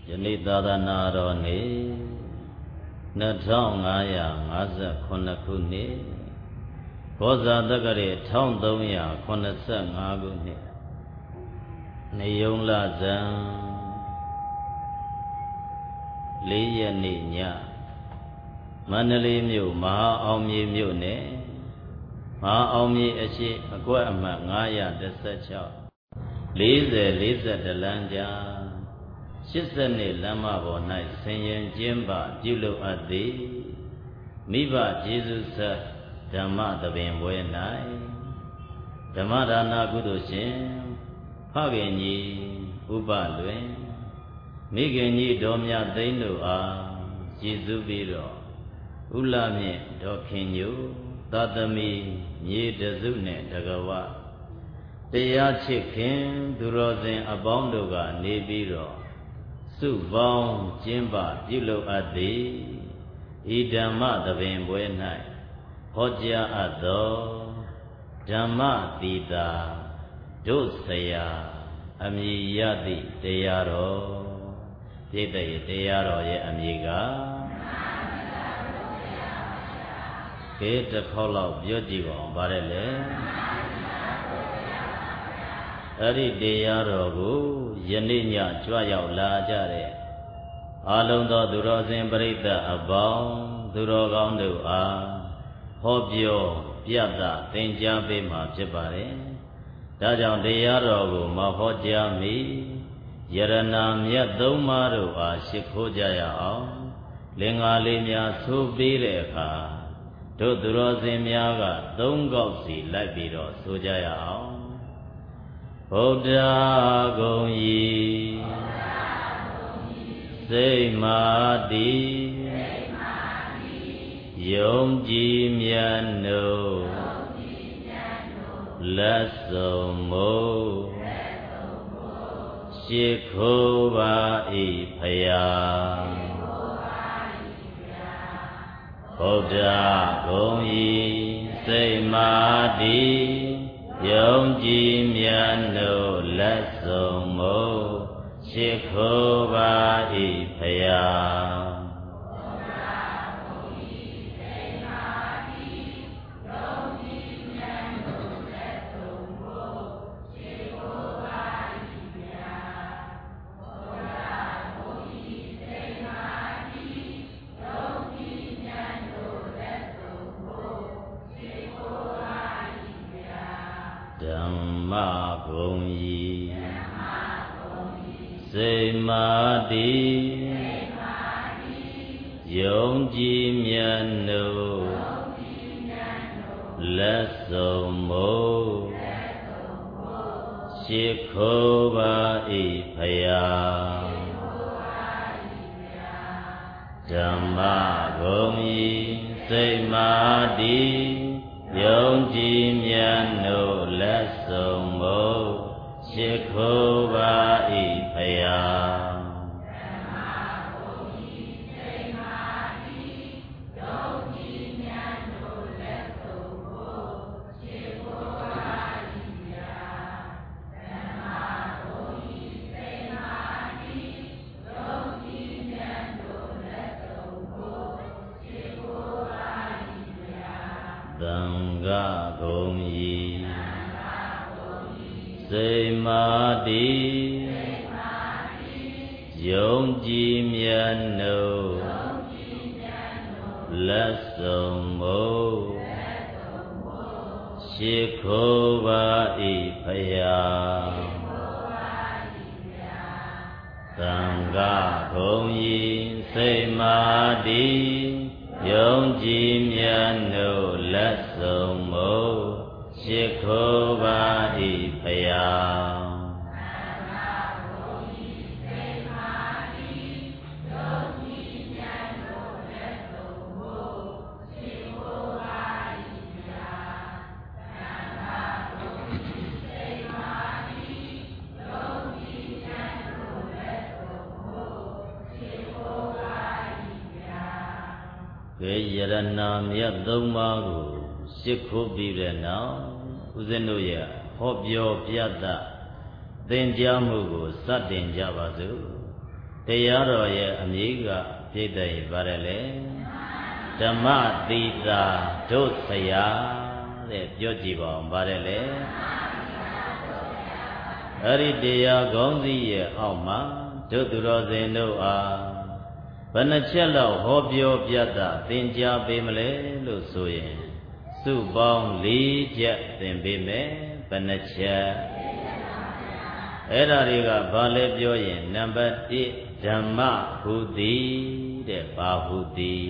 Yanitadana Roni Natongaya Maza Konakuni Koza Dagari Tong Donya Konasa Naguni Niyong Lazan Liya Ninya Manali Mu Maha Omyi Mu Ne Maha Omyi Ashi Akwa Ama Ngaya Desacha Liza Dalanja Shisani Lama Bonai Senyen Jimba Julo Adi Miba Jesus Dhamma Tabin Wenai Dhamma Dana Gudushin Pagenyi Uba Luen Migenyi Domya Denu A Jesus Biro Ulami Dokinyu Tatami Nye Dazune Dagawa Teya Chikin Durozin Abondoga Nebiro Subong Jimba Julo Adi Idama Tabin Wenai Hoja Ado Dhamma Dita Dosaya Amiyati Teyaro Tetaye Teyaro Ye Amiga Keta Kola Byojigo Barele Ari Teyaro Gu Yaninya Chwaya Lajare Alonda Durozin Barita Abong Durogando A Hobyo Piata Tenja Bema Jabare Dajang Teyaro Gu Mahoja Mi Yarana Myat Domaru A Shikojaya Ao Linga Limya Subire Ka Do Durozin Myaga Dongopsi Labiro Sujaya Ao Buddha Gonyi Seimadi Yongji Myano Lasomo Shikhoba Ipaya Buddha Gonyi Seimadi Yongji Myano Lasomo Shikhoba Ipaya Dhamma Gonyi Seimadi Yongji Myano Lasomo Shikhoba Ipaya Dhamma Gonyi Seimadi Yongji Myano Lasomo Shikhoba Ipaya Dhamma Gonyi Seimadi Yongji Myano Lasomo Shikhoba Ipaya Dhamma Gonyi Seimadi Yongji Myano Lasomo Shikhoba Ipaya Yarana Myat Domaru Shikhobi Now Uzenoya Hobyo Piata Then Jamugo Satin Javazu တရားတော်ရဲ့အမည်ကပြည့်တဲ့ပါတယ်လေဓမ္မတိတာဒုဆရာတဲ့ပြောကြည့်ပါဦးပါတယ်လေအဲ့ဒီတရားကောင်းစီရဲ့အောက်မှာတို့သူတော်စင်တို့အားဘယ်နှချက်လောက်ဟောပြောပြတတ်သင်ကြားပေးမလဲလို့ဆိုရင်စုပေါင်း၄ချက်သင်ပေးမယ်ဘယ်နှချက်အဲ့ဒါတွေကဘာလဲပြောရင်နံပါတ်1ဓမ္မဟုသည်တဲ့ဘာဟုသည်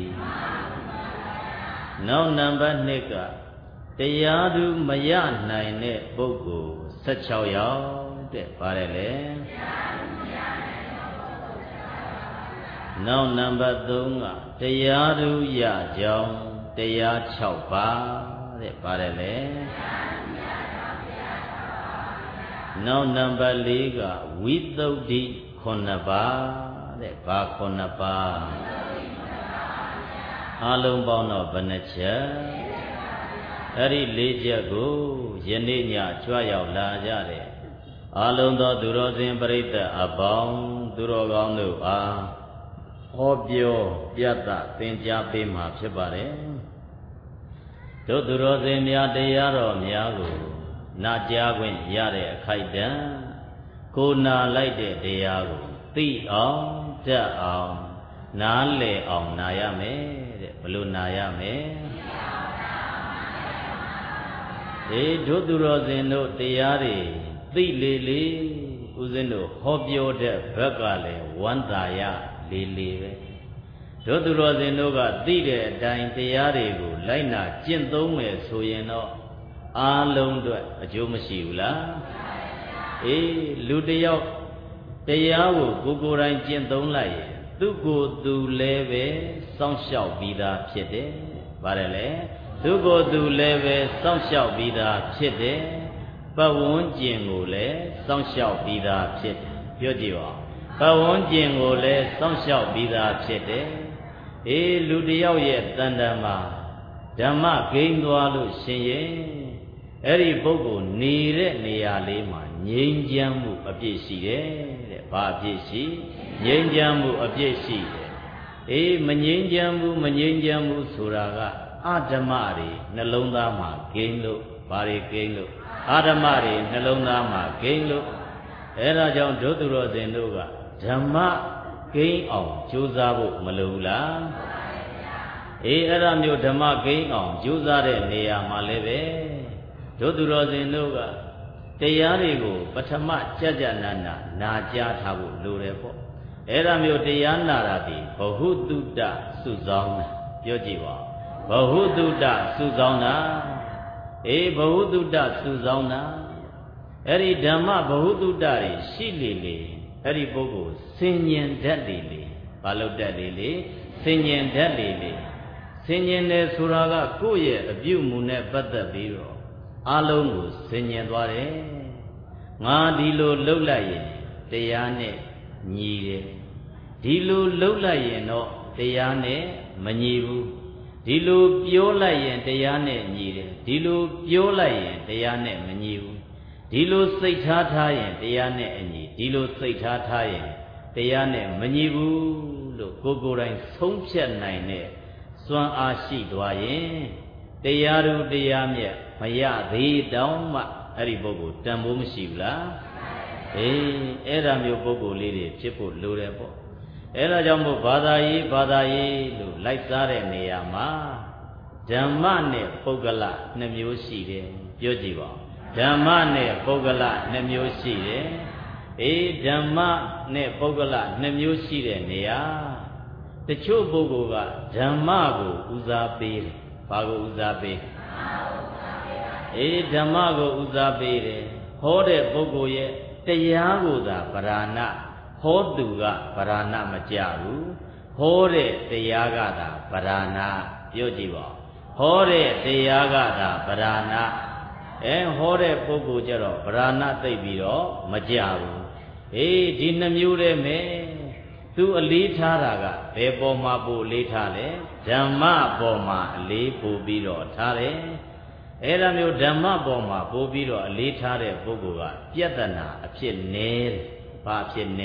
နောက်နံပါတ်2ကတရားသူမရနိုင်တဲ့ပုဂ္ဂိုလ်16ယောက်တဲ့ပါတယ်လေနောက်နံပါတ်3ကတရားသူရကြောင်းတရား6ပါးတဲ့ပါတယ်လေနောက်နံပါတ်4ကဝိသုဒ္ဓိ9ပါးတဲ့ဘာ9ပါးအလုံးပေါင်းတော့ဘယ်နှချက်အဲ့ဒီ4ချက်ကိုယနေ့ညကြွရောက်လာကြတယ်အလုံးသောသူတော်စင်ပရိသတ်အပေါင်းသူတော်ကောင်းတို့အားဟောပြောပြသသင်ကြားပေးမှာဖြစ်ပါတယ်တို့သူတော်စင်များတရားတော်များကိုနာကြားခွင့်ရတဲ့အခိုက်အတန့်ကိုနာလိုက်တဲ့တရားကိုသိအောင်တတ်အောင်နားလည်အောင်နာရမယ်တဲ့ဘယ်လိုနာရမလဲတို့သူတော်စင်တို့တရားတွေသိလေလေဦးဇင်းတို့ဟောပြောတဲ့ဘက်ကလည်းဝန္တာရလေလေပဲတို့သူတော်စင်တို့ကသိတဲ့အတိုင်းတရားတွေကိုလိုက်နာကျင့်သုံးမယ်ဆိုရင်တော့အားလုံးအတွက်အကျိုးမရှိဘူးလားလူတယောက်တရားကိုကိုယ်တိုင်ကျင့်သုံးလိုက်ရင်သူကိုယ်သူလည်းပဲစောင့်ရှောက်ပြီးသားဖြစ်တယ်။ဗါတယ်လေသူကိုယ်သူလည်းပဲစောင့်ရှောက်ပြီးသားဖြစ်တယ်။ပတ်ဝန်းကျင်ကိုလည်းစောင့်ရှောက်ပြီးသားဖြစ်တယ်။ပြောကြည့်ပါပတ်ဝန်းကျင်ကိုလည်းစောင့်ရှောက်ပြီးသားဖြစ်တယ်။လူတယောက်ရဲ့တဏ္ဍာမှာဓမ္မဂိမ်းသွားလို့ရှင်ရင်အဲ့ဒီပုဂ္ဂိုလ်နေတဲ့နေရာလေးမှာငြိမ်းချမ်းမှုအပြည့်ရှိတယ်တဲ့။ဘာအပြည့်ရှိငြိမ်းချမ်းမှုအပြည့်ရှိတယ်။မငြိမ်းချမ်းဘူးမငြိမ်းချမ်းဘူးဆိုတာကအဓမ္မတွေနှလုံးသားမှာဂိမ်းလို့ဘာတွေဂိမ်းလို့အဓမ္မတွေနှလုံးသားမှာဂိမ်းလို့အဲ့ဒါကြောင့်ဒုသူတော်စင်တို့ကဓမ္မဂိမ်းအောင်ကြိုးစားဖို့မလိုဘူးလားအဲ့ဒါမျိုးဓမ္မဂိမ်းအောင်ကြိုးစားတဲ့နေရာမှာလည်းပဲတို့သူတော်စင်တို့ကတရားတွေကိုပထမကြကြနာနာနာကြားထားဖို့လိုတယ်ပေါ့အဲ့ဒါမျိုးတရားနာတာဒီဘဟုတုတစုဆောင်တာပြောကြည့်ပါဘဟုတုတစုဆောင်တာဘဟုတုတစုဆောင်တာအဲ့ဒီဓမ္မဘဟုတုတတွေရှိလေလေအဲ့ဒီပုဂ္ဂိုလ်ဆင်ញင်တတ်လေလေဘာလို့တတ်လေလေဆင်ញင်တတ်လေလေဆင်ញင်တယ်ဆိုတာကကိုယ့်ရဲ့အပြုအမူနဲ့ပတ်သက်ပြီးတော့အလုံးကိုဆင်ញင်သွားတယ်ငါဒီလိုလှုပ်လိုက်ရင်တရားနဲ့ညီတယ်ဒီလိုလှုပ်လိုက်ရင်တော့တရားနဲ့မညီဘူးဒီလိုပြောလိုက်ရင်တရားနဲ့ညီတယ်ဒီလိုပြောလိုက်ရင်တရားနဲ့မညီဘူးဒီလိုစိတ်ထားရင်တရားနဲ့အညီဒီလိုစိတ်ထားရင်တရားနဲ့မညီဘူးလို့ကိုယ်တိုင်ဆုံးဖြတ်နိုင်တဲ့စွမ်းအားရှိသွားရင်တရားသူတရားမြတ်မရသေးတောင်မှအဲ့ဒီပုဂ္ဂိုလ်တန်ဖိုးမရှိဘူးလားအဲ့ဒါမျိုးပုဂ္ဂိုလ်လေးတွေဖြစ်ဖို့လိုတယ်ပေါ့အဲ့ဒါကြောင့်မို့ဘာသာရေးလို့လိုက်စားတဲ့နေရာမှာဓမ္မနဲ့ပုဂ္ဂလ2မျိုးရှိတယ်ပြောကြည့်ပါဓမ္မနဲ့ပုဂ္ဂလ2မျိုးရှိတယ်ဓမ္မနဲ့ပုဂ္ဂလ2မျိုးရှိတဲ့နေရာတချို့ပုဂ္ဂိုလ်ကဓမ္မကိုဦးစားပေးတယ်ဘာကိုဦးစားပေးဓမ္မကိုဦးစားပေးတယ်ဟောတဲ့ပုဂ္ဂိုလ်ရဲ့တရားကိုသာဗราဏဟောသူကဗราဏမကြဘူးဟောတဲ့တရားကသာဗราဏပြောကြည့်ပါဟောတဲ့တရားကသာဗราဏဟောတဲ့ပုဂ္ဂိုလ်ကြတော့ဗราဏသိပ်ပြီးတော့မကြဘူးဒီ2မျိုးတည်းမယ်သူအလေးထားတာကဘယ်ပေါ်မှာပိုအလေးထားလဲဓမ္မပေါ်မှာအလေးပိုပြီးတော့ထားတယ်အဲ့ဒါမျိုးဓမ္မပေါ်မှာပိုပြီးတော့အလေးထားတဲ့ပုဂ္ဂိုလ်ကပြဿနာအဖြစ်နည်းတယ်ဘာအဖြစ်နည်း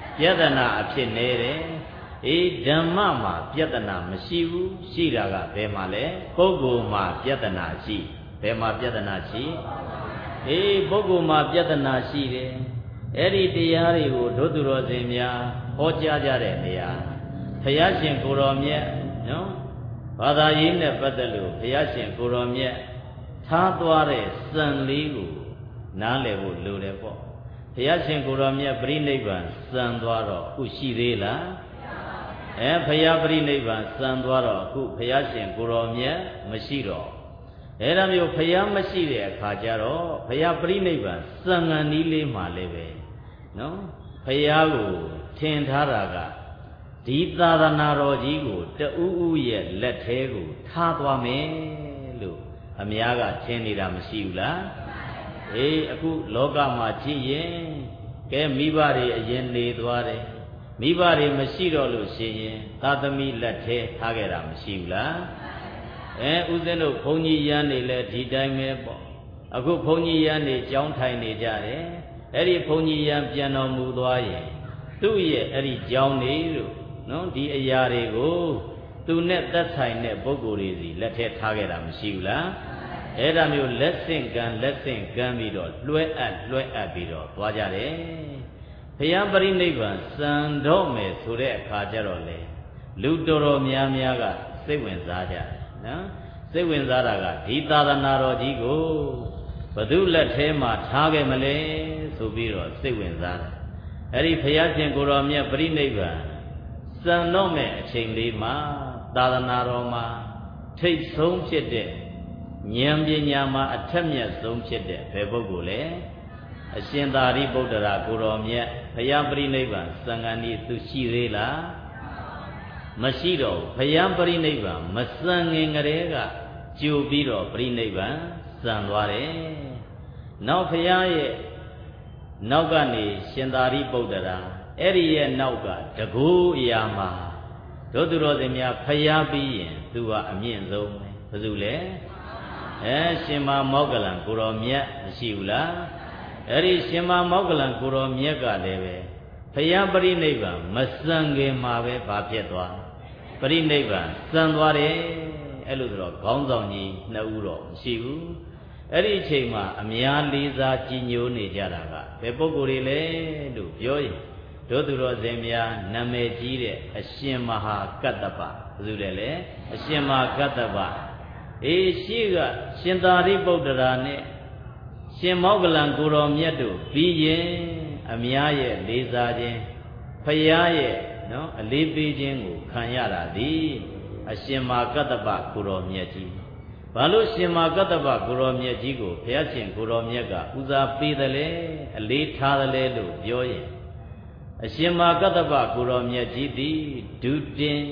ပြဿနာအဖြစ်နေတယ်ဓမ္မမှာပြဿနာမရှိဘူးရှိတာကဘယ်မှာလဲပုဂ္ဂိုလ်မှာပြဿနာရှိဘယ်မှာပြဿနာရှိပုဂ္ဂိုလ်မှာပြဿနာရှိတယ်အဲ့ဒီတရားတွေကိုဒုသူတော်စင်များဟောကြားကြတဲ့နေရာဘုရားရှင်ကိုယ်တော်မြတ်နော်ဘာသာရေးနဲ့ပတ်သက်လို့ဘုရားရှင်ကိုယ်တော်မြတ်ထားသွားတဲ့စံလေးကိုနားလည်ဖို့လိုတယ်ပေါ့ဘုရားရှင်ကိုယ်တော်မြတ်ပြိဋိဘံစံသွားတော့အခုရှိသေးလားဘုရားပြိဋိဘံစံသွားတော့အခုဘုရားရှင်ကိုယ်တော်မြတ်မရှိတော့အဲ့ဒါမျိုးဘုရားမရှိတဲ့အခါကျတော့ဘုရားပြိဋိဘံစံငံနည်းလေးမှလည်းပဲနော်ဘုရားကိုထင်ထားတာကဒီသာသနာတော်ကြီးကိုတူးရဲ့လက်ထဲကိုထားသွားမယ်လို့အများကထင်နေတာမရှိဘူးလားအခုလောကမှာကြည့်ရင်ကဲမိဘတွေအရင်နေသွားတယ်မိဘတွေမရှိတော့လို့ရှိရင်သာသမီလက်ထဲထားခဲ့တာမရှိဘူးလားဦးဇင်းတို့ဘုန်းကြီးရန်နေလဲဒီတိုင်းပဲပေါ့အခုဘုန်းကြီးရန်နေကြောင်းထိုင်နေကြတယ်အဲ့ဒီဘုန်းကြီးရန်ပြန်တော်မူသွားရင်သူ့ရဲ့အဲ့ဒီကြောင်းနေလို့နော်ဒီအရာတွေကိုသူနဲ့သက်ဆိုင်တဲ့ပုဂ္ဂိုလ်တွေစီလက်ထဲထားခဲ့တာမရှိဘူးလားအဲ့ဒါမျိုးလက်ဆင့်ကမ်းပြီးတော့လွှဲအပ်ပြီးတော့သွားကြတယ်ဘုရားပြိဋိဘံစံတော့မယ်ဆိုတဲ့အခါကျတော့လေလူတော်များများကစိတ်ဝင်စားကြတယ်နော်စိတ်ဝင်စားတာကဒီသာသနာတော်ကြီးကိုဘယ်သူလက်ထဲမှာထားခဲ့မလဲဆိုပြီးတော့စိတ်ဝင်စားတယ်အဲ့ဒီဘုရားရှင်ကိုယ်တော်မြတ်ပြိဋိဘံစံတော့မယ်အချိန်လေးမှာသာသနာတော်မှာထိတ်ဆုံးဖြစ်တဲ့ဉာဏ်ပညာမှာအထက်မြတ်ဆုံးဖြစ်တဲ့ဘယ်ပုဂ္ဂိုလ်လဲအရှင်သာရိပုတ္တရာကိုယ်တော်မြတ်ဘုရားပြိဋိဘံစံဃာနည်းသူရှိသေးလားမရှိတော့ဘုရားပြိဋိဘံမစံငင်ကလေးကကြိုပြီးတော့ပြိဋိဘံစံသွားတယ်နောက်ဘုရားရဲ့နောက်ကနေရှင်သာရိပုတ္တရာအဲ့ဒီရဲ့နောက်ကတကူအရာမှာဒုသူတော်စင်များဖျားပြီးရင်သူကအမြင့်ဆုံးပဲဘယ်သူလဲရှင်မမောက္ကလံကိုတော်မြတ်မရှိဘူးလားအဲ့ဒီရှင်မမောက္ကလံကိုတော်မြတ်ကလည်းပဲဖျားပြိဋိဘံမစံခင်မှာပဲဘာဖြစ်သွားပြိဋိဘံစံသွားတယ်အဲ့လိုဆိုတော့ခေါင်းဆောင်ကြီးနှစ်ဦးတော့မရှိဘူးအဲ့ဒီအချိန်မှာအများလေးစားကြည်ညိုနေကြတာကဘယ်ပုဂ္ဂိုလ်တွေလဲလို့ပြောရင်တို့သူတော်စင်များနာမည်ကြီးတဲ့အရှင်မဟာကတ္တပဘယ်သူလဲအရှင်မဟာကတ္တပရှိကရှင်သာရိပုတ္တရာနဲ့ရှင်မောက္ကလံကိုတော်မြတ်တို့ပြီးရင်အများရဲ့လေးစားခြင်းဖယားရဲ့နော်အလေးပေးခြင်းကိုခံရတာဒီအရှင်မဟာကတ္တပကိုတော်မြတ်ကြီးဘာလို့ရှင်မဟာကတ္တပကိုတော်မြတ်ကြီးကိုဘုရားရှင်ကိုတော်မြတ်ကဦးစားပေးတယ်လဲအလေးထားတယ်လဲလို့ပြောရင်အရှင်မဟာကတ္တပကိုတော်မြတ်ကြီးသည်ဒုတင်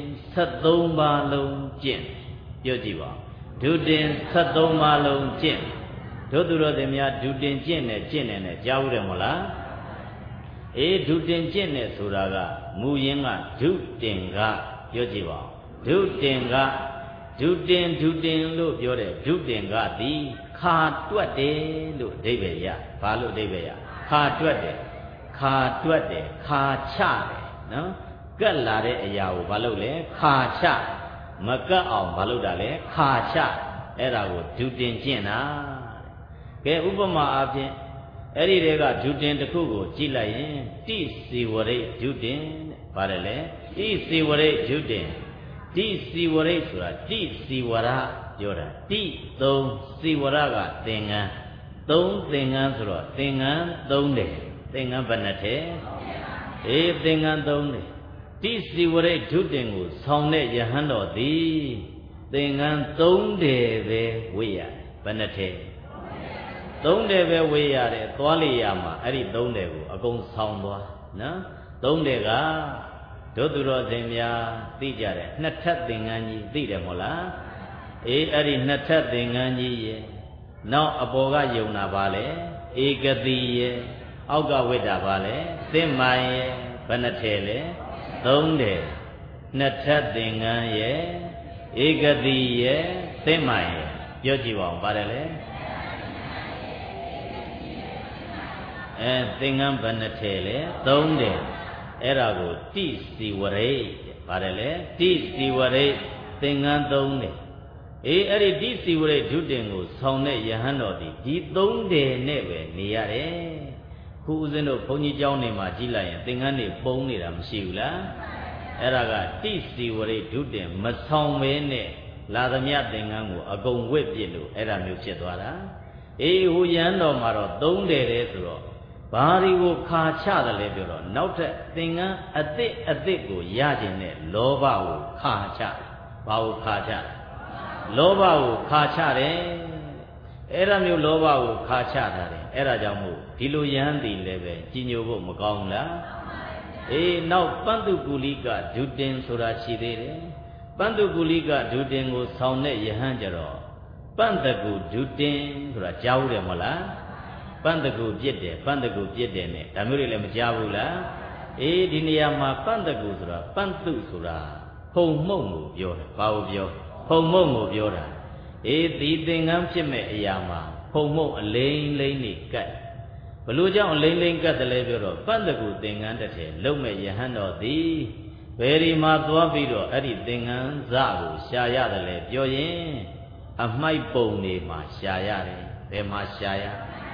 73ပါးလုံးကျင့်ပြောကြည့်ပါဒုတင်73ပါးလုံးကျင့်တို့သူတော်တွေများဒုတင်ကျင့်နဲ့ကြားဦးတယ်မဟုတ်လားဒုတင်ကျင့်နဲ့ဆိုတာကမူရင်းကဒုတင်ကပြောကြည့်ပါဒုတင်ကဒုတင်လို့ပြောတယ်ဒုတင်ကသည်ခါတွက်တယ်လို့အဓိပ္ပာယ်ရဘာလို့အဓိပ္ပာယ်ရခါတွက်တယ်ခါချတယ်နော်ကတ်လာတဲ့အရာကိုဘာလို့လဲခါချမကတ်အောင်ဘာလို့တာလဲခါချအဲ့ဒါကိုဒုတင်ကျင့်တာကဲဥပမာအားဖြင့်အဲ့ဒီတွေကဒုတင်တစ်ခုကိုကြည့်လိုက်ရင်တိစီဝရိဒုတင်ပါတယ်လေတိစီဝရိဒုတင်တိစီဝရိဆိုတာတိစီဝရပြောတာတိ3စီဝရကသင်္ကန်း3သင်္ကန်းဆိုတော့သင်္ကန်း3တယ်သင်္ကန်းဘယ်နှထဲသင်္ကန်း3တယ်တိစီဝရိဒုတင်ကိုဆောင်းတဲ့ယဟန်တော်သည်သင်္ကန်း3တယ်ပဲဝိရဘယ်နှထဲ3တယ်ပဲဝေးရတယ်သွားလေရမှာအဲ့ဒီ3တယ်ကိုအကုန်ဆောင်းသွားနော်3တယ်ကတို့သူတော်စင်များသိကြတယ်နှစ်ထပ်သင်္ကန်းကြီးသိတယ်မဟုတ်လားအဲ့ဒီနှစ်ထပ်သင်္ကန်းကြီးရဲ့နောက်အပေါ်ကယုံတာပါလေဧကတိရဲ့အောက်ကဝိတ္တာပါလေသင်္မိုင်ရဲ့ဘယ်နှထဲလဲ3တယ်နှစ်ထပ်သင်္ကန်းရဲ့ဧကတိရဲ့သင်္မိုင်ရဲ့ပြောကြည့်ပါဦးပါတယ်လေသင်္ကန်းဘယ်နှထဲလဲ3တယ်အဲ့ဒါကိုတိစီဝရိတ်ပါတယ်လေတိစီဝရိတ်သင်္ကန်းသုံးတယ်အဲ့ဒီတိစီဝရိတ်ဒုတင်ကိုဆောင်တဲ့ယဟန်တော်ဒီသုံးတယ်နဲ့ပဲနေရတယ်ခုဦးဇင်းတို့ဘုန်းကြီးကျောင်းနေမှာကြည့်လိုက်ရင်သင်္ကန်းတွေပုံနေတာမရှိဘူးလားအဲ့ဒါကတိစီဝရိတ်ဒုတင်မဆောင်မဲနဲ့လာသမျှသင်္ကန်းကိုအကုန်ဝစ်ပြစ်လို့အဲ့ဒါမျိုးဖြစ်သွားတာဟိုယဟန်တော်မှာတော့သုံးတယ်တဲ့ဆိုတော့ဘာတွေကိုခါချတယ်လဲပြောတော့နောက်ထပ်သင်္ကန်းအသစ်ကိုရခြင်းနဲ့လောဘကိုခါချဘာကိုခါချလောဘကိုခါချတယ်အဲ့ဒါမျိုးလောဘကိုခါချတာတယ်အဲ့ဒါကြောင့်မို့ဒီလိုယဟန်သည်လည်းပဲကြီးညိုဖို့မကောင်းလားနောက်ပန္တုကူလိကဒုတင်ဆိုတာရှိသေးတယ်ပန္တုကူလိကဒုတင်ကိုဆောင်တဲ့ယဟန်ကြတော့ပန္တကူဒုတင်ဆိုတာကြားဦးတယ်မဟုတ်လားပန္တကူပြစ်တယ်ပန္တကူပြစ်တယ်နဲ့ဒါမျိုးတွေလည်းမကြားဘူးလားဒီနေရာမှာပန္တကူဆိုတာပန္တုဆိုတာဖုံမှုန့်ကိုပြောတယ်ဘာကိုပြောဖုံမှုန့်ကိုပြောတာဒီသင်္ကန်းဖြစ်မဲ့အရာမှာဖုံမှုန့်အလိမ့်လိမ့်နေကတ်ဘလို့ကြောင့်အလိမ့်လိမ့်ကတ်တယ်လဲပြောတော့ပန္တကူသင်္ကန်းတစ်ထည်လုံးမဲ့ယဟန်တော်သည်ဘယ်ဒီမှာသွားပြီးတော့အဲ့ဒီသင်္ကန်းစကိုရှာရတယ်လဲပြောရင်အမိုက်ပုံတွေမှာရှာရတယ်ဘယ်မှာရှာရ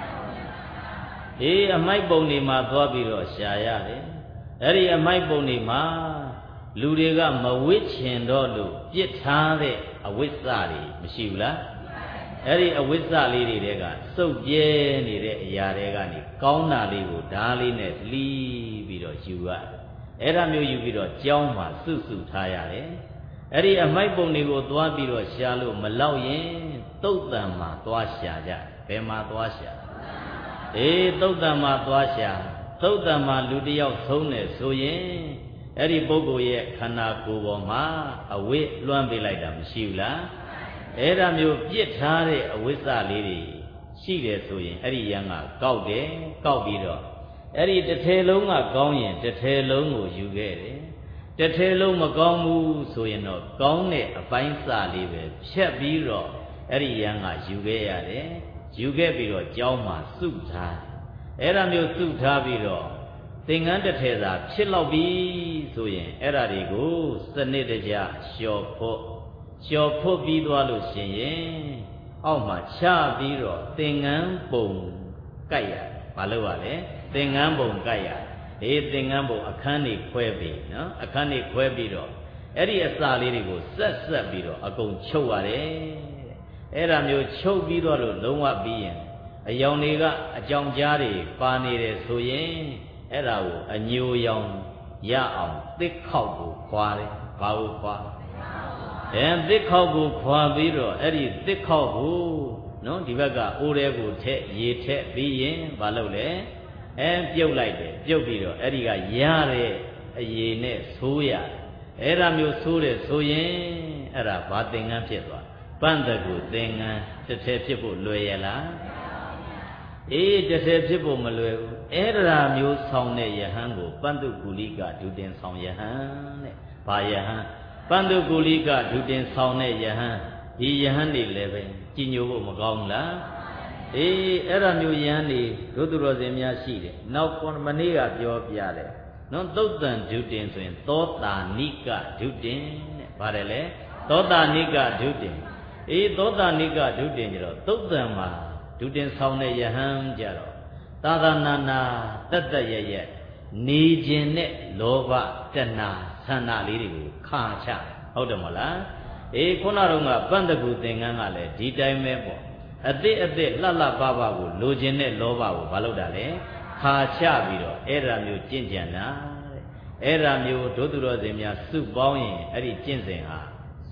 အမိုက်ပုံတွေမှာသွားပြီးတော့ရှာရတယ်အဲ့ဒီအမိုက်ပုံတွေမှာလူတွေကမဝစ်ချင်တော့လို့ပြစ်ထားတဲ့အဝိဇ္ဇတွေမရှိဘူးလားအဲ့ဒီအဝိဇ္ဇလေးတွေတဲကစုပ်ပြဲနေတဲ့အရာတွေကနေကောင်းတာလေးကိုဓာတ်လေးနဲ့လှီးပြီးတော့ယူရအဲ့ဒါမျိုးယူပြီးတော့ကြောင်းမှာစုထားရတယ်အဲ့ဒီအမိုက်ပုံတွေကိုသွားပြီးတော့ရှာလို့မလောက်ရင်သုတ်တံမှာသွားရှာကြဘယ်မှာသွားရှာသုတ်တံမှာသွားရှာသုတ်တံမှာလူတယောက်ဆုံးတယ်ဆိုရင်အဲ့ဒီပုဂ္ဂိုလ်ရဲ့ခန္ဓာကိုယ်ပေါ်မှာအဝိလွှမ်းပေးလိုက်တာမရှိဘူးလားအဲ့ဒါမျိုးပြစ်ထားတဲ့အဝိဇ္ဇလေးတွေရှိတယ်ဆိုရင်အဲ့ဒီယံကကောက်တယ်ကောက်ပြီးတော့အဲ့ဒီတစ်ထည်လုံးကကောင်းရင်တစ်ထည်လုံးကိုယူခဲ့တယ်တစ်ထည်လုံးမကောင်းဘူးဆိုရင်တော့ကောင်းတဲ့အပိုင်းစလေးပဲဖြတ်ပြီးတော့အဲ့ဒီယံကယူခဲ့ရတယ်ယူခဲ့ပြီးတော့ကြောင်းမှာစုထားအဲ့ဒါမျိုးစုထားပြီးတော့သင်္ကန်းတစ်ထည်သာဖြစ်လောက်ပြီဆိုရင်အဲ့ဒါတွေကိုစနစ်တကျလျှော်ဖို့ပြီးသွားလို့ရှင်ရင်အောက်မှာချပြီးတော့သင်္ကန်းပုံကိုက်ရဘာလို့ ရလဲသင်္ကန်းပုံကိုက်ရသင်္ကန်းပုံအခန်းတွေခွဲပြီးနော်အခန်းတွေခွဲပြီးတော့အဲ့ဒီအစာလေးတွေကိုဆက်ပြီးတော့အကုန်ချုပ်ရတယ်အဲ့ဒါမျိုးချုပ်ပြီးတော့လို့လုံးဝပြီးရင်အယောင်တွေကအကြောင်ကြားတွေပါနေတယ်ဆိုရင်အဲ့ဒါကိုအညိုရောင်ရအောင်သစ်ခေါက်ကိုခွာတယ်ဘာကိုခွာသစ်ခေါက်ကိုခွာပြီးတော့အဲ့ဒီသစ်ခေါက်ကိုနော်ဒီဘက်ကအိုးတဲကိုထက်ရေထက်ပြီးရင်ဘာလုပ်လဲပြုတ်လိုက်တယ်ပြုတ်ပြီးတော့အဲ့ဒီကရတဲ့အရေနဲ့ဆိုးရအဲ့ဒါမျိုးဆိုးတယ်ဆိုရင်အဲ့ဒါဘာသင်္ကန်းဖြစ်သွားပန့်တကူသင်္ကန်းတစ်ထည်ဖြစ်ဖို့လွယ်ရလားတစ်ထည်ဖြစ်ဖို့မလွယ်ဘူးအဲ့ဒါမျိုးဆောင်တဲ့ယဟန်ကိုပန္တုကူလိကဒုတင်ဆောင်ယဟန်တဲ့ဘာယဟန်ပန္တုကူလိကဒုတင်ဆောင်တဲ့ယဟန်ဒီယဟန်တွေလည်းပဲကြည်ညိုဖို့မကောင်းဘူးလားအဲ့ဒါမျိုးယဟန်တွေဒုသူတော်စင်များရှိတယ်နောက်မနေ့ကပြောပြတယ်နော်သုတ်တန်ဒုတင်ဆိုရင်သောတာနိကဒုတင်တဲ့ပါတယ်လေသောတာနိကဒုတင်သောတာနိကဒုတင်ကြတော့သုတ်တန်မှာဒုတင်ဆောင်တဲ့ယဟန်ကြတော့သာသနာနာတတ္တရရဲ့နေခြင်းနဲ့လောဘတဏှာဆန္ဒလေးတွေကိုခါချဟုတ်တယ်မဟုတ်လားခုနတော့ကပန္တကူသင်္ကန်းကလည်းဒီတိုင်းပဲပေါ့အသစ်လှလှပပကိုလိုခြင်းနဲ့လောဘကိုမလုပ်တာလေခါချပြီးတော့အဲ့ဒါမျိုးကျင့်ကြံတာအဲ့ဒါမျိုးဒုသူတော်စင်များစုပေါင်းရင်အဲ့ဒီကျင့်စဉ်ဟာ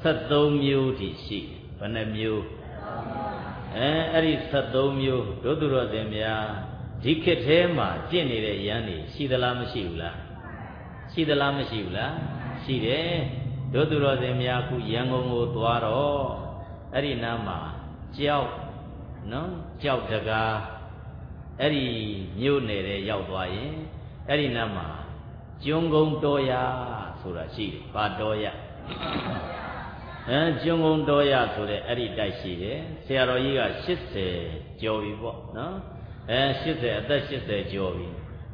73မျိုးထိရှိဘယ်နှမျိုးအဲ့ဒီ73မျိုးဒုသူတော်စင်များဒီခေတ်ထဲမှာကျင့်နေတဲ့ယန္တိရှိသလားမရှိဘူးလားရှိသလားမရှိဘူးလားရှိတယ်ဒုသူတော်စင်များခုရန်ကုန်ကိုသွားတော့အဲ့ဒီနားမှာကြောက်နော်ကြောက်တကားအဲ့ဒီမြို့နယ်ထဲရောက်သွားရင်အဲ့ဒီနားမှာကျွန်းကုန်းတော်ရဆိုတာရှိတယ်ဘာတော်ရကျွန်းကုန်းတော်ရဆိုတဲ့အဲ့ဒီတိုက်ရှိတယ်ဆရာတော်ကြီးက80ကျော်ပြီပေါ့နော်80အသက်80ကျော်ပြီ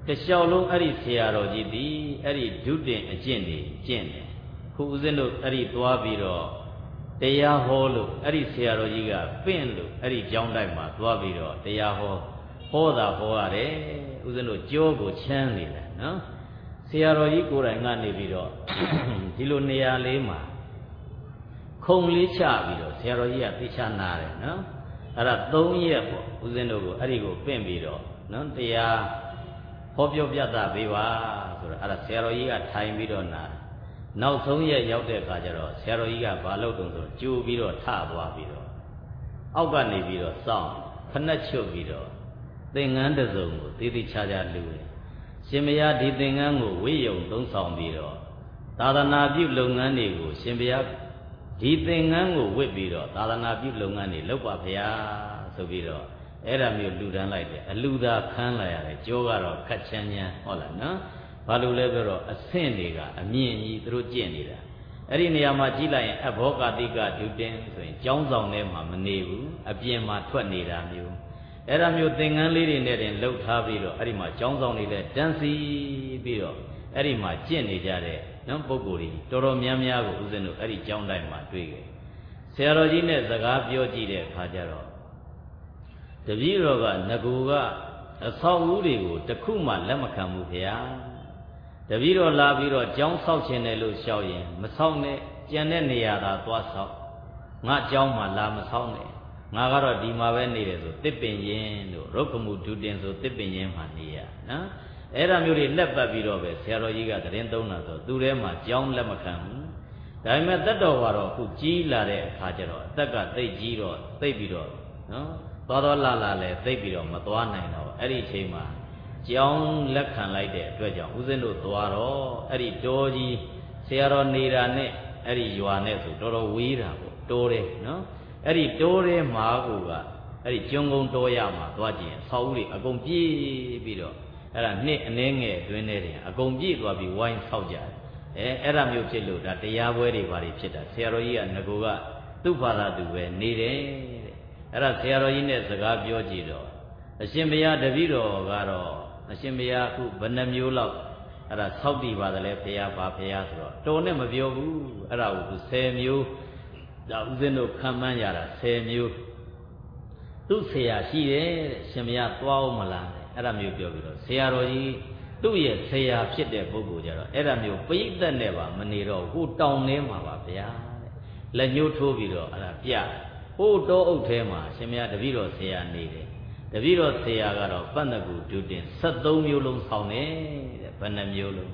တလျှောက်လုံးအဲ့ဒီဆရာတော်ကြီးဒီအဲ့ဒီဒုတင်အကျင့်တွေကျင့်တယ်ခုဦးဇင်းတို့အဲ့ဒီသွားပြီးတော့တရားဟောလို့အဲ့ဒီဆရာတော်ကြီးကပင့်လို့အဲ့ဒီကျောင်းတိုက်မှာသွားပြီးတော့တရားဟောတာဟောရတယ်ဦးဇင်းတို့ကြောကိုချမ်းနေတယ်နော်ဆရာတော်ကြီးကိုယ်တိုင်ကနေပြီးတော့ဒီလိုနေရာလေးမှာခုံလေးချပြီးတော့ဆရာတော်ကြီးကသိချနာတယ်နော်အဲ့ဒါ3ရက်ပေါ့ဦးဇင်းတို့ကိုအဲ့ဒီကိုပင့်ပြီးတော့နော်တရားဟောပြောပြသပေးပါဆိုတော့အဲ့ဒါဆရာတော်ကြီးကထိုင်ပြီးတော့နာနောက်ဆုံးရက်ရောက်တဲ့အခါကျတော့ဆရာတော်ကြီးကဘာလုပ်တုံးဆိုကြိုပြီးတော့ထသွားပြီးတော့အောက်ကနေပြီးတော့စောင့်ဖနှက်ချုပ်ပြီးတော့သင်္ကန်းတစ်စုံကိုသေသေးချာချာလူတယ်ရှင်ဘုရားဒီသင်္ကန်းကိုဝိယုံသုံးဆောင်ပြီးတော့သာသနာပြုလုပ်ငန်းတွေကိုရှင်ဘုရားဒီသင်္ကန်းကိုဝတ်ပြီးတော့သာသနာပြုလုပ်ငန်းတွေလုပ်ပါဗျာဆိုပြီးတော့အဲ့ဒါမျိုးလူတန်းလိုက်တယ်အလူသာခန်းလာရတယ်ကြောကတော့ခက်ချမ်းချမ်းဟုတ်လားနော်ဘာလို့လဲဆိုတော့အဆင့်တွေကအမြင့်ကြီးသူတို့ကျင့်နေတာအဲ့ဒီနေရာမှာကြည့်လိုက်ရင်အဘောဂတိကဒုတင်ဆိုရင်ကျောင်းဆောင်ထဲမှာမနေဘူးအပြင်မှာထွက်နေတာမျိုးအဲ့ဒါမျိုးသင်္ကန်းလေးတွေနဲ့တင်လှုပ်ထားပြီးတော့အဲ့ဒီမှာကျောင်းဆောင်တွေလည်းတန်းစီပြီးတော့အဲ့ဒီမှာကျင့်နေကြတဲ့နော်ပုဂ္ဂိုလ်တွေတော်တော်များများကိုဦးဇင်းတို့အဲ့ဒီကျောင်းတိုင်းမှာတွေ့ခဲ့ဆရာတော်ကြီးနဲ့စကားပြောကြည့်တဲ့အခါကျတော့တပည့်တော်ကငကူကအဆောက်အဦတွေကိုတခုမှလက်မခံဘူးခင်ဗျာတပည့်တော်လာပြီးတော့ကျောင်းဆောက်ခြင်းတယ်လို့ရှောက်ရင်မဆောက်နဲ့ကြံတဲ့နေရာသာသွားဆောက်ငါကျောင်းမှာလာမဆောက်နဲ့ငါကတော့ဒီမှာပဲနေတယ်ဆိုတစ်ပင်ရင်တို့ရုပ်ခမှုဒုတင်ဆိုတစ်ပင်ရင်မှာနေရနော်အဲ့ဒါမျိုးတွေလက်ပတ်ပြီးတော့ပဲဆရာတော်ကြီးကသတင်းသုံးတာဆိုသူထဲမှာကျောင်းလက်မခံဘူးဒါပေမဲ့တတ်တော်ကတော့ခုကြီးလာတဲ့အခါကျတော့အသက်ကသိပ်ကြီးတော့သိပ်ပြီးတော့နော်သွားလာလဲသိပ်ပြီးတော့မသွားနိုင်တော့အဲ့ဒီအချိန်မှာကျောင်းလက်ခံလိုက်တဲ့အတွက်ကြောင့်ဦးဇင်းတို့သွားတော့အဲ့ဒီတောကြီးဆရာတော်နေတာနဲ့အဲ့ဒီရွာနဲ့ဆိုတော်တော်ဝေးတာပေါ့တိုးတယ်နော်အဲ့ဒီတိုးတဲ့မာကိုကအဲ့ဒီကျွန်းကုန်းတောရမှာသွားကြည့်ရင်ဆောက်ဦးတွေအကုန်ပြေးပြီးတော့အဲ့ဒါနှစ်အနှဲငယ်တွင်းနေတယ်အကုန်ပြေးသွားပြီးဝိုင်းဆောက်ကြတယ်အဲ့ဒါမျိုးဖြစ်လို့ဒါတရားပွဲတွေဘာတွေဖြစ်တာဆရာတော်ကြီးကငကိုကသူ့ဘာသာသူပဲနေတယ်တဲ့အဲ့ဒါဆရာတော်ကြီးနဲ့စကားပြောကြည့်တော့အရှင်ဘုရားတပည့်တော်ကတော့အရှင်ဘုရားအခုဘယ်နှမျိုးလောက်အဲ့ဒါဆောက်တည်ပါတယ်လေဘုရားပါဘုရားဆိုတော့တော်နဲ့မပြောဘူးအဲ့ဒါကို10မျိုးဒါဥစဉ်တို့ခံမှန်းရတာ10မျိုးသူ့ဆရာရှိတယ်တဲ့ရှင်ဘုရားသွားအောင်မလားအဲ့ဒါမျိုးပြောပြီးတော့ဆရာတော်ကြီးသူ့ရဲ့ဆရာဖြစ်တဲ့ပုဂ္ဂိုလ်ကြတော့အဲ့ဒါမျိုးပိဋကတ်နဲ့ပါမနေတော့ဟိုတောင်ထဲမှာပါဗျာတဲ့လက်ညှိုးထိုးပြီးတော့အဲ့ဒါပြဟိုတောအုပ်ထဲမှာရှင်မရတပည့်တော်ဆရာနေတယ်တပည့်တော်ဆရာကတော့ပတ္တကူဒုတင်73မျိုးလုံးဆောင်တယ်တဲ့ဘယ်နှမျိုးလုံး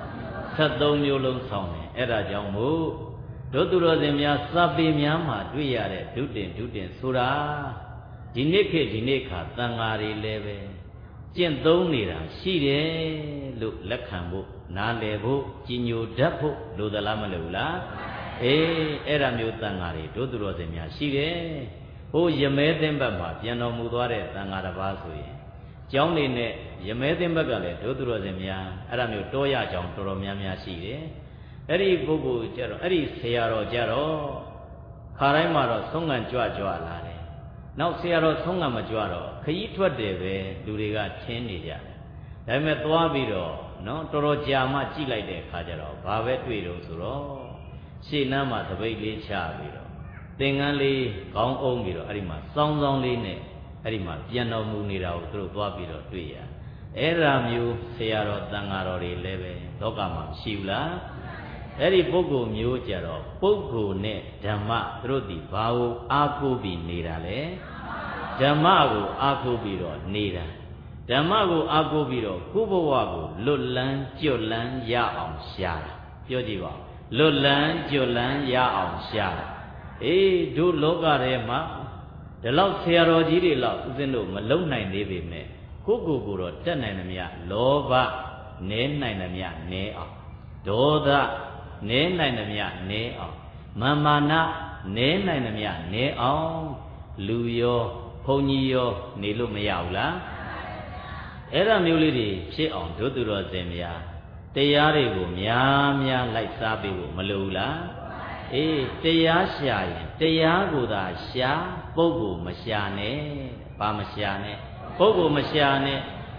73မျိုးလုံးဆောင်တယ်အဲ့ဒါကြောင့်မို့တို့သူတော်စင်များစာပေများမှာတွေ့ရတဲ့ဒုတင်ဆိုတာဒီနေ့ခေတ်ဒီနေ့ခါတန်ဃာတွေလည်းပဲကျင့်သုံးနေတာရှိတယ်လို့လက်ခံဖို့နားလည်ဖို့ကြီးညိုတတ်ဖို့လိုသလားမလိုဘူးလားအဲ့ဒါမျိုးတန်ဃာတွေတို့သူတော်စင်များရှိတယ်ဟိုရမဲသိမ့်ဘက်မှာပြန်တော်မူသွားတဲ့တန်ဃာတစ်ပါးဆိုရင်ကျောင်းနေနဲ့ရမဲသိမ့်ဘက်ကလည်းတို့သူတော်စင်များအဲ့ဒါမျိုးတောရကျောင်းတော်တော်များများရှိတယ်အဲ့ဒီပုဂ္ဂိုလ်ကြတော့အဲ့ဒီဆရာတော်ကြတော့ခါတိုင်းမှာတော့ဆုံးငံကြွလာတယ်နောက်ဆရာတော်ဆုံးငံမကြွတော့ခရီးထွက်တယ်ပဲလူတွေကထင်းနေကြတယ်ဒါပေမဲ့သွားပြီးတော့နော်တော်တော်ကြာမှကြည့်လိုက်တဲ့အခါကျတော့ဘာပဲတွေ့တော့ဆိုတော့ရှေ့နားမှာတပိတ်လေးချပြီးတော့သင်္ကန်းလေးခေါင်းအုံးပြီးတော့အဲ့ဒီမှာစောင်းလေးနဲ့အဲ့ဒီမှာပြန်တော်မူနေတာကိုသူတို့သွားပြီးတော့တွေ့ရအဲ့ဒါမျိုးဆရာတော်တန်ဃာတော်တွေလည်းပဲလောကမှာရှိဘူးလားအဲ့ဒီပုဂ္ဂိုလ်မျိုးကြတော့ပုဂ္ဂိုလ်နဲ့ဓမ္မသူတို့ဒီဘာကိုအားကိုးပြီးနေတာလဲဓမ္မကိုအားကိုးပြီးတော့နေတာဓမ္မကိုအားကိုးပြီးတော့ကိုယ်ဘဝကိုလွတ်လန်းကျွတ်လန်းရအောင်ရှာတာပြောကြည့်ပါလွတ်လန်းကျွတ်လန်းရအောင်ရှာတာတို့လောကထဲမှာဒီလောက်ဆရာတော်ကြီးတွေလောက်ဦးဇင်းတို့မလုံနိုင်သေးပေမဲ့ကိုတော့တက်နိုင်သမျှလောဘနည်းနိုင်သမျှနည်းအောင်ဒေါသနည်းနိုင်သမျှနည်းအောင်မာနနည်းနိုင်သမျှနည်းအောင်လူရောဘုန်းကြီးရောနေလို့မရဘူးလားအဲ့ဒါမျိုးလေးတွေဖြစ်အောင်တို့သူတော်စင်များတရားတွေကိုများလိုက်စားပေးဖို့မလိုဘူးလားတရားရှာရင်တရားကိုသာရှာပုဂ္ဂိုလ်မရှာနဲ့ဘာမရှာနဲ့ပုဂ္ဂိုလ်မရှာနဲ့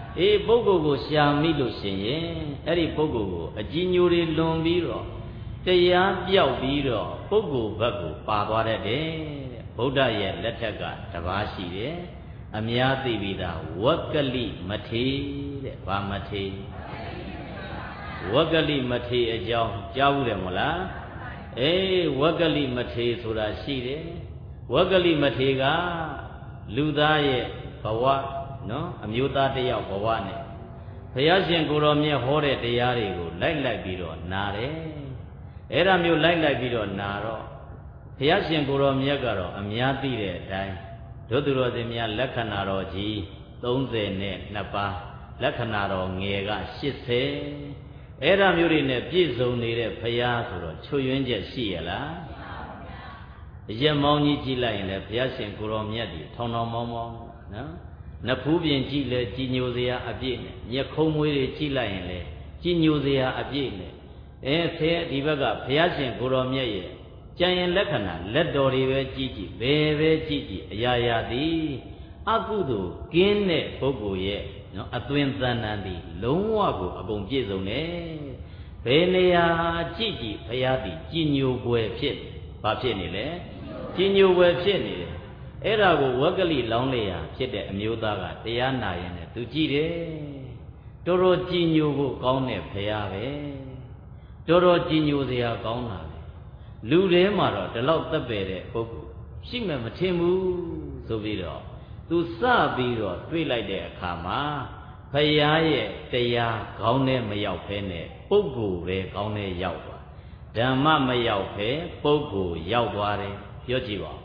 ပုဂ္ဂိုလ်ကိုရှာမိလို့ရှိရင်အဲ့ဒီပုဂ္ဂိုလ်ကိုအကြည်ညိုတွေလွန်ပြီးတော့တရားပြောက်ပြီးတော့ပုဂ္ဂိုလ်ဘက်ကိုပါသွားတတ်တယ်တဲ့ဗုဒ္ဓရဲ့လက်ထက်ကတပါးရှိတယ်အများသိပြီးသားဝက္ကလိမထေတဲ့ဗာမထေဝက္ကလိမထေအကြောင်းကြားဘူးတယ်မဟုတ်လားဝက္ကလိမထေဆိုတာရှိတယ်ဝက္ကလိမထေကလူသားရဲ့ဘဝနော်အမျိုးသားတယောက်ဘဝနဲ့ဘုရားရှင်ကိုယ်တော်မြတ်ဟောတဲ့တရားတွေကိုလိုက်ပြီးတော့နာတယ်အဲ့ဒါမျိုးလိုက်ပြီးတော့နာတော့ဘုရားရှင်ကိုယ်တော်မြတ်ကတော့အများသိတဲ့အတိုင်းဒုသူတော်စင်များလက္ခဏာတော်ကြီး32ပါးလက္ခဏာတော်ငယ်က80အဲ့ဒါမျိုးတွေနဲ့ပြည့်စုံနေတဲ့ဘုရားဆိုတော့ချွတ်ယွင်းချက်ရှိရလားရက်မောင်းကြီးကြည့်လိုက်ရင်လည်းဘုရားရှင်ကိုယ်တော်မြတ်ဒီထောင်ထောင်မောင်းမောင်းနော်နဖူးပြင်ကြည့်လဲကြည်ညိုစရာအပြည့်နဲ့ညက်ခုံးမွေးတွေကြည့်လိုက်ရင်လည်းကြည်ညိုစရာအပြည့်နဲ့ဒီဘက်ကဘုရားရှင်ကိုယ်တော်မြတ်ရဲ့ကြံရင်လက္ခဏာလက်တော်တွေပဲကြည့်ကြည့်ဘယ်ပဲကြည့်ကြည့်အရာရာသည်အကုသိုလ်ကင်းတဲ့ပုဂ္ဂိုလ်ရဲ့နော်အသွင်သဏ္ဍာန်သည်လုံးဝကိုအကုန်ပြည့်စုံတယ်ဘယ်နေရာကြည့်ကြည့်ဘုရားသည်ကြည်ညိုွယ်ဖြစ်ဘာဖြစ်နေလဲကြည်ညိုွယ်ဖြစ်နေတယ်အဲ့ဒါကိုဝက္ကလိလောင်းလေရာဖြစ်တဲ့အမျိုးသားကတရားနာရင်လည်းသူကြည့်တယ်တော်တော်ကြည်ညိုဖို့ကောင်းတဲ့ဘုရားပဲတော်တော်ကြည်ညိုစရာကောင်းတာပဲလူထဲမှာတော့ဒီလောက်သက်ပေတဲ့ပုဂ္ဂိုလ်ရှိမှမထင်ဘူးဆိုပြီးတော့သူစပြီးတော့တွေးလိုက်တဲ့အခါမှာဘုရားရဲ့တရားခေါင်းထဲမရောက်ဖဲနဲ့ပုဂ္ဂိုလ်ပဲခေါင်းထဲရောက်သွားဓမ္မမရောက်ဖဲပုဂ္ဂိုလ်ရောက်သွားတယ်ပြောကြည့်ပါ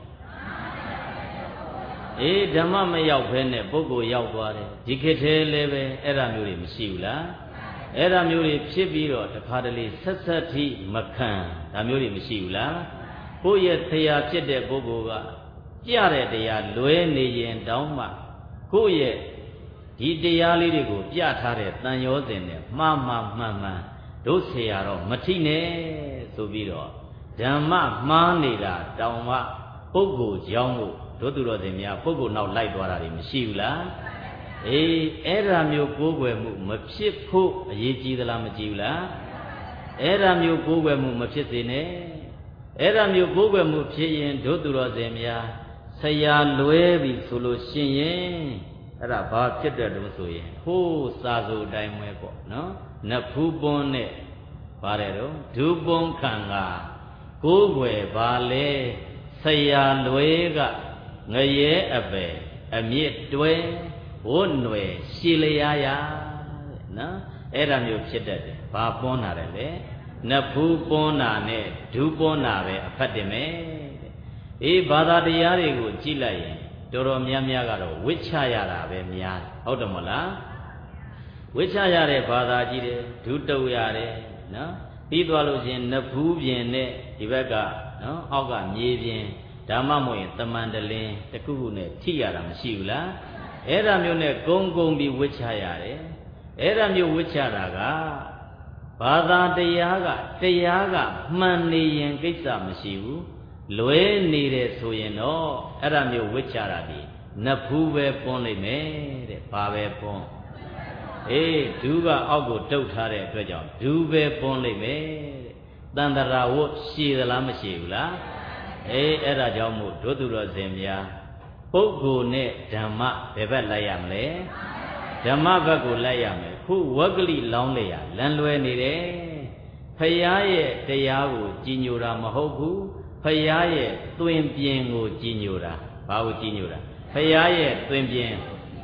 ဓမ္မမရောက်ဖဲနဲ့ပုဂ္ဂိုလ်ရောက်သွားတယ်ဒီခေတ်ထဲလည်းပဲအဲ့ဒါမျိုးတွေမရှိဘူးလားအဲ့ဒါမျိုးတွေဖြစ်ပြီးတော့တခါတလေဆက်ဆက်ထိမခံဒါမျိုးတွေမရှိဘူးလားကိုယ့်ရဲ့တရားဖြစ်တဲ့ပုဂ္ဂိုလ်ကကြတဲ့တရားလွဲနေရင်တောင်းမှကိုယ့်ရဲ့ဒီတရားလေးတွေကိုပြထားတဲ့တန်ရောစဉ်နဲ့မှားမှန်တို့ဆရာတော့မထိနဲ့ဆိုပြီးတော့ဓမ္မမှားနေတာတောင်းမှပုဂ္ဂိုလ်ကြောင့်လို့တို့သူတော်စင်များပုဂ္ဂိုလ်နောက်လိုက်သွားတာတွေမရှိဘူးလားအဲ့ဒါမျိုးကိုးကွယ်မှုမဖြစ်ဖို့အရေးကြီးသလားမကြီးဘူးလားအဲ့ဒါမျိုးကိုးကွယ်မှုမဖြစ်စေနဲ့အဲ့ဒါမျိုးကိုးကွယ်မှုဖြစ်ရင်တို့သူတော်စင်များဆရာလွဲပြီဆိုလို့ရှင်ရင်အဲ့ဒါဘာဖြစ်တယ်လို့ဆိုရင်ဟိုးစာဆိုအတိုင်းပဲပေါ့နော်နဖူးပွန်းနဲ့ပါတယ်တော့ဒူပွန်းခံကကိုးကွယ်ပါလေဆရာလွဲကငရဲအပယ်အမြင့်တွဲဝတ်ຫນွယ်ရှည်လျားရနော်အဲ့ဒါမျိုးဖြစ်တတ်တယ်ဘာပွန်းတာလဲလေနဖူးပွန်းတာနဲ့ဒူးပွန်းတာပဲအဖတ်တယ်မယ်ဘာသာတရားတွေကိုကြည့်လိုက်ရင်တော်တော်များများကတော့ဝိချရတာပဲများဟုတ်တယ်မဟုတ်လားဝိချရတဲ့ဘာသာကြည့်တယ်ဒုတုတ်ရတယ်နော်ပြီးသွားလို့ချင်းနဖူးပြင်နဲ့ဒီဘက်ကနော်အောက်ကမြေပြင်ဒါမှမဟုတ်ရင်တမန်တလင်းတခုခုနဲ့ထိရတာမရှိဘူးလားအဲ့ဒါမျိုးနဲ့ဂုံပြီးဝိချရတယ်အဲ့ဒါမျိုးဝိချတာကဘာသာတရားကမှန်နေရင်ကိစ္စမရှိဘူးလွဲနေတယ်ဆိုရင်တော့အဲ့ဒါမျိုးဝိချတာဒီနဖူးပဲပွန်းလိုက်မယ်တဲ့ဘာပဲပွန်းဒူးကအောက်ကိုတုတ်ထားတဲ့အတွက်ကြောင့်ဒူးပဲပွန်းလိုက်မယ်တဲ့တန်တရာဝတ်ရှည်သလားမရှည်ဘူးလားအဲ့ဒါကြောင့်မို့တို့သူတော်စင်များပုဂ္ဂိုလ်နဲ့ဓမ္မဘယ်ဘက်လိုက်ရမလဲဓမ္မဘက်ကိုလိုက်ရမယ်ခုဝက္ကလိလောင်းလေရလမ်းလွဲနေတယ်ဖယားရဲ့တရားကိုကြည်ညိုတာမဟုတ်ဘူးဖယားရဲ့သွင်ပြင်ကိုကြည်ညိုတာဘာကိုကြည်ညိုတာဖယားရဲ့သွင်ပြင်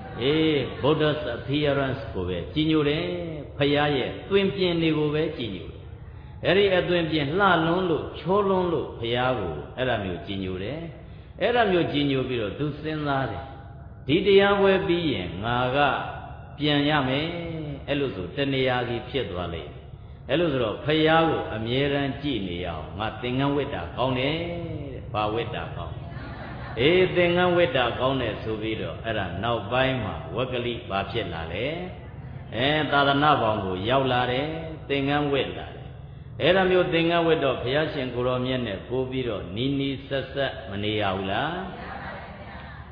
Buddha's appearance ကိုပဲကြည်ညိုတယ်ဖယားရဲ့သွင်ပြင်တွေကိုပဲကြည်ညိုတယ်အဲ့ဒီအသွင်ပြင်လှလွန်းလို့ချောလွန်းလို့ဘုရားကိုအဲ့ဒါမျိုးကြည်ညိုတယ်အဲ့ဒါမျိုးကြည်ညိုပြီးတော့သူစဉ်းစားတယ်ဒီတရားဝဲပြီးရင်ငါကပြန်ရမယ်အဲ့လိုဆိုတဏှာကြီးဖြစ်သွားလိမ့်အဲ့လိုဆိုတော့ဘုရားကိုအမြဲတမ်းကြည်နေအောင်ငါသင်္ကန်းဝိတ္တာကောင်းတယ်တဲ့ဘာဝိတ္တာကောင်းသင်္ကန်းဝိတ္တာကောင်းတယ်ဆိုပြီးတော့အဲ့ဒါနောက်ပိုင်းမှာဝက္ကလိဘာဖြစ်လာလဲသာသနာပေါင်းကိုရောက်လာတယ်သင်္ကန်းဝိတ္တာအဲ့ဒါမျိုးသင်္ကန်းဝတ်တော့ဘုရားရှင်ကိုယ်တော်မြတ်နဲ့ပို့ပြီးတော့နီးနီးဆက်ဆက်မနေရဘူးလား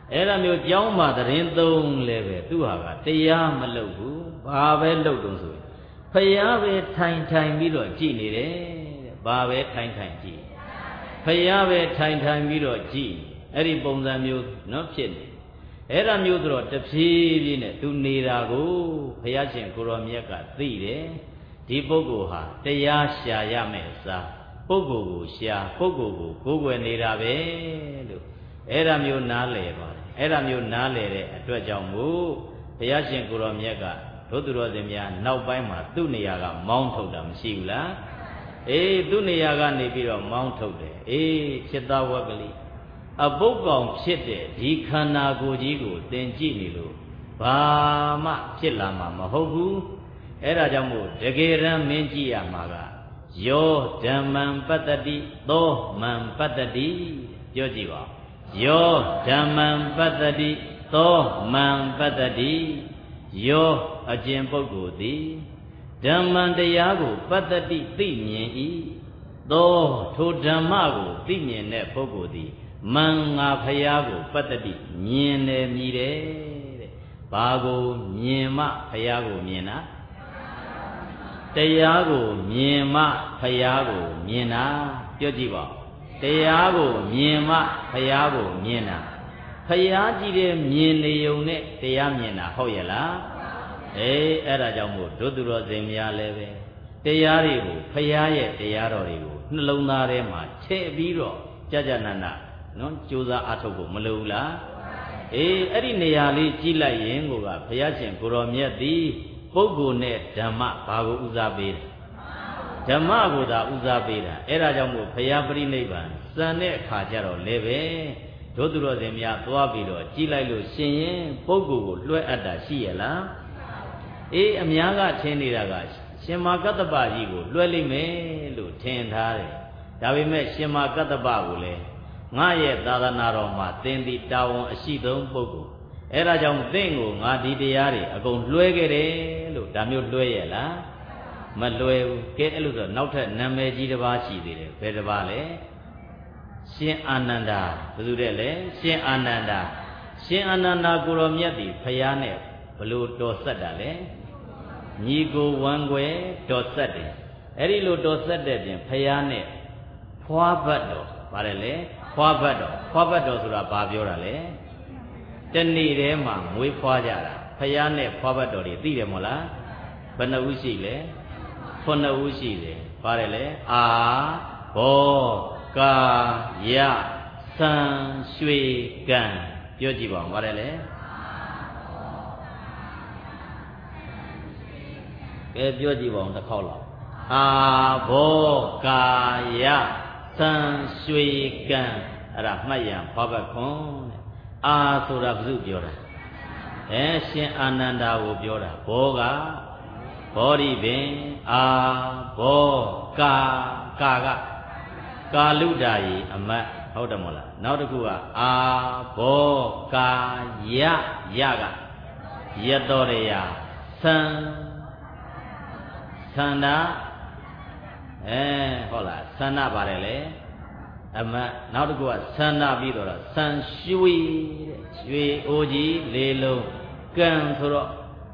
အဲ့ဒါမျိုးကြောင်းမှာသတင်းသုံးလဲပဲသူဟာကတရားမလုပ်ဘူးဘာပဲလုပ်တုံးဆိုဖယားပဲထိုင်ပြီးတော့ကြည်နေတယ်တဲ့ဘာပဲထိုင်ကြည်ဖယားပဲထိုင်ပြီးတော့ကြည်အဲ့ဒီပုံစံမျိုးနော်ဖြစ်နေအဲ့ဒါမျိုးဆိုတော့တဖြည်းဖြည်းနဲ့သူနေတာကိုဘုရားရှင်ကိုရောမြတ်ကသိတယ်ဒီပုဂ္ဂိုလ်ဟာတရားရှာရမယ်စားပုဂ္ဂိုလ်ကိုရှာပုဂ္ဂိုလ်ကိုကိုးကွယ်နေတာပဲလို့အဲ့ဒါမျိုးနားလည်ပါတယ်အဲ့ဒါမျိုးနားလည်တဲ့အတွက်ကြောင့်မို့ဘုရားရှင်ကိုရောမြတ်ကတို့သူတော်စင်များနောက်ပိုင်းမှာသူ့နေရာကမောင်းထုတ်တာမရှိဘူးလားအေးသူ့နေရာကနေပြီးတော့မောင်းထုတ်တယ်အေးจิตဝကလိအပုပ်ကောင်ဖြစ်တဲ့ဒီခန္ဓာကိုယ်ကြီးကိုသင်ကြည့်နေလို့ဘာမှဖြစ်လာမှာမဟုတ်ဘူးအဲ့ဒါကြောင့်မို့တကယ်တမ်းမင်းကြည့်ရမှာကယောဓမ္မံပတ္တတိသောမံပတ္တတိပြောကြည့်ပါယောဓမ္မံပတ္တတိသောမံပတ္တတိယောအကျင့်ပုဂ္ဂိုလ်သည်ဓမ္မံတရားကိုပတ္တတိသိမြင်၏သောထိုဓမ္မကိုသိမြင်တဲ့ပုဂ္ဂိုလ်သည်မံငါဖရာကိုပတ္တတိမြင်တယ်မြည်တယ်တဲ့ဘာကိုမြင်မှဖရာကိုမြင်တာတရားကိုမြင်မှဖရာကိုမြင်တာပြောကြည့်ပါတရားကိုမြင်မှဖရာကိုမြင်တာဖရာကြည့်တဲ့မြင်နေုံနဲ့တရားမြင်တာဟုတ်ရဲ့လားအေးအဲ့ဒါကြောင့်မို့ဒုသူတော်စင်များလည်းပဲတရားတွေကိုဖရာရဲ့တရားတော်တွေကိုနှလုံးသားထဲမှာထည့်ပြီးတော့ကြာနာနာနော်ကြိုးစားအားထုတ်ဖို့မလိုဘူးလားအေးအဲ့ဒီနေရာလေးကြည့်လိုက်ရင်ကိုကဘုရားရှင်ကိုရောမြတ်သည်ပုဂ္ဂိုလ်နဲ့ဓမ္မဘာကိုဥစားပေးတယ်ဓမ္မကိုသာဥစားပေးတာအဲ့ဒါကြောင့်မို့ဘုရားပြိဋိဘံစံတဲ့အခါကျတော့လည်းပဲတို့သူတော်စင်များသွားပြီးတော့ကြည့်လိုက်လို့ရှင်ရင်ပုဂ္ဂိုလ်ကိုလွှဲအပ်တာရှိရလားအေးအများကထင်နေတာကရှင်မာကတ္တပကြီးကိုလွှဲလိမ့်မယ်လို့ထင်ထားတယ်ဒါပေမဲ့ရှင်မာကတ္တပကိုလည်းငါရဲ့သာသနာတော်မှာသင်သည်တာဝန်အရှိဆုံးပုဂ္ဂိုလ်အဲ့ဒါကြောင့်သင်ကိုငါဒီတရားတွေအကုန်လွှဲခဲ့တယ်လို့ဒါမျိုးလွှဲရလားမလွှဲဘူးကဲအဲ့လိုဆိုနောက်ထပ်နာမည်ကြီးတစ်ပါးရှိသေးတယ်ဘယ်တစ်ပါးလဲရှင်အာနန္ဒာဘယ်သူတဲ့လဲရှင်အာနန္ဒာရှင်အာနန္ဒာကိုရောမြတ်သည်ဖယားနဲ့ဘလို့တော်ဆက်တာလဲညီကိုဝမ်းွယ်တော်ဆက်တယ်အဲ့ဒီလိုတော်ဆက်တဲ့ပြင်ဖယားနဲ့ဖွားဘတ်တော်ပါတယ်လေဖွားဘတ်တော်ဆိုတာဘာပြောတာလဲတနေ့တည်းမှာမွေးဖွားကြတာဖယားနဲ့ဖွားဘတ်တော်တွေသိတယ်မို့လားဘယ်နှဦးရှိလဲ9ဦးရှိတယ်ပါတယ်လေအာဘောကာယသံရွှေကံပြောကြည့်ပါဦးပါတယ်လေကဲပြောကြည့်ပါဦးတစ်ခေါက်လောက်အာဘောကာယသံရွှေကံအဲ့ဒါမှတ်ရန်ဖွားဘတ်ခွန်တဲ့အာဆိုတာဘုသူပြောတာရှင်အာနန္ဒာကိုပြောတာဘောကဘောဓိပင်အာဘောကာလုဒာယီအမတ်ဟုတ်တယ်မို့လားနောက်တစ်ခုကအာဘောကာယကယတောရယသံသန္တာဟုတ်လားသန္တာပါတယ်လေအမတ်နောက်တစ်ခုကသန္တာပြီးတော့သံရွှေတဲ့ရွှေအိုကြီးလေးလုံးကံဆိုတော့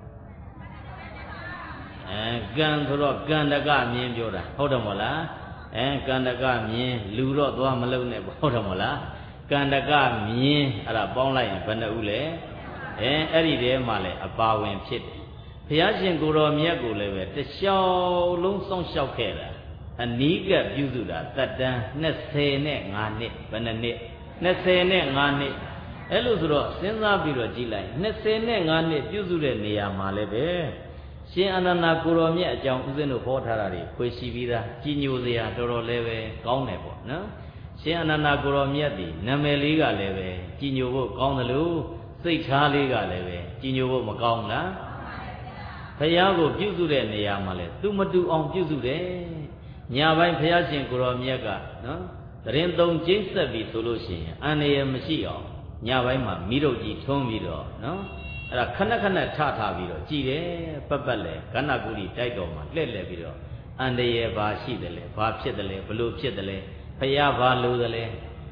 ကံဆိုတော့ကန္တကမြင်ပြောတာဟုတ်တယ်မို့လားကန္တကမြင်လူတော့သွားမလုံးနဲ့ဟုတ်တယ်မို့လားကန္တကမြင်အဲ့ဒါပေါင်းလိုက်ရင်ဘယ်နှဦးလဲအဲ့ဒီထဲမှာလဲအပါဝင်ဖြစ်တယ်ဘုရားရှင်ကိုယ်တော်မြတ်ကိုလည်းပဲတလျှောက်လုံးစောင့်ရှောက်ခဲ့တာအနီးကပ်ပြုစုတာတတ်တန်း25နှစ်ဘယ်နှစ်နှစ်25နှစ်အဲ့လိုဆိုတော့စဉ်းစားပြီးတော့ကြည့်လိုက်25နှစ်ပြုစုတဲ့နေရာမှာလည်းပဲရှင်အာနန္ဒာကိုရောမြတ်အကြောင်းဦးဇင်းတို့ဟောထားတာတွေခွေရှိပြီးသားကြီးညိုစရာတော်တော်လည်းပဲကောင်းတယ်ပေါ့နော်ရှင်အာနန္ဒာကိုရောမြတ်ဒီနာမည်လေးကလည်းပဲကြီးညိုဖို့ကောင်းတယ်လို့စိတ်ထားလေးကလည်းပဲကြီးညိုဖို့မကောင်းလားဘုရားကိုပြုစုတဲ့နေရာမှာလဲသူမတူအောင်ပြုစုတယ်ညာပိုင်းဘုရားရှင်ကိုရောမြတ်ကနော်သတင်းသုံးကျိတ်ဆက်ပြီးဆိုလို့ရှိရင်အန္တရာယ်မရှိအောင်ညပိုင်းမှာမိတို့ကြီးထုံးပြီးတော့နော်အဲ့ဒါခဏထပြီးတော့ကြည်တယ်ပတ်လဲကဏ္ဍကူရီတိုက်တော်မှာလှည့်ပြီးတော့အန္တရာယ်ဘာရှိတယ်လဲဘာဖြစ်တယ်လဲဘလို့ဖြစ်တယ်လဲဘုရားဘာလိုတယ်လဲ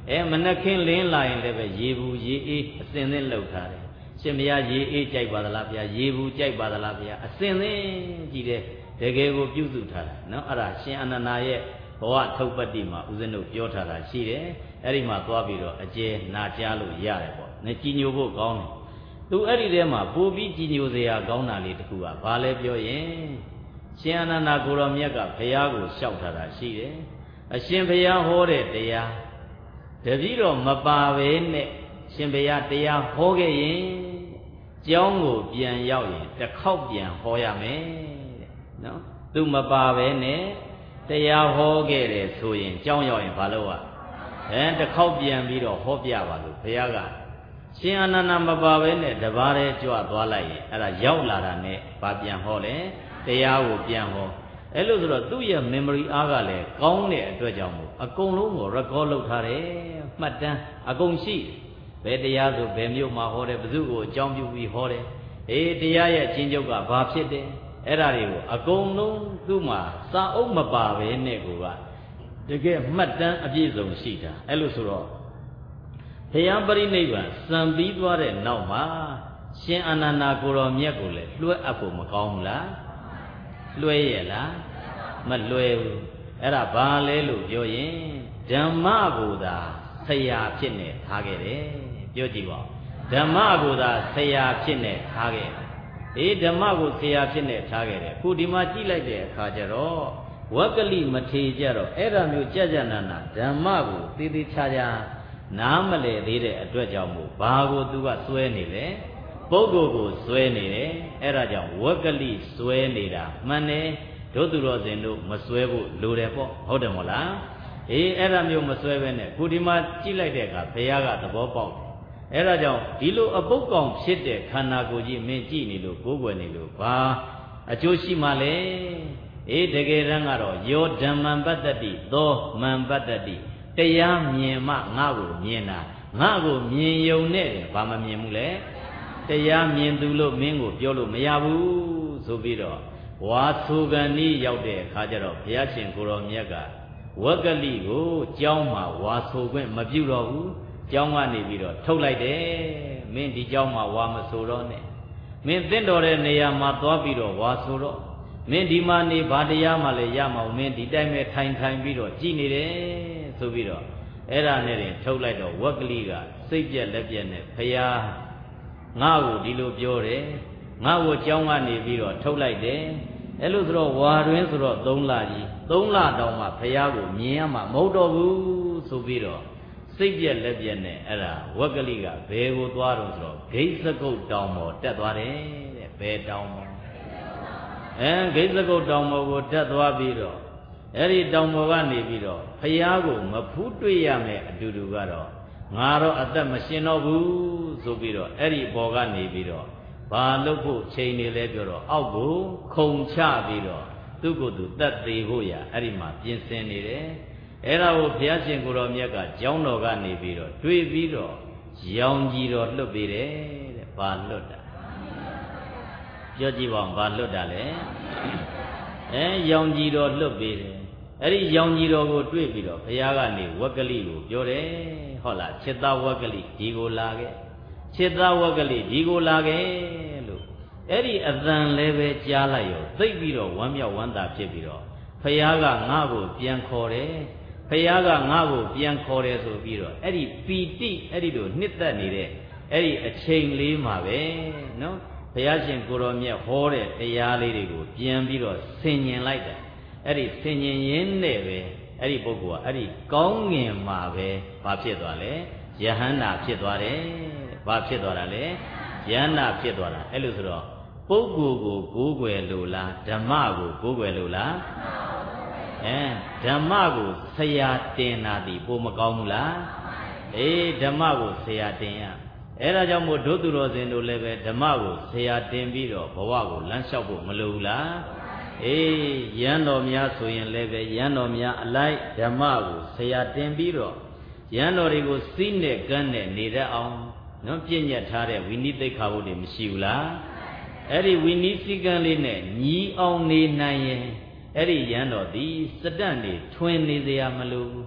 မနက်ခင်းလင်းလာရင်လည်းပဲရေဘူးရေအေးအစင်သင်းလှုပ်ထားတယ်ရှင်ဘုရားရေအေးကြိုက်ပါသလားဗျာရေဘူးကြိုက်ပါသလားဗျာအစင်သင်းကြည့်တယ်တကယ်ကိုပြုစုထားတာနော်အဲ့ဒါရှင်အနန္ဒာရဲ့ဘဝထုတ်ပတ္တိမှာဦးဇင်းတို့ပြောထားတာရှိတယ်အဲ့ဒီမှာသွားပြီးတော့အကျယ်နာကြားလို့ရတယ်ပေါ့နဲ့ကြည်ညိုဖို့ကောင်းတယ်သူအဲ့ဒီထဲမှာပို့ပြီးကြည်ညိုစရာကောင်းတာလေးတစ်ခုကဘာလဲပြောရင်ရှင်အနန္ဒာကိုရောမြတ်ကဘုရားကိုလျှောက်ထားတာရှိတယ်အရှင်ဘုရားဟောတဲ့တရားတပည့်တော်မပါပဲနဲ့ရှင်ဘုရားတရားဟောခဲ့ရင်ကျောင်းကိုပြန်ရောက်ရင်တစ်ခေါက်ပြန်ဟောရမယ်တဲ့နော်သူမပါပဲနဲ့တရားဟောခဲ့တယ်ဆိုရင်ကျောင်းရောက်ရင်ဘာလို့တစ်ခေါက်ပြန်ပြီးတော့ဟောပြပါလို့ဘုရားကရှင်အနန္ဒာမပါပဲနဲ့တပါးတည်းကြွသွားလိုက်ရင်အဲ့ဒါရောက်လာတာနဲ့ဘာပြန်ဟောလဲတရားကိုပြန်ဟောအဲ့လိုဆိုတော့သူ့ရဲ့ memory အားကလည်းကောင်းတဲ့အတွက်ကြောင့်မို့အကုန်လုံးကို record လုပ်ထားတယ်မှတ်တမ်းအကုန်ရှိဘယ်တရားဆိုဘယ်မြို့မှာဟောတယ်ဘယ်သူ့ကိုအကြောင်းပြုပြီးဟောတယ်တရားရဲ့အချင်းချုပ်ကဘာဖြစ်တယ်အဲ့ဒါတွေကိုအကုန်လုံးသူ့မှာစာအုပ်မပါပဲနဲ့ကိုကတကယ်မှတ်တမ်းအပြည့်စုံရှိတာအဲ့လိုဆိုတော့ဘုရားပရိနိဗ္ဗာန်စံပြီးသွားတဲ့နောက်မှာရှင်အနန္ဒာကိုရောမြတ်ကိုလည်းလွှဲအပ်ဖို့မကောင်းဘူးလားလွှဲရဲ့လားမလွှဲဘူးအဲ့ဒါဘာလဲလို့ပြောရင်ဓမ္မကိုသာဆရာဖြစ်နေထားခဲ့တယ်ပြောကြည့်ပါဓမ္မကိုသာဆရာဖြစ်နေထားခဲ့ဓမ္မကိုဆရာဖြစ်နေထားခဲ့တယ်ခုဒီမှာကြည့်လိုက်တဲ့အခါကျတော့ဝက္ကလိမထေကြတော့အဲ့ဒါမျိုးကြကြနာနာဓမ္မကိုသေသေးချာချာနားမလည်သေးတဲ့အတွက်ကြောင့်မို့ဘာကိုသူကစွဲနေလဲပုဂ္ဂိုလ်ကိုစွဲနေတယ်အဲ့ဒါကြောင့်ဝက္ကလိစွဲနေတာမှန်တယ်တို့သူတော်စင်တို့မစွဲဖို့လိုတယ်ပေါ့ဟုတ်တယ်မို့လားအဲ့ဒါမျိုးမစွဲပဲနဲ့ခုဒီမှာကြည့်လိုက်တဲ့အခါဘုရားကသဘောပေါက်တယ်အဲ့ဒါကြောင့်ဒီလိုအပုပ်ကောင်ဖြစ်တဲ့ခန္ဓာကိုယ်ကြီးမင်းကြည့်နေလို့ကိုယ်ွယ်နေလို့ဘာအကျိုးရှိမှလဲတကယ်တမ်းကတော့ယောဓမ္မံပတ္တတိသောမံပတ္တတိတရားမြင်မှငါ့ကိုမြင်တာငါ့ကိုမြင်ယုံနဲ့ဘာမမြင်ဘူးလဲတရားမြင်သူလို့မင်းကိုပြောလို့မရဘူးဆိုပြီးတော့ဝါဆိုကံဤရောက်တဲ့အခါကျတော့ဘုရားရှင်ကိုရောမြတ်ကဝက္ကလိကိုကျောင်းမှာဝါဆိုခွင့်မပြုတော့ဘူးကျောင်းကနေပြီးတော့ထုတ်လိုက်တယ်မင်းဒီကျောင်းမှာဝါမဆိုတော့နဲ့မင်းသင့်တော်တဲ့နေရာမှာသွားပြီးတော့ဝါဆိုတော့မင်းဒီမှာနေဘာတရားမှလည်းရမအောင်မင်းဒီတိုင်းပဲထိုင်ပြီးတော့ကြည်နေတယ်ဆိုပြီးတော့အဲ့ဒါနဲ့တင်ထုတ်လိုက်တော့ဝက္ကလိကစိတ်ပြက်လက်ပြက်နဲ့ဖယားငါ့ကိုဒီလိုပြောတယ်ငါ့ကိုကျောင်းကနေပြီးတော့ထုတ်လိုက်တယ်အဲ့လိုဆိုတော့ဝါတွင်ဆိုတော့3လကြီး3လတောင်မှဖယားကိုမြင်ရမှာမဟုတ်တော့ဘူးဆိုပြီးတော့စိတ်ပြက်လက်ပြက်နဲ့အဲ့ဒါဝက္ကလိကဘယ်ကိုသွားတော့ဆိုတော့ဂိစကုတ်တောင်ပေါ်တက်သွားတယ်တဲ့ဘယ်တောင်ပေါ်ဂိစကုတ်တောင်ပေါ်ကိုတက်သွားပြီးတော့အဲ့ဒီတောင်ပေါ်ကနေပြီးတော့ဖယားကိုမဖူးတွေ့ရမယ်အတူတူကတော့ငါတော့အသက်မရှင်တော့ဘူးဆိုပြီးတော့အဲ့ဒီဘော်ကနေပြီးတော့ဘာလုပ်ဖို့ချိန်နေလဲပြောတော့အောက်ကိုခုံချပြီးတော့သူ့ကိုယ်သူတက်သေးဖို့ရအဲ့ဒီမှာပြင်ဆင်နေတယ်အဲ့ဒါကိုဘုရားရှင်ကိုရောမြတ်ကကျောင်းတော်ကနေပြီးတော့တွေးပြီးတော့ရောင်ကြီးတော်လွတ်ပေးတယ်တဲ့ဘာလွတ်တာပြောကြည့်ပါဦးဘာလွတ်တာလဲရောင်ကြီးတော်လွတ်ပေးတယ်အဲ့ဒီရောင်ကြီးတော်ကိုတွေ့ပြီးတော့ဘုရားကနေဝက္ကလိကိုပြောတယ်ဟုတ်လားจิตတဝက္ကလိဒီကိုလာခဲ့จิตတဝက္ကလိဒီကိုလာခဲ့လို့အဲ့ဒီအသံလည်းပဲကြားလိုက်ရောသိပြီးတော့ဝမ်းမြောက်ဝမ်းသာဖြစ်ပြီးတော့ဘုရားကငါ့ကိုပြန်ခေါ်တယ်ဘုရားကငါ့ကိုပြန်ခေါ်တယ်ဆိုပြီးတော့အဲ့ဒီပီတိအဲ့ဒီလိုနှစ်သက်နေတဲ့အဲ့ဒီအချိန်လေးမှာပဲနော်ဘုရားရှင်ကိုရောမြတ်ဟောတဲ့တရားလေးတွေကိုပြန်ပြီးတော့ဆင်ញင်လိုက်တာအဲ့ဒီဆင်ញင်ရင်းနဲ့ပဲအဲ့ဒီပုဂ္ဂိုလ်ကအဲ့ဒီကောင်းငင်မှာပဲဘာဖြစ်သွားလဲယဟန္တာဖြစ်သွားတယ်ဘာဖြစ်သွားတာလဲယဟန္တာဖြစ်သွားတာအဲ့လိုဆိုတော့ပုဂ္ဂိုလ်ကိုကိုးကွယ်လို့လားဓမ္မကိုကိုးကွယ်လို့လားဓမ္မကိုဆရာတင်တာဒီပိုမကောင်းဘူးလားဓမ္မကိုဆရာတင်ရအဲ့ဒါကြောင့်မို့ဒုသူတော်စင်တို့လည်းပဲဓမ္မကိုဆရာတင်ပြီးတော့ဘဝကိုလမ်းလျှောက်ဖို့မလိုဘူးလားရန်တော်များဆိုရင်လည်းပဲရန်တော်များအလိုက်ဓမ္မကိုဆရာတင်ပြီးတော့ရန်တော်တွေကိုစီးနဲ့ကမ်းနဲ့နေတတ်အောင်နော်ပြည့်ညတ်ထားတဲ့ဝိနည်းသိက္ခာပုဒ်တွေမရှိဘူးလားအဲ့ဒီဝိနည်းစည်းကမ်းလေးနဲ့ညီအောင်နေနိုင်ရင်အဲ့ဒီရန်တော်သည်စတန့်နေထွင်နေစရာမလိုဘူး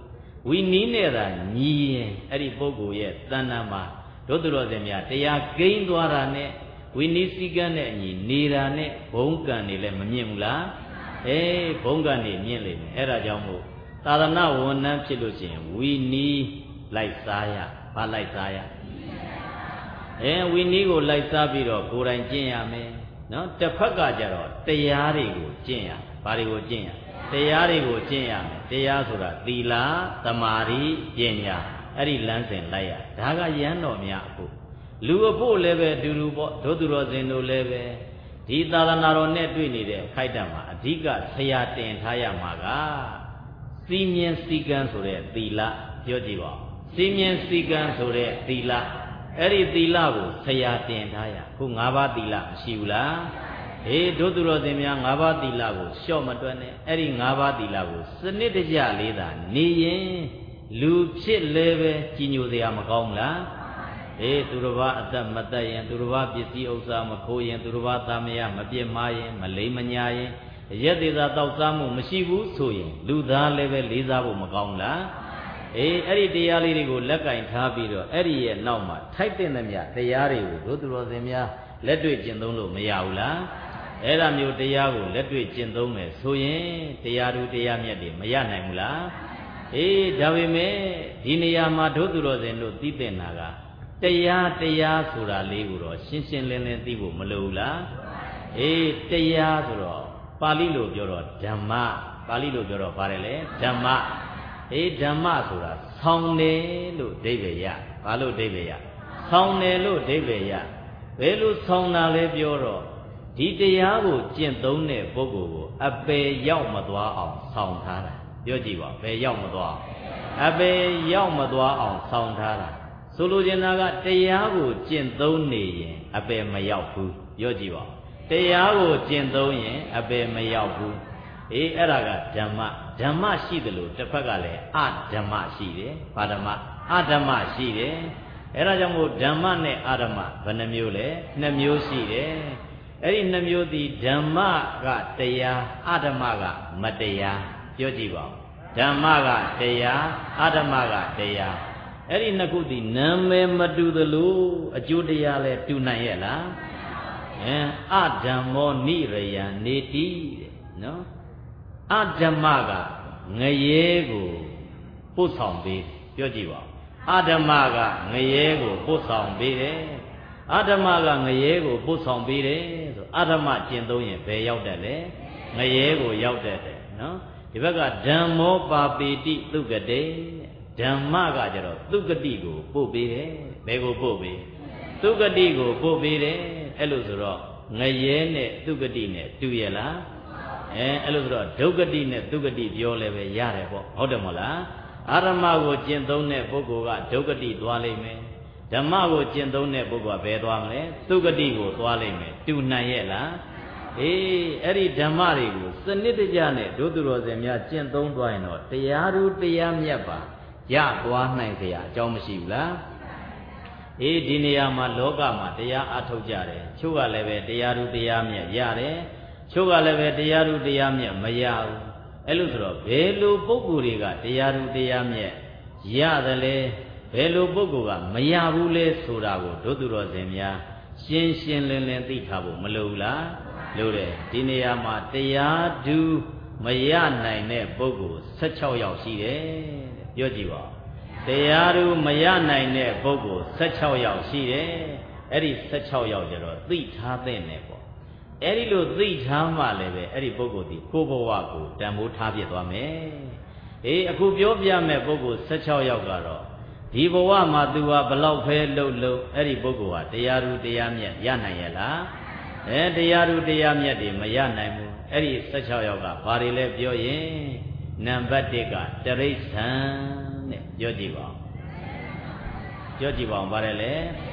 ဝီနီးနေတာညီရင်အဲ့ဒီပုဂ္ဂိုလ်ရဲ့တဏ္ဍာမှာဒုသူတော်စင်များတရားကိန်းသွားတာနဲ့ဝီနီးစည်းကမ်းနဲ့အညီနေတာနဲ့ဘုံကံနေလည်းမမြင့်ဘူးလားဘုံကံနေမြင့်လိမ့်မယ်အဲ့ဒါကြောင့်မို့သာသနာဝန်ထမ်းဖြစ်လို့ရှိရင်ဝီနီးလိုက်စားရဘာလိုက်စားရဝီနီးကိုလိုက်စားပြီးတော့ကိုယ်တိုင်ကျင့်ရမယ်နော်တစ်ဖက်ကကြတော့တရားတွေကိုကျင့်ရဘာတွေကိုကျင့်ရတရားတွေကိုကျင့်ရမယ်တရားဆိုတာသီလသမာဓိပညာအဲ့ဒီလမ်းစဉ်လိုက်ရဒါကရဟန်းတော်များအခုလူအဖို့လည်းပဲအတူတူပေါ့ဒုသူတော်စင်တို့လည်းပဲဒီသာသနာတော်နဲ့တွေ့နေတဲ့ခိုက်တံမှာအဓိကဆရာတင်ထားရမှာကစီမြင်စည်းကမ်းဆိုတဲ့သီလပြောကြည့်ပါစီမြင်စည်းကမ်းဆိုတဲ့သီလအဲ့ဒီသီလကိုဆရာတင်ထားရခု၅ပါးသီလမရှိဘူးလားဒုသူတော်စင်များ၅ပါးသီလကိုလျှော့မတွက်နဲ့အဲ့ဒီ၅ပါးသီလကိုစနစ်တကျလေးသာနေရင်လူဖြစ်လည်းပဲကြီးညိုစရာမကောင်းလားသူတစ်ပါးအသက်မသက်ရင်သူတစ်ပါးပစ္စည်းဥစ္စာမခိုးရင်သူတစ်ပါးသားမယားမပြစ်မှားရင်မလိမ်မညာရင်ရက်သေးသာတောက်စားမှုမရှိဘူးဆိုရင်လူသားလည်းပဲလေးစားဖို့မကောင်းလားအဲ့ဒီတရားလေးတွေကိုလက်ကင်ထားပြီးတော့အဲ့ဒီရဲ့နောက်မှာထိုက်တဲ့သမျှတရားတွေကိုဒုသူတော်စင်များလက်တွေ့ကျင့်သုံးလို့မရဘူးလားအဲ့ဒါမျိုးတရားကိုလက်တွေ့ကျင့်သုံးမယ်ဆိုရင်တရားသူတရားမြတ်တွေမရနိုင်ဘူးလားဒါပေမဲ့ဒီနေရာမှာဒုသူတော်စင်တို့သိတဲ့နာကတရားဆိုတာလေးကိုတော့ရှင်းရှင်းလင်းလင်းသိဖို့မလိုဘူးလားတရားဆိုတော့ပါဠိလိုပြောတော့ဓမ္မပါဠိလိုပြောတော့ပါတယ်လေဓမ္မဓမ္မဆိုတာဆောင်းတယ်လို့အဓိပ္ပာယ်ရဘာလို့အဓိပ္ပာယ်ရဆောင်းတယ်လို့အဓိပ္ပာယ်ရဘယ်လိုဆောင်းတာလဲပြောတော့ဒီတရားကိုကျင့်သုံးတဲ့ပုဂ္ဂိုလ်ကိုအပယ်ရောက်မသွားအောင်ဆောင်းထားတာပြောကြည့်ပါဘယ်ရောက်မသွားအပယ်ရောက်မသွားအောင်ဆောင်းထားတာဆိုလိုချင်တာကတရားကိုကျင့်သုံးနေရင်အပယ်မရောက်ဘူးပြောကြည့်ပါတရားကိုကျင့်သုံးရင်အပယ်မရောက်ဘူးအဲ့ဒါကဓမ္မရှိတယ်လို့တစ်ဖက်ကလည်းအဓမ္မရှိတယ်ဘာဓမ္မအဓမ္မရှိတယ်အဲ့ဒါကြောင့်မို့ဓမ္မနဲ့အဓမ္မဘယ်နှမျိုးလဲ2မျိုးရှိတယ်အဲ့ဒီ2မျိုးသည်ဓမ္မကတရားအဓမ္မကမတရားပြောကြည့်ပါဦးဓမ္မကတရားအဓမ္မကတရားအဲ့ဒီနှစ်ခုသည်နာမည်မတူသလိုအကျိုးတရားလည်းတူနိုင်ရဲ့လားအဓမ္မောနိရယံနေတိတဲ့နော်အဓမ္မကငရဲကိုပို့ဆောင်ပေးပြောကြည့်ပါအဓမ္မကငရဲကိုပို့ဆောင်ပေးတယ်အဓမ္မကငရဲကိုပို့ဆောင်ပေးတယ်ဆိုအဓမ္မကျင့်သုံးရင်ဘယ်ရောက်တယ်လဲငရဲကိုရောက်တယ်နော်ဒီဘက်ကဓမ္မောပါပေတိသုကတေဓမ္မကကြတော့သုကတိကိုပို့ပေးတယ်ဘယ်ကိုပို့ပေးသုကတိကိုပို့ပေးတယ်အဲ့လိုဆိုတော့ငရဲနဲ့သုကတိနဲ့တူရဲ့လားအဲ့လိုဆိုတော့ဒုက္ကတိနဲ့သုကတိပြောလည်းပဲရတယ်ပေါ့ဟုတ်တယ်မဟုတ်လားအာရမကိုကျင့်သုံးတဲ့ပုဂ္ဂိုလ်ကဒုက္ကတိသွားလိမ့်မယ်ဓမ္မကိုကျင့်သုံးတဲ့ပုဂ္ဂိုလ်ကဘယ်သွားမလဲသုကတိကိုသွားလိမ့်မယ်တူနိုင်ရဲ့လားအဲ့ဒီဓမ္မတွေကိုစနစ်တကျနဲ့ဒုသူတော်စင်များကျင့်သုံးသွားရင်တော့တရားသူတရားမြတ်ပါရသွားနိုင်เสียအကြောင်းမရှိဘူးလားဒီနေရာမှာလောကမှာတရားအထုတ်ကြတယ်ချို့ကလည်းပဲတရားသူတရားမြတ်ရတယ်ချို့ကလည်းပဲတရားသူတရားမြတ်မရဘူးအဲ့လိုဆိုတော့ဘယ်လိုပုဂ္ဂိုလ်တွေကတရားသူတရားမြတ်ရတယ်လဲဘယ်လိုပုဂ္ဂိုလ်ကမရဘူးလဲဆိုတာကိုဒုသူတော်စင်များရှင်းရှင်းလင်းလင်းသိထားဖို့မလိုဘူးလားလိုတယ်ဒီနေရာမှာတရားသူမရနိုင်တဲ့ပုဂ္ဂိုလ်16ယောက်ရှိတယ်ပြောကြည့်ပါတရားသူမရနိုင်တဲ့ပုဂ္ဂိုလ်16ယောက်ရှိတယ်အဲ့ဒီ16ယောက်ကျတော့သိထားတဲ့နဲ့ပေါ့အဲ့ဒီလိုသိထားမှလည်းပဲအဲ့ဒီပုဂ္ဂိုလ်ဒီကိုယ်ဘဝကိုတန်ဖိုးထားပြသွားမယ်အခုပြောပြမဲ့ပုဂ္ဂိုလ်16ယောက်ကတော့ဒီဘဝမှာသူဟာဘလောက်ဖဲလှုပ်အဲ့ဒီပုဂ္ဂိုလ်ဟာတရားသူတရားမြတ်ရနိုင်ရဲ့လားတရားသူတရားမြတ်တွေမရနိုင်ဘူးအဲ့ဒီ16ယောက်ကဘာတွေလဲပြောရင်နံပါတ်1ကတရိစ္ဆာန်တဲ့ပြောကြည့်ပါဦးပြောကြည့်ပါဦးဗါတယ်လေ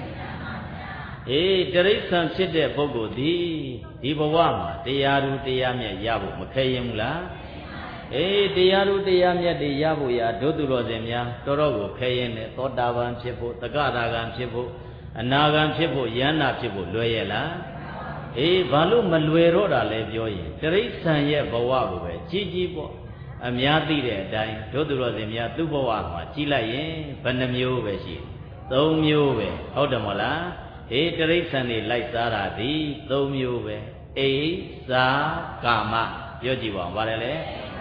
တရိစ္ဆာန်ဖြစ်တဲ့ပုဂ္ဂိုလ်ဒီဘဝမှာတရားသူတရားမြတ်ရဖို့မခဲရင်ဘူးလားတရားသူတရားမြတ်တွေရဖို့ရာဒုသူတော်စင်များတော်တော်ကိုခဲရင်နဲ့သောတာပန်ဖြစ်ဖို့တက္ကရာဂံဖြစ်ဖို့အနာဂံဖြစ်ဖို့ယန္နာဖြစ်ဖို့လွယ်ရဲ့လားဘာလို့မလွယ်တော့တာလဲပြောရင်တရိစ္ဆာန်ရဲ့ဘဝကိုပဲကြီးကြီးပေါ့အများသိတဲ့အတိုင်းတို့သူတော်စင်များသူ့ဘဝမှာကြည်လိုက်ရင်ဘယ်နှမျိုးပဲရှိ၃မျိုးပဲဟုတ်တယ်မဟုတ်လားဟေးတိရစ္ဆာန်တွေလိုက်စားတာဒီ၃မျိုးပဲအိစာကာမပြောကြည့်ပါဦးဗါတယ်လေ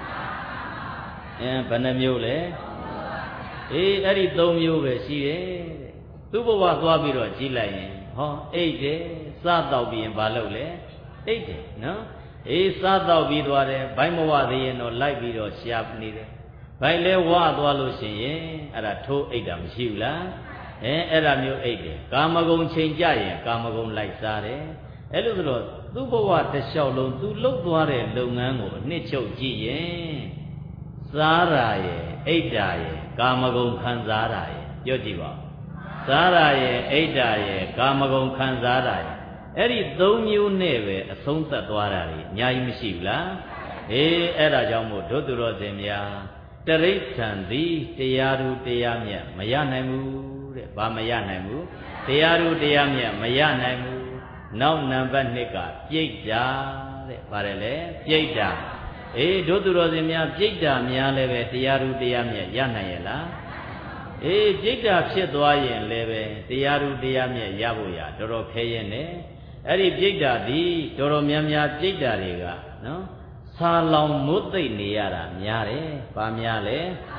ဘယ်နှမျိုးလဲအေးအဲ့ဒီ၃မျိုးပဲရှိတယ်သူ့ဘဝသွားပြီးတော့ကြည်လိုက်ရင်ဟောအိတ်တယ်စားတော့ပြီးရင်ဘာလုပ်လဲအိတ်တယ်နော်အေးစားတော့ပြီးသွားတယ်ဘိုင်းမဝသေးရင်တော့လိုက်ပြီးတော့ရှာနေတယ်ဘိုင်းလဲဝသွားလို့ရှိရင်အဲ့ဒါထိုးအိတ်တာမရှိဘူးလားအဲ့ဒါမျိုးအိတ်တယ်ကာမဂုဏ်ချိန်ကြရင်ကာမဂုဏ်လိုက်စားတယ်အဲ့လိုဆိုတော့သူ့ဘဝတစ်လျှောက်လုံးသူလှုပ်သွားတဲ့လုပ်ငန်းကိုအနှစ်ချုပ်ကြည့်ရင်စားရရဲ့အိတ်တာရဲ့ကာမဂုဏ်ခံစားတာရဲ့ပြောကြည့်ပါစားရရဲ့အိတ်တာရဲ့ကာမဂုဏ်ခံစားတာရဲ့အဲ့ဒီ၃မျိုးနဲ့ပဲအဆုံးသတ်သွားတာလေအများကြီးမရှိဘူးလားအေးအဲ့ဒါကြောင့်မို့တို့သူတော်စင်များတိရစ္ဆာန်သည်တရားသူတရားမြတ်မရနိုင်ဘူးတဲ့ဘာမရနိုင်ဘူးတရားသူတရားမြတ်မရနိုင်ဘူးနောက်နံပါတ်2ကပြိတ္တာတဲ့ပါတယ်လေပြိတ္တာအေးတို့သူတော်စင်များပြိတ္တာများလည်းပဲတရားသူတရားမြတ်ရနိုင်ရဲ့လားအေးပြိတ္တာဖြစ်သွားရင်လည်းပဲတရားသူတရားမြတ်ရဖို့ရတော်တော်ခဲရင်နဲ့အဲ့ဒီပြိတ္တာဒီတော်တော်များများပြိတ္တာတွေကနော်ဆာလောင်မွတ်သိမ့်နေရတာများတယ်။ဘာများလဲ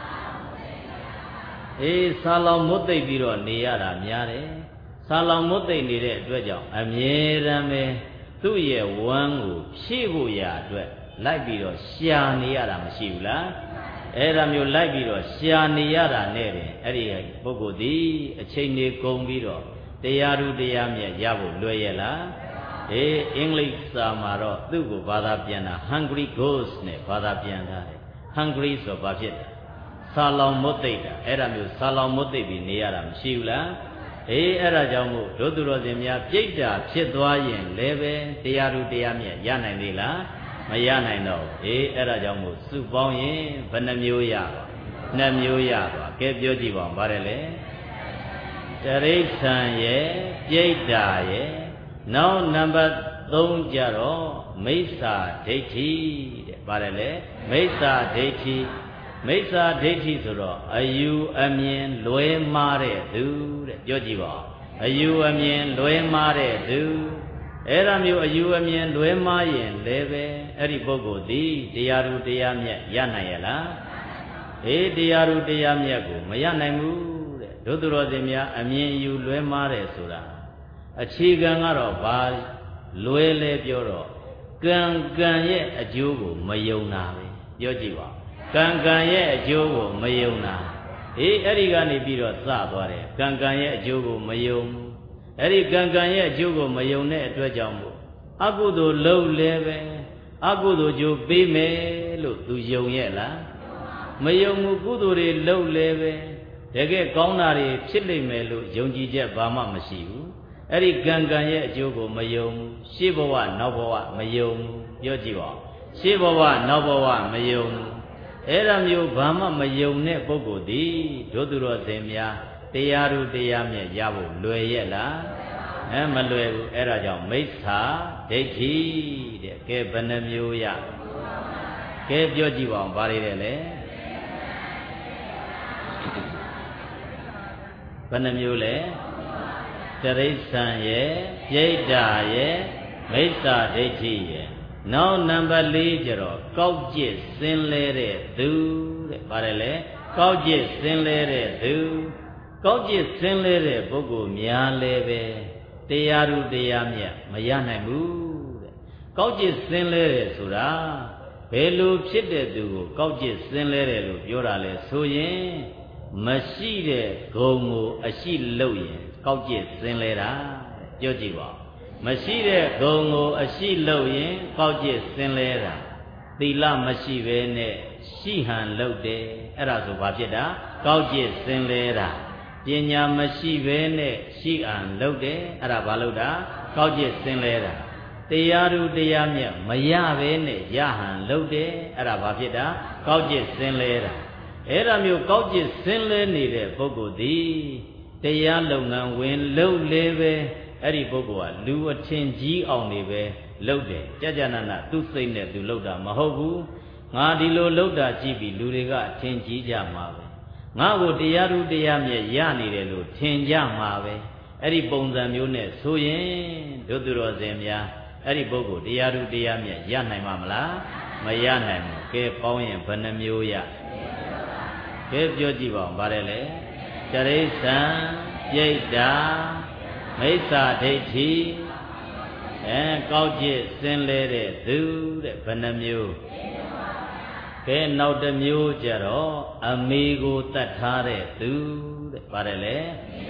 ။အေးဆာလောင်မွတ်သိမ့်ပြီးတော့နေရတာများတယ်။ဆာလောင်မွတ်သိမ့်နေတဲ့အတွက်ကြောင့်အမြဲတမ်းပဲသူ့ရဲ့ဝမ်းကိုဖြည့်ဖို့ရအတွက်လိုက်ပြီးတော့ရှာနေရတာမရှိဘူးလား။အဲ့ဒါမျိုးလိုက်ပြီးတော့ရှာနေရတာနဲ့တင်အဲ့ဒီပုဂ္ဂိုလ်ဒီအချိန်နေကုန်ပြီးတော့တရားသူတရားမြတ်ရဖို့လွယ်ရဲ့လားအေးအင်္ဂလိပ်စာမှာတော့သူ့ကိုဘာသာပြန်တာ hungry ghost နဲ့ဘာသာပြန်ထားတယ် hungry ဆိုဘာဖြစ်လဲဆာလောင်မွတ်သိပ်တာအဲ့ဒါမျိုးဆာလောင်မွတ်သိပ်ပြီးနေရတာမရှိဘူးလားအေးအဲ့ဒါကြောင့်မို့တို့သူတော်စင်များပြိတ္တာဖြစ်သွားရင်လည်းပဲတရားသူတရားမြတ်ရနိုင်သေးလားမရနိုင်တော့အေးအဲ့ဒါကြောင့်မို့စုပေါင်းရင်ဘယ်နှမျိုးရပါ2မျိုးရပါကဲပြောကြည့်ပါဦးဗါတယ်လေတိရစ္ဆာန်ရဲ့ပြိတ္တာရဲ့နောက်နံပါတ်3ကြတော့မိစ္ဆာဒိဋ္ဌိတဲ့ပါတယ်လေမိစ္ဆာဒိဋ္ဌိမိစ္ဆာဒိဋ္ဌိဆိုတော့အယူအမြင်လွဲမှားတဲ့သူတဲ့ပြောကြည့်ပါအယူအမြင်လွဲမှားတဲ့သူအဲ့ဒါမျိုးအယူအမြင်လွဲမှားရင်လည်းပဲအဲ့ဒီပုဂ္ဂိုလ်ဒီတရားသူတရားမြတ်ရနိုင်ရဲ့လားအေးတရားသူတရားမြတ်ကိုမရနိုင်ဘူးတို့သူတော်စင်များအမြင်ယူလွဲမှားတယ်ဆိုတာအခြေခံကတော့ဘာလွဲလဲပြောတော့ကံရဲ့အကျိုးကိုမယုံတာပဲပြောကြည့်ပါကံရဲ့အကျိုးကိုမယုံတာအေးအဲ့ဒီကနေပြီးတော့စသွားတယ်ကံရဲ့အကျိုးကိုမယုံအဲ့ဒီကံရဲ့အကျိုးကိုမယုံတဲ့အတွက်ကြောင့်မို့အကုသိုလ်လုပ်လဲပဲအကုသိုလ်ကျိုးပေးမယ်လို့သူယုံရဲ့လားမယုံဘူးကုသိုလ်တွေလုပ်လဲပဲတကယ်ကောင်းတာတွေဖြစ်လိမ့်မယ်လို့ယုံကြည်ချက်ဘာမှမရှိဘူးအဲ့ဒီကံရဲ့အကျိုးကိုမယုံရှေ့ဘဝနောက်ဘဝမယုံပြောကြည့်ပါရှေ့ဘဝနောက်ဘဝမယုံအဲ့ဒါမျိုးဘာမှမယုံတဲ့ပုဂ္ဂိုလ်ဒီတို့သူတော်စင်များတရားသူတရားမြတ်ရဖို့လွယ်ရဲ့လားမလွယ်ဘူးအဲ့ဒါကြောင့်မိစ္ဆာဒိဋ္ဌိတဲ့ကဲဘယ်နှမျိုးရကဲပြောကြည့်ပါဦးဗါရတဲ့လေဘယ်နှမျိုးလဲတိရစ္ဆာန်ရဲ့ပြိတ္တာရဲ့မိစ္ဆာဒိဋ္ဌိရဲ့နောက်နံပါတ်4ကျတော့ကောက်ကျစ်စင်လဲတဲ့သူတဲ့ပါတယ်လေကောက်ကျစ်စင်လဲတဲ့သူကောက်ကျစ်စင်လဲတဲ့ပုဂ္ဂိုလ်များလည်းပဲတရားသူတရားမြတ်မရနိုင်ဘူးတဲ့ကောက်ကျစ်စင်လဲတဲ့ဆိုတာဘယ်လိုဖြစ်တဲ့သူကိုကောက်ကျစ်စင်လဲတယ်လို့ပြောတာလဲဆိုရင်မရှိတဲ့ဂုဏ်ကိုအရှိလို့ရင်ကောက်ကျစ်စင်လဲတာပြောကြည့်ပါမရှိတဲ့ဂုဏ်ကိုအရှိလို့ရင်ကောက်ကျစ်စင်လဲတာသီလမရှိဘဲနဲ့ရှိဟန်လုပ်တယ်အဲ့ဒါဆိုဘာဖြစ်တာကောက်ကျစ်စင်လဲတာပညာမရှိဘဲနဲ့ရှိဟန်လုပ်တယ်အဲ့ဒါဘာလုပ်တာကောက်ကျစ်စင်လဲတာတရားသူတရားမြတ်မရဘဲနဲ့ရဟန်လုပ်တယ်အဲ့ဒါဘာဖြစ်တာကောက်ကျစ်စင်လဲတာအဲ့ဒါမျိုးကောက်ကျစ်စင်လဲနေတဲ့ပုဂ္ဂိုလ်သည်တရားလုပ်ငန်းဝင်လုပ်လေပဲအဲ့ဒီပုဂ္ဂိုလ်ကလူအထင်ကြီးအောင်နေပဲလုပ်တယ်ကြကြနာနာသူ့စိတ်နဲ့သူလုပ်တာမဟုတ်ဘူးငါဒီလိုလှုပ်တာကြည့်ပြီးလူတွေကထင်ကြီးကြမှာပဲငါ့ကိုတရားဓုတရားမြတ်ရနေတယ်လို့ထင်ကြမှာပဲအဲ့ဒီပုံစံမျိုးနဲ့ဆိုရင်တို့သူတော်စင်များအဲ့ဒီပုဂ္ဂိုလ်တရားဓုတရားမြတ်ရနိုင်မှာမလားမရနိုင်ဘူးကဲပေါင်းရင်ဘယ်နှမျိုးရကဲပြောကြည့်ပါဦးဗါတယ်လေတရိစ္ဆာန်ပြိတ္တာမိစ္ဆာဒိဋ္ဌိကောက်ကျစ်စင်လဲတဲ့သူတဲ့ဘယ်နှမျိုးကဲနောက်တစ်မျိုးကြတော့အမေကိုတတ်ထားတဲ့သူတဲ့ဗါတယ်လေ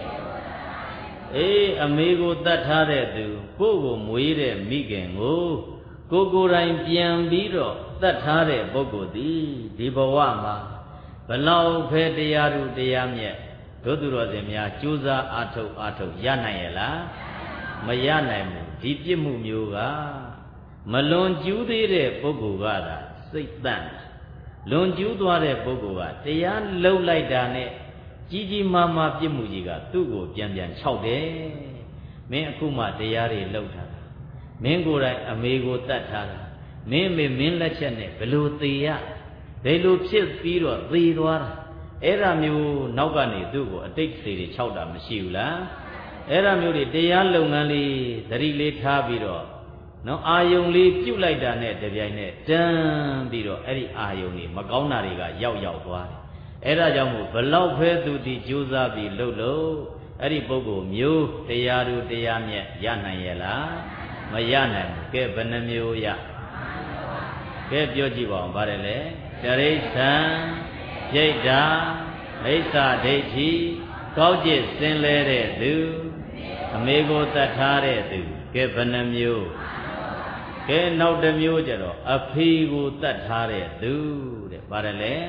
အမေကိုတတ်ထားတဲ့သူကိုယ့်ကိုမွေးတဲ့မိခင်ကိုကိုယ်တိုင်ပြန်ပြီးတော့တတ်ထားတဲ့ပုဂ္ဂိုလ်သည်ဒီဘဝမှာဘလောက်ပဲတရားဓုတရားမြတ်တို့သူတော်စင်များကြိုးစားအားထုတ်ရနိုင်ရဲ့လားမရနိုင်ဘူးဒီပြစ်မှုမျိုးကမလွန်ကျူးသေးတဲ့ပုဂ္ဂိုလ်ကသာစိတ်တန့်လွန်ကျူးသွားတဲ့ပုဂ္ဂိုလ်ကတရားလှုပ်လိုက်တာနဲ့ကြီးကြီးမားမားပြစ်မှုကြီးကသူ့ကိုပြန်ခြောက်တယ်မင်းအခုမှတရားတွေလှုပ်တာမင်းကိုယ်တိုင်အမေကိုတတ်ထားတာမင်းလက်ချက်နဲ့ဘယ်လိုသေရဘယ်လိုဖြစ်ပြီးတော့သေသွားတာအဲ့ဒါမျိုးနောက်ကနေသူ့ကိုအတိတ်တွေခြောက်တာမရှိဘူးလားအဲ့ဒါမျိုးတွေတရားလုပ်ငန်းလေးသတိလေးထားပြီးတော့နော်အာယုံလေးပြုတ်လိုက်တာနဲ့တပြိုင်နက်တန်းပြီးတော့အဲ့ဒီအာယုံတွေမကောင်းတာတွေကရောက်သွားတယ်အဲ့ဒါကြောင့်မို့ဘလောက်ပဲသူဒီကြိုးစားပြီးလှုပ်လို့အဲ့ဒီပုဂ္ဂိုလ်မျိုးတရားဓုတရားမြတ်ရနိုင်ရဲ့လားမရနိုင်ဘူးကဲဘယ်နှမျိုးရကဲပြောကြည့်ပါဦးဗါတယ်လေတရိစ္ဆာန်ပြိတ္တာမိစ္ဆာဒိဋ္ဌိကောက်ကျစ်စင်လဲတဲ့သူအမေကိုတတ်ထားတဲ့သူကဲဘယ်နှမျိုးကဲနောက်တစ်မျိုးကြတော့အဖေကိုတတ်ထားတဲ့သူတဲ့ဗါတယ်လေ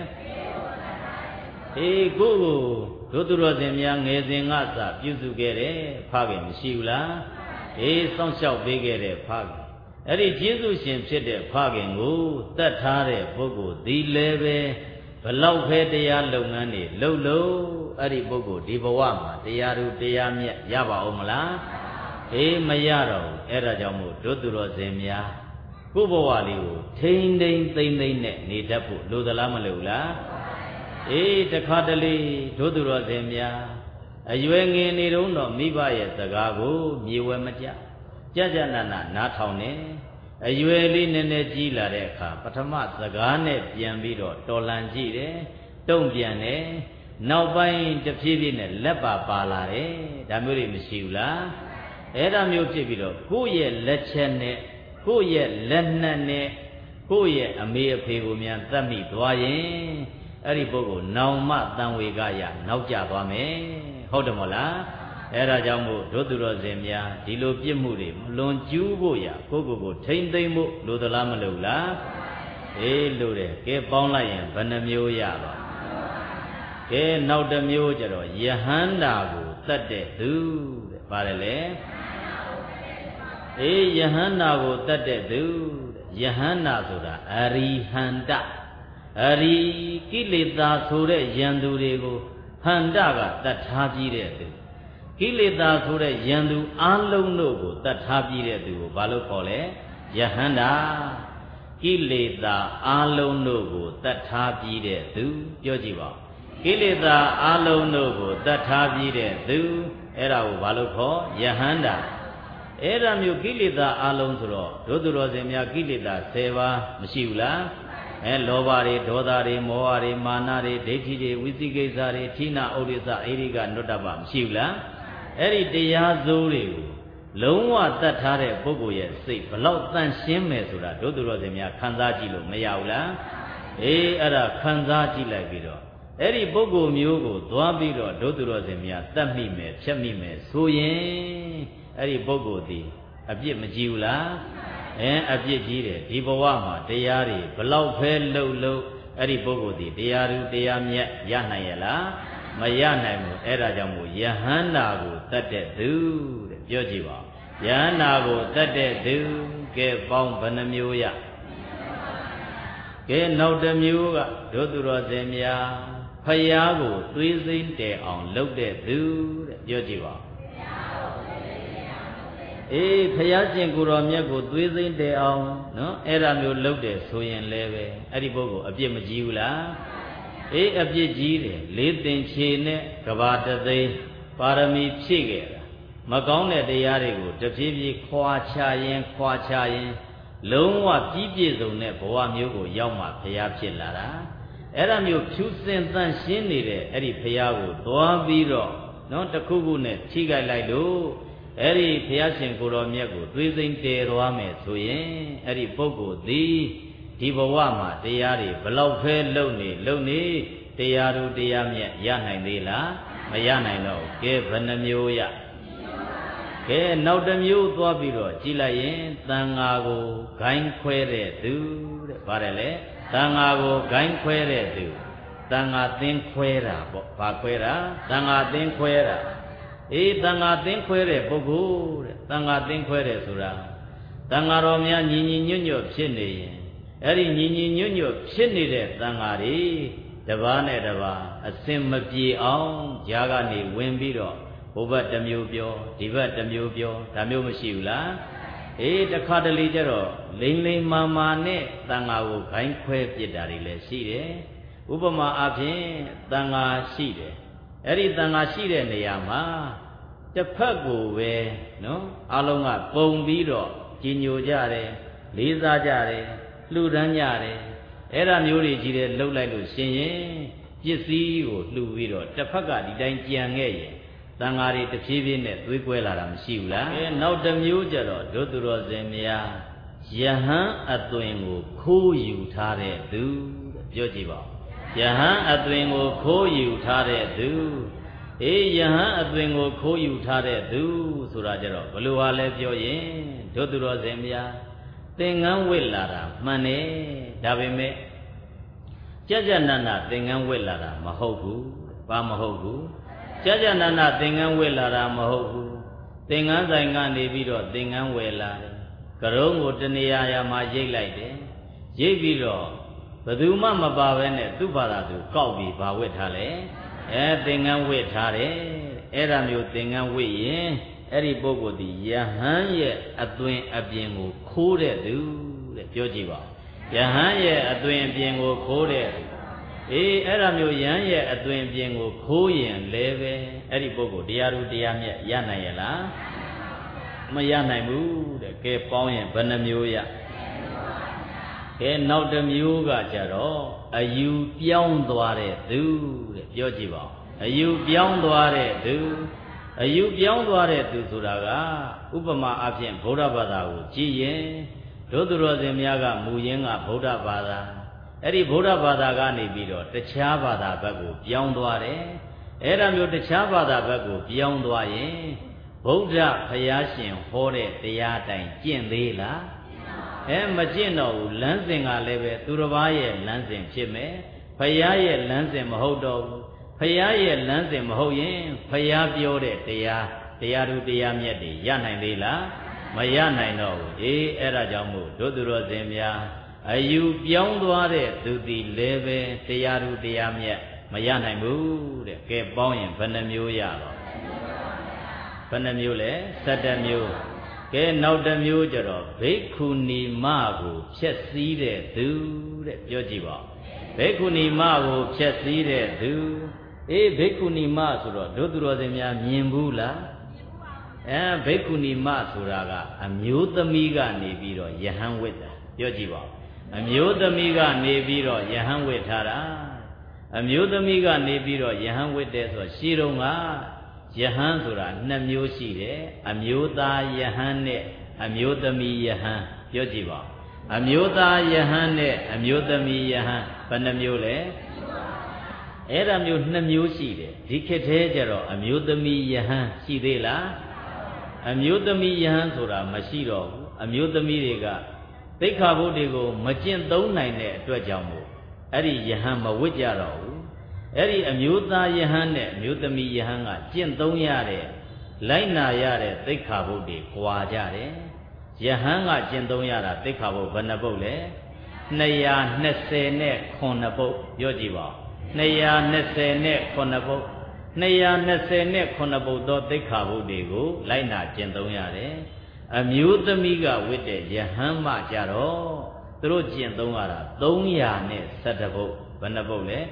ကိုတို့သူတော်စင်များငယ်စဉ်ကစပြုစုခဲ့တယ်ဖခင်မရှိဘူးလားစောင့်ရှောက်ပေးခဲ့တဲ့ဖခင်အဲ့ဒီကျေးဇူးရှင်ဖြစ်တဲ့ဖခင်ကိုတတ်ထားတဲ့ပုဂ္ဂိုလ်ဒီလည်းပဲဘလောက်ပဲတရားလုပ်ငန်းတွေလုပ်အဲ့ဒီပုဂ္ဂိုလ်ဒီဘဝမှာတရားဓုတရားမြတ်ရပါအောင်မလားမရတော့ဘူးအဲ့ဒါကြောင့်မို့တို့သူတော်စင်များကိုယ့်ဘဝလေးကိုထိမ့်သိမ့်နဲ့နေတတ်ဖို့လိုသလားမလိုဘူးလားတခါတလေတို့သူတော်စင်များအရွယ်ငယ်နေတုန်းတော့မိဘရဲ့စကားကိုမြေဝဲမကြနားထောင်နေအရွယ်လေးနည်းနည်းကြီးလာတဲ့အခါပထမစကားနဲ့ပြန်ပြီးတော့တော်လန်ကြည့်တယ်တုံ့ပြန်တယ်နောက်ပိုင်းတဖြည်းဖြည်းနဲ့လက်ပါလာတယ်ဒါမျိုးတွေမရှိဘူးလားအဲ့ဒါမျိုးဖြစ်ပြီးတော့ကိုယ့်ရဲ့လက်ချက်နဲ့ကိုယ့်ရဲ့လက်နက်နဲ့ကိုယ့်ရဲ့အမေအဖေကိုများသတ်မိသွားရင်အဲ့ဒီပုဂ္ဂိုလ်နောင်မတန်ဝေကရနောက်ကျသွားမယ်ဟုတ်တယ်မို့လားအဲ့ဒါကြောင့်မို့တို့သူတော်စင်များဒီလိုပြစ်မှုတွေမလွန်ကျူးဖို့ရကိုယ့်ကိုယ်ထိမ့်သိမ့်ဖို့လိုသလားမလိုလားလိုတယ်ကဲပေါင်းလိုက်ရင်ဘယ်နှမျိုးရပါကဲနောက်တစ်မျိုးကြတော့ယဟန္တာကိုတတ်တဲ့သူတဲ့ပါတယ်လေယဟန္တာကိုတတ်တဲ့သူယဟန္တာဆိုတာအရိဟန္တအရိကိလေသာဆိုတဲ့ယန္တုတွေကိုဟန္တကတတ်ထားပြီးတဲ့သူကိလေသာဆိုတဲ့ယန္တုအလုံးတို့ကိုတတ်ထားပြီးတဲ့သူကိုဘာလို့ခေါ်လဲယဟန္တာကိလေသာအလုံးတို့ကိုတတ်ထားပြီးတဲ့သူပြောကြည့်ပါကိလေသာအလုံးတို့ကိုတတ်ထားပြီးတဲ့သူအဲ့ဒါကိုဘာလို့ခေါ်ယဟန္တာအဲ့ဒါမျိုးကိလေသာအလုံးဆိုတော့တို့သူတော်စင်များကိလေသာ10ပါးမရှိဘူးလားလောဘတွေဒေါသတွေမောဟတွေမာနတွေဒိဋ္ဌိတွေဝိသိကိစ္စတွေဌိနဥဒိစ္စအိရိကနုတ္တပမရှိဘူးလားအဲ့ဒီတရားစိုးတွေကိုလုံးဝတတ်ထားတဲ့ပုဂ္ဂိုလ်ရဲ့စိတ်ဘလောက်တန့်ရှင်းမယ်ဆိုတာတို့သူတော်စင်များခံစားကြည့်လို့မရဘူးလားအဲ့ဒါခံစားကြည့်လိုက်ပြီးတော့အဲ့ဒီပုဂ္ဂိုလ်မျိုးကိုသွားပြီးတော့တို့သူတော်စင်များတတ်မိမယ်ဖြတ်မိမယ်ဆိုရင်အဲ့ဒီပုဂ္ဂိုလ်ဒီအပြစ်မကြည့်ဘူးလားအပြစ်ကြီးတယ်ဒီဘဝမှာတရားတွေဘလောက်ပဲလှုပ်အဲ့ဒီပုဂ္ဂိုလ်ဒီတရားဓုတရားမြတ်ရနိုင်ရဲ့လားမရနိုင်ဘူးအဲ့ဒါကြောင့်မို့ယဟန္တာကိုတတ်တဲ့သူတဲ့ပြောကြည့်ပါယဟန္တာကိုတတ်တဲ့သူကဲပေါင်းဘယ်နှမျိုးရကဲနောက်တစ်မျိုးကတို့သူတော်စင်များဖယားကိုသွေးစိမ့်တဲအောင်လုပ်တဲ့သူတဲ့ပြောကြည့်ပါဖျားရှင်ကိုတော်မြတ်ကိုသွေးစိမ့်တယ်အောင်နော်အဲ့ဒါမျိုးလုပ်တယ်ဆိုရင်လည်းပဲအဲ့ဒီပုဂ္ဂိုလ်အပြစ်မကြီးဘူးလားအပြစ်ကြီးတယ်လေးသင်္ချေနဲ့ကဘာတသိန်းပါရမီဖြည့်ခဲ့တာမကောင်းတဲ့တရားတွေကိုတဖြည်းဖြည်းခွာချရင်လုံးဝပြီးပြည့်စုံတဲ့ဘဝမျိုးကိုရောက်မှဘုရားဖြစ်လာတာအဲ့ဒါမျိုးဖြူစင်တန်ရှင်းနေတဲ့အဲ့ဒီဘုရားကိုသွားပြီးတော့နော်တခုခုနဲ့ထိခိုက်လိုက်လို့အဲ့ဒီဘုရားရှင်ကိုတော်မြတ်ကိုသွေးစိမ့်တည်သွားမယ်ဆိုရင်အဲ့ဒီပုဂ္ဂိုလ်သည်ဒီဘဝမှာတရားတွေဘလောက်ဖဲလုံနေတရားတို့တရားမြတ်ရနိုင်သေးလားမရနိုင်တော့ကဲဘယ်နှမျိုးရကဲနောက်တစ်မျိုးသွားပြီးတော့ကြည်လိုက်ရင်တန်ဃာကိုဂိုင်းခွဲတဲ့သူတဲ့ဗါတယ်လေတန်ဃာကိုဂိုင်းခွဲတဲ့သူတန်ဃာသင်ခွဲတာပေါ့ဘာခွဲတာတန်ဃာသင်ခွဲတာတန်ဃာသင်ခွဲတဲ့ပုဂ္ဂိုလ်တဲ့တန်ဃာသင်ခွဲတယ်ဆိုတာတန်ဃာတော်များညီညွတ်ဖြစ်နေရင်အဲ့ဒီညီညွတ်ဖြစ်နေတဲ့တန်ဃာတွေတပါးနဲ့တပါးအစင်မပြေအောင်ဂျာကနေဝင်ပြီးတော့ဘုဘတ်တစ်မျိုးပြောဒီဘက်တစ်မျိုးပြောဒါမျိုးမရှိဘူးလားတခါတလေကျတော့လိမ့်မာနဲ့တန်ဃာကိုဂိုင်းခွဲပြစ်တာတွေလည်းရှိတယ်ဥပမာအဖြစ်တန်ဃာရှိတယ်အဲ့ဒီတန်ဃာရှိတဲ့နေရာမှာတစ်ဖက်ကိုပဲနော်အလုံးကပုံပြီးတော့ကြီးညိုကြတယ်လေးစားကြတယ်လှူဒန်းကြတယ်အဲ့ဒါမျိုးတွေကြီးတယ်လှုပ်လိုက်လို့ရှင်ရင်ပစ္စည်းကိုလှူပြီးတော့တစ်ဖက်ကဒီတိုင်းကြံခဲ့ရင်တန်ဃာတွေတဖြည်းဖြည်းနဲ့သွေးကွဲလာတာမရှိဘူးလားနောက်တစ်မျိုးကျတော့ဒုသူတော်စင်များယဟန်အသွင်ကိုခိုးယူထားတဲ့သူပြောကြည့်ပါယဟန်အသွင်ကိုခိုးယူထားတဲ့သူယဟန်အသွင်ကိုခိုးယူထားတဲ့သူဆိုတာကြတော့ဘလို့ဟာလဲပြောရင်ဒုသူတော်စင်များသင်္ကန်းဝစ်လာတာမှန်တယ်ဒါပေမဲ့ကြကြနနသင်္ကန်းဝစ်လာတာမဟုတ်ဘူးဘာမဟုတ်ဘူးကြကြနနသင်္ကန်းဝစ်လာတာမဟုတ်ဘူးသင်္ကန်းဆိုင်ကနေပြီးတော့သင်္ကန်းဝယ်လာတယ်ကရုံးကိုတနေရာမှာရိတ်လိုက်တယ်ရိတ်ပြီးတော့ဘယ်သူမှမပါဘဲနဲ့သူ့ဘာသာသူကောက်ပြီးဘာဝစ်ထားလဲသင်္ကန်းဝစ်ထားတယ်အဲ့ဒါမျိုးသင်္ကန်းဝစ်ရင်အဲ့ဒီပုဂ္ဂိုလ်ဒီယဟန်ရဲ့အသွင်အပြင်ကိုခိုးတဲ့သူတဲ့ပြောကြည့်ပါယဟန်ရဲ့အသွင်အပြင်ကိုခိုးတဲ့သူအဲ့ဒါမျိုးယဟန်ရဲ့အသွင်အပြင်ကိုခိုးရင်လည်းပဲအဲ့ဒီပုဂ္ဂိုလ်တရားတို့တရားမြတ်ရနိုင်ရဲ့လားမရနိုင်ဘူးတဲ့ကဲပေါင်းရင်ဘယ်နှမျိုးရကဲနောက်တစ်မျိုးကကြတော့အယူပြောင်းသွားတဲ့သူတဲ့ပြောကြည့်ပါအယူပြောင်းသွားတဲ့သူအယူပြောင်းသွားတဲ့သူဆိုတာကဥပမာအဖြစ်ဗုဒ္ဓဘာသာကိုကြည်ရင်ဒုသူတော်စင်များကမူရင်းကဗုဒ္ဓဘာသာအဲ့ဒီဗုဒ္ဓဘာသာကနေပြီးတော့တခြားဘာသာဘက်ကိုပြောင်းသွားတယ်အဲ့ဒါမျိုးတခြားဘာသာဘက်ကိုပြောင်းသွားရင်ဗုဒ္ဓဘုရားရှင်ဟောတဲ့တရားတိုင်းကျင့်သေးလားမကျင့်တော့ဘူးလမ်းစဉ်ကလည်းပဲသူတစ်ပါးရဲ့လမ်းစဉ်ဖြစ်မယ်ဘုရားရဲ့လမ်းစဉ်မဟုတ်တော့ဘူးဘုရားရဲ့လမ်းစဉ်မဟုတ်ရင်ဘုရားပြောတဲ့တရားတို့တရားမြတ်တွေရနိုင်သေးလားမရနိုင်တော့ဘူးအဲ့ဒါကြောင့်မို့ဒုသူတော်စင်များအယူပြောင်းသွားတဲ့သူသည်လည်းပဲတရားတို့တရားမြတ်မရနိုင်ဘူးတဲ့ကဲပေါင်းရင်ဘယ်နှမျိုးရတော့ဘယ်နှမျိုးလဲ17မျိုးကဲနောက်တစ်မျိုးကျတော့ဘိက္ခုနီမကိုဖြည့်စည်းတဲ့သူတဲ့ပြောကြည့်ပါဘိက္ခုနီမကိုဖြည့်စည်းတဲ့သူဘိက္ခုနီမဆိုတော့ဒုသူတော်စင်များမြင်ဘူးလားဘိက္ခုနီမဆိုတာကအမျိုးသမီးကနေပြီးတော့ယဟန်ဝိတ္တာပြောကြည့်ပါအမျိုးသမီးကနေပြီးတော့ယဟန်ဝိထားတာအမျိုးသမီးကနေပြီးတော့ယဟန်ဝိတဲ့ဆိုရှင်းတော့ကယဟန်ဆိုတာ2မျိုးရှိတယ်အမျိုးသားယဟန်နဲ့အမျိုးသမီးယဟန်ပြောကြည့်ပါအမျိုးသားယဟန်နဲ့အမျိုးသမီးယဟန်ဘယ်နှမျိုးလဲအဲ့ဒါမျိုး2မျိုးရှိတယ်ဒီခေတ်သေးကြတော့အမျိုးသမီးယဟန်ရှိသေးလားအမျိုးသမီးယဟန်ဆိုတာမရှိတော့ဘူးအမျိုးသမီးတွေကသိက္ခာပုဒ်တွေကိုမကျင့်သုံးနိုင်တဲ့အတွက်ကြောင့်မို့အဲ့ဒီယဟန်မဝစ်ကြတော့ဘူးအဲ့ဒီအမျိုးသားယဟန်နဲ့အမျိုးသမီးယဟန်ကကျင့်သုံးရတဲ့လိုက်နာရတဲ့သိက္ခာပုဒ်တွေကွာကြတယ်ယဟန်ကကျင့်သုံးရတာသိက္ခာပုဒ်ဘယ်နှပုဒ်လဲ229ပုဒ်ပြောကြည့်ပါ229ပုဒ်229ပုဒ်သောသိက္ခာပုဒ်တွေကိုလိုက်နာကျင့်သုံးရတယ်အမျိုးသမီးကဝိတ္တဲ့ယဟန်မှကြတော့သူတို့ကျင့်သုံးရတာ312ပုဒ်ဘယ်နှပုဒ်လဲ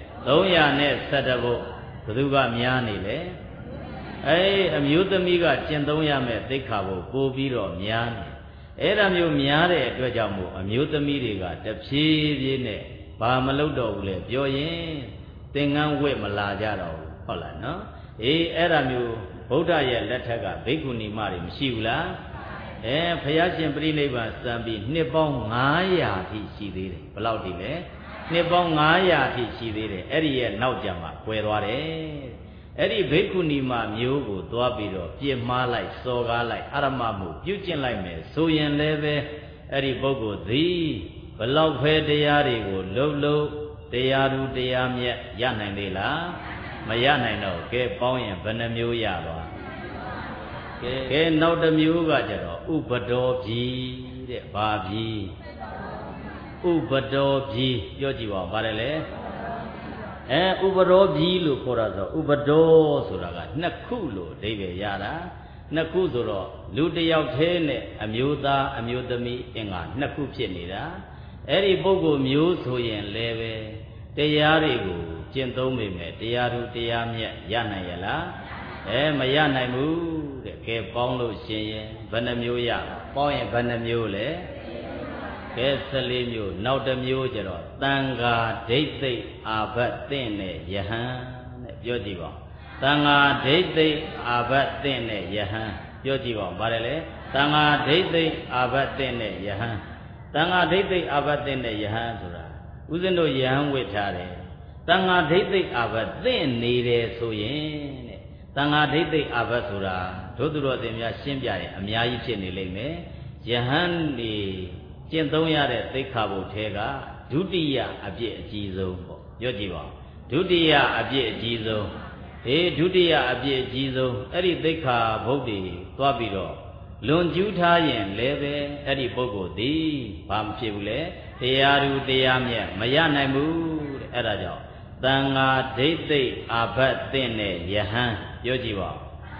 312ပုဒ်ဘယ်သူကများနေလဲအမျိုးသမီးကကျင့်သုံးရမယ်သိက္ခာပုဒ်ပို့ပြီးတော့များနေအဲ့ဒါမျိုးများတဲ့အတွက်ကြောင့်မို့အမျိုးသမီးတွေကတဖြည်းဖြည်းနဲ့ဘာမလုပ်တော့ဘူးလေပြောရင်သင်္ကန်းဝတ်မလာကြတော့ဘူးဟုတ်လားနော်အဲ့ဒါမျိုးဗုဒ္ဓရဲ့လက်ထက်ကဘိက္ခုနီမတွေမရှိဘူးလားဘုရားရှင်ပြိဋိဘံစံပြီးနှစ်ပေါင်း900ထိရှိသေးတယ်ဘယ်လောက်ထိလဲနှစ်ပေါင်း900ထိရှိသေးတယ်အဲ့ဒီရဲ့နောက်ကြမှာကွယ်သွားတယ်အဲ့ဒီဘိက္ခုနီမမျိုးကိုသွားပြီးတော့ပြစ်မှားလိုက်စော်ကားလိုက်အရမမှုပြုကျင့်လိုက်မယ်ဆိုရင်လည်းပဲအဲ့ဒီပုဂ္ဂိုလ်သည်ဘလောက်ဖဲတရားတွေကိုလုံးတရားသူတရားမြတ်ရနိုင်သေးလားမရနိုင်တော့ကဲပေါင်းရင်ဘယ်နှမျိုးရသွားကဲနောက်တစ်မျိုးကကြတော့ဥပဒောပြီတဲ့ဘာပြီဥပဒောပြီပြောကြည့်ပါဦးပါတယ်လေဥပဒောပြီလို့ခေါ်တာဆိုဥပဒောဆိုတာကနှစ်ခုလို့အဓိပ္ပာယ်ရတာနှစ်ခုဆိုတော့လူတစ်ယောက်သေးနဲ့အမျိုးသားအမျိုးသမီးအင်္ဂါနှစ်ခုဖြစ်နေတာအဲ့ဒီပုဂ္ဂိုလ်မျိုးဆိုရင်လည်းပဲတရားတွေကိုကျင့်သုံးမိမယ်တရားသူတရားမြတ်ရနိုင်ရလားမရနိုင်ဘူးတဲ့ကဲပေါင်းလို့ရှင်ရင်ဘယ်နှမျိုးရပေါင်းရင်ဘယ်နှမျိုးလဲကဲ14မျိုးနောက်တစ်မျိုးကျတော့တန်ဃာဒိဋ္ဌိအာဘတ်သင့်တဲ့ယဟန်တဲ့ပြောကြည့်ပါတန်ဃာဒိဋ္ဌိအာဘတ်သင့်တဲ့ယဟန်ပြောကြည့်ပါဘာလဲလဲတန်ဃာဒိဋ္ဌိအာဘတ်သင့်တဲ့ယဟန်တန်ဃာဒိဋ္ဌိအာဘတ်သင့်တဲ့ယဟန်ဆိုတာဥစဉ်တို့ယဟန်ဝိထားတယ်တန်ဃာဒိဋ္ဌိအာဘတ်သင့်နေတယ်ဆိုရင်တဲ့တန်ဃာဒိဋ္ဌိအာဘတ်ဆိုတာတို့သူတော်စင်များရှင်းပြရင်အများကြီးဖြစ်နေလိမ့်မယ်ယဟန်ဒီကျင့်သုံးရတဲ့သိက္ခာပုဒ်ထဲကဒုတိယအပြည့်အကြီးဆုံးပေါ့ပြောကြည့်ပါဒုတိယအပြည့်အကြီးဆုံးဒုတိယအပြည့်အကြီးဆုံးအဲ့ဒီသိက္ခာပုဒ်တွေသွားပြီးတော့လွန်ကျူးထားရင်လည်းပဲအဲ့ဒီပုဂ္ဂိုလ်သည်ဘာမဖြစ်ဘူးလေတရားသူတရားမြတ်မရနိုင်ဘူးတဲ့အဲ့ဒါကြောင့်တန်ဃာဒိဋ္ဌိအာဘတ်သင့်တဲ့ယဟန်ပြောကြည့်ပါ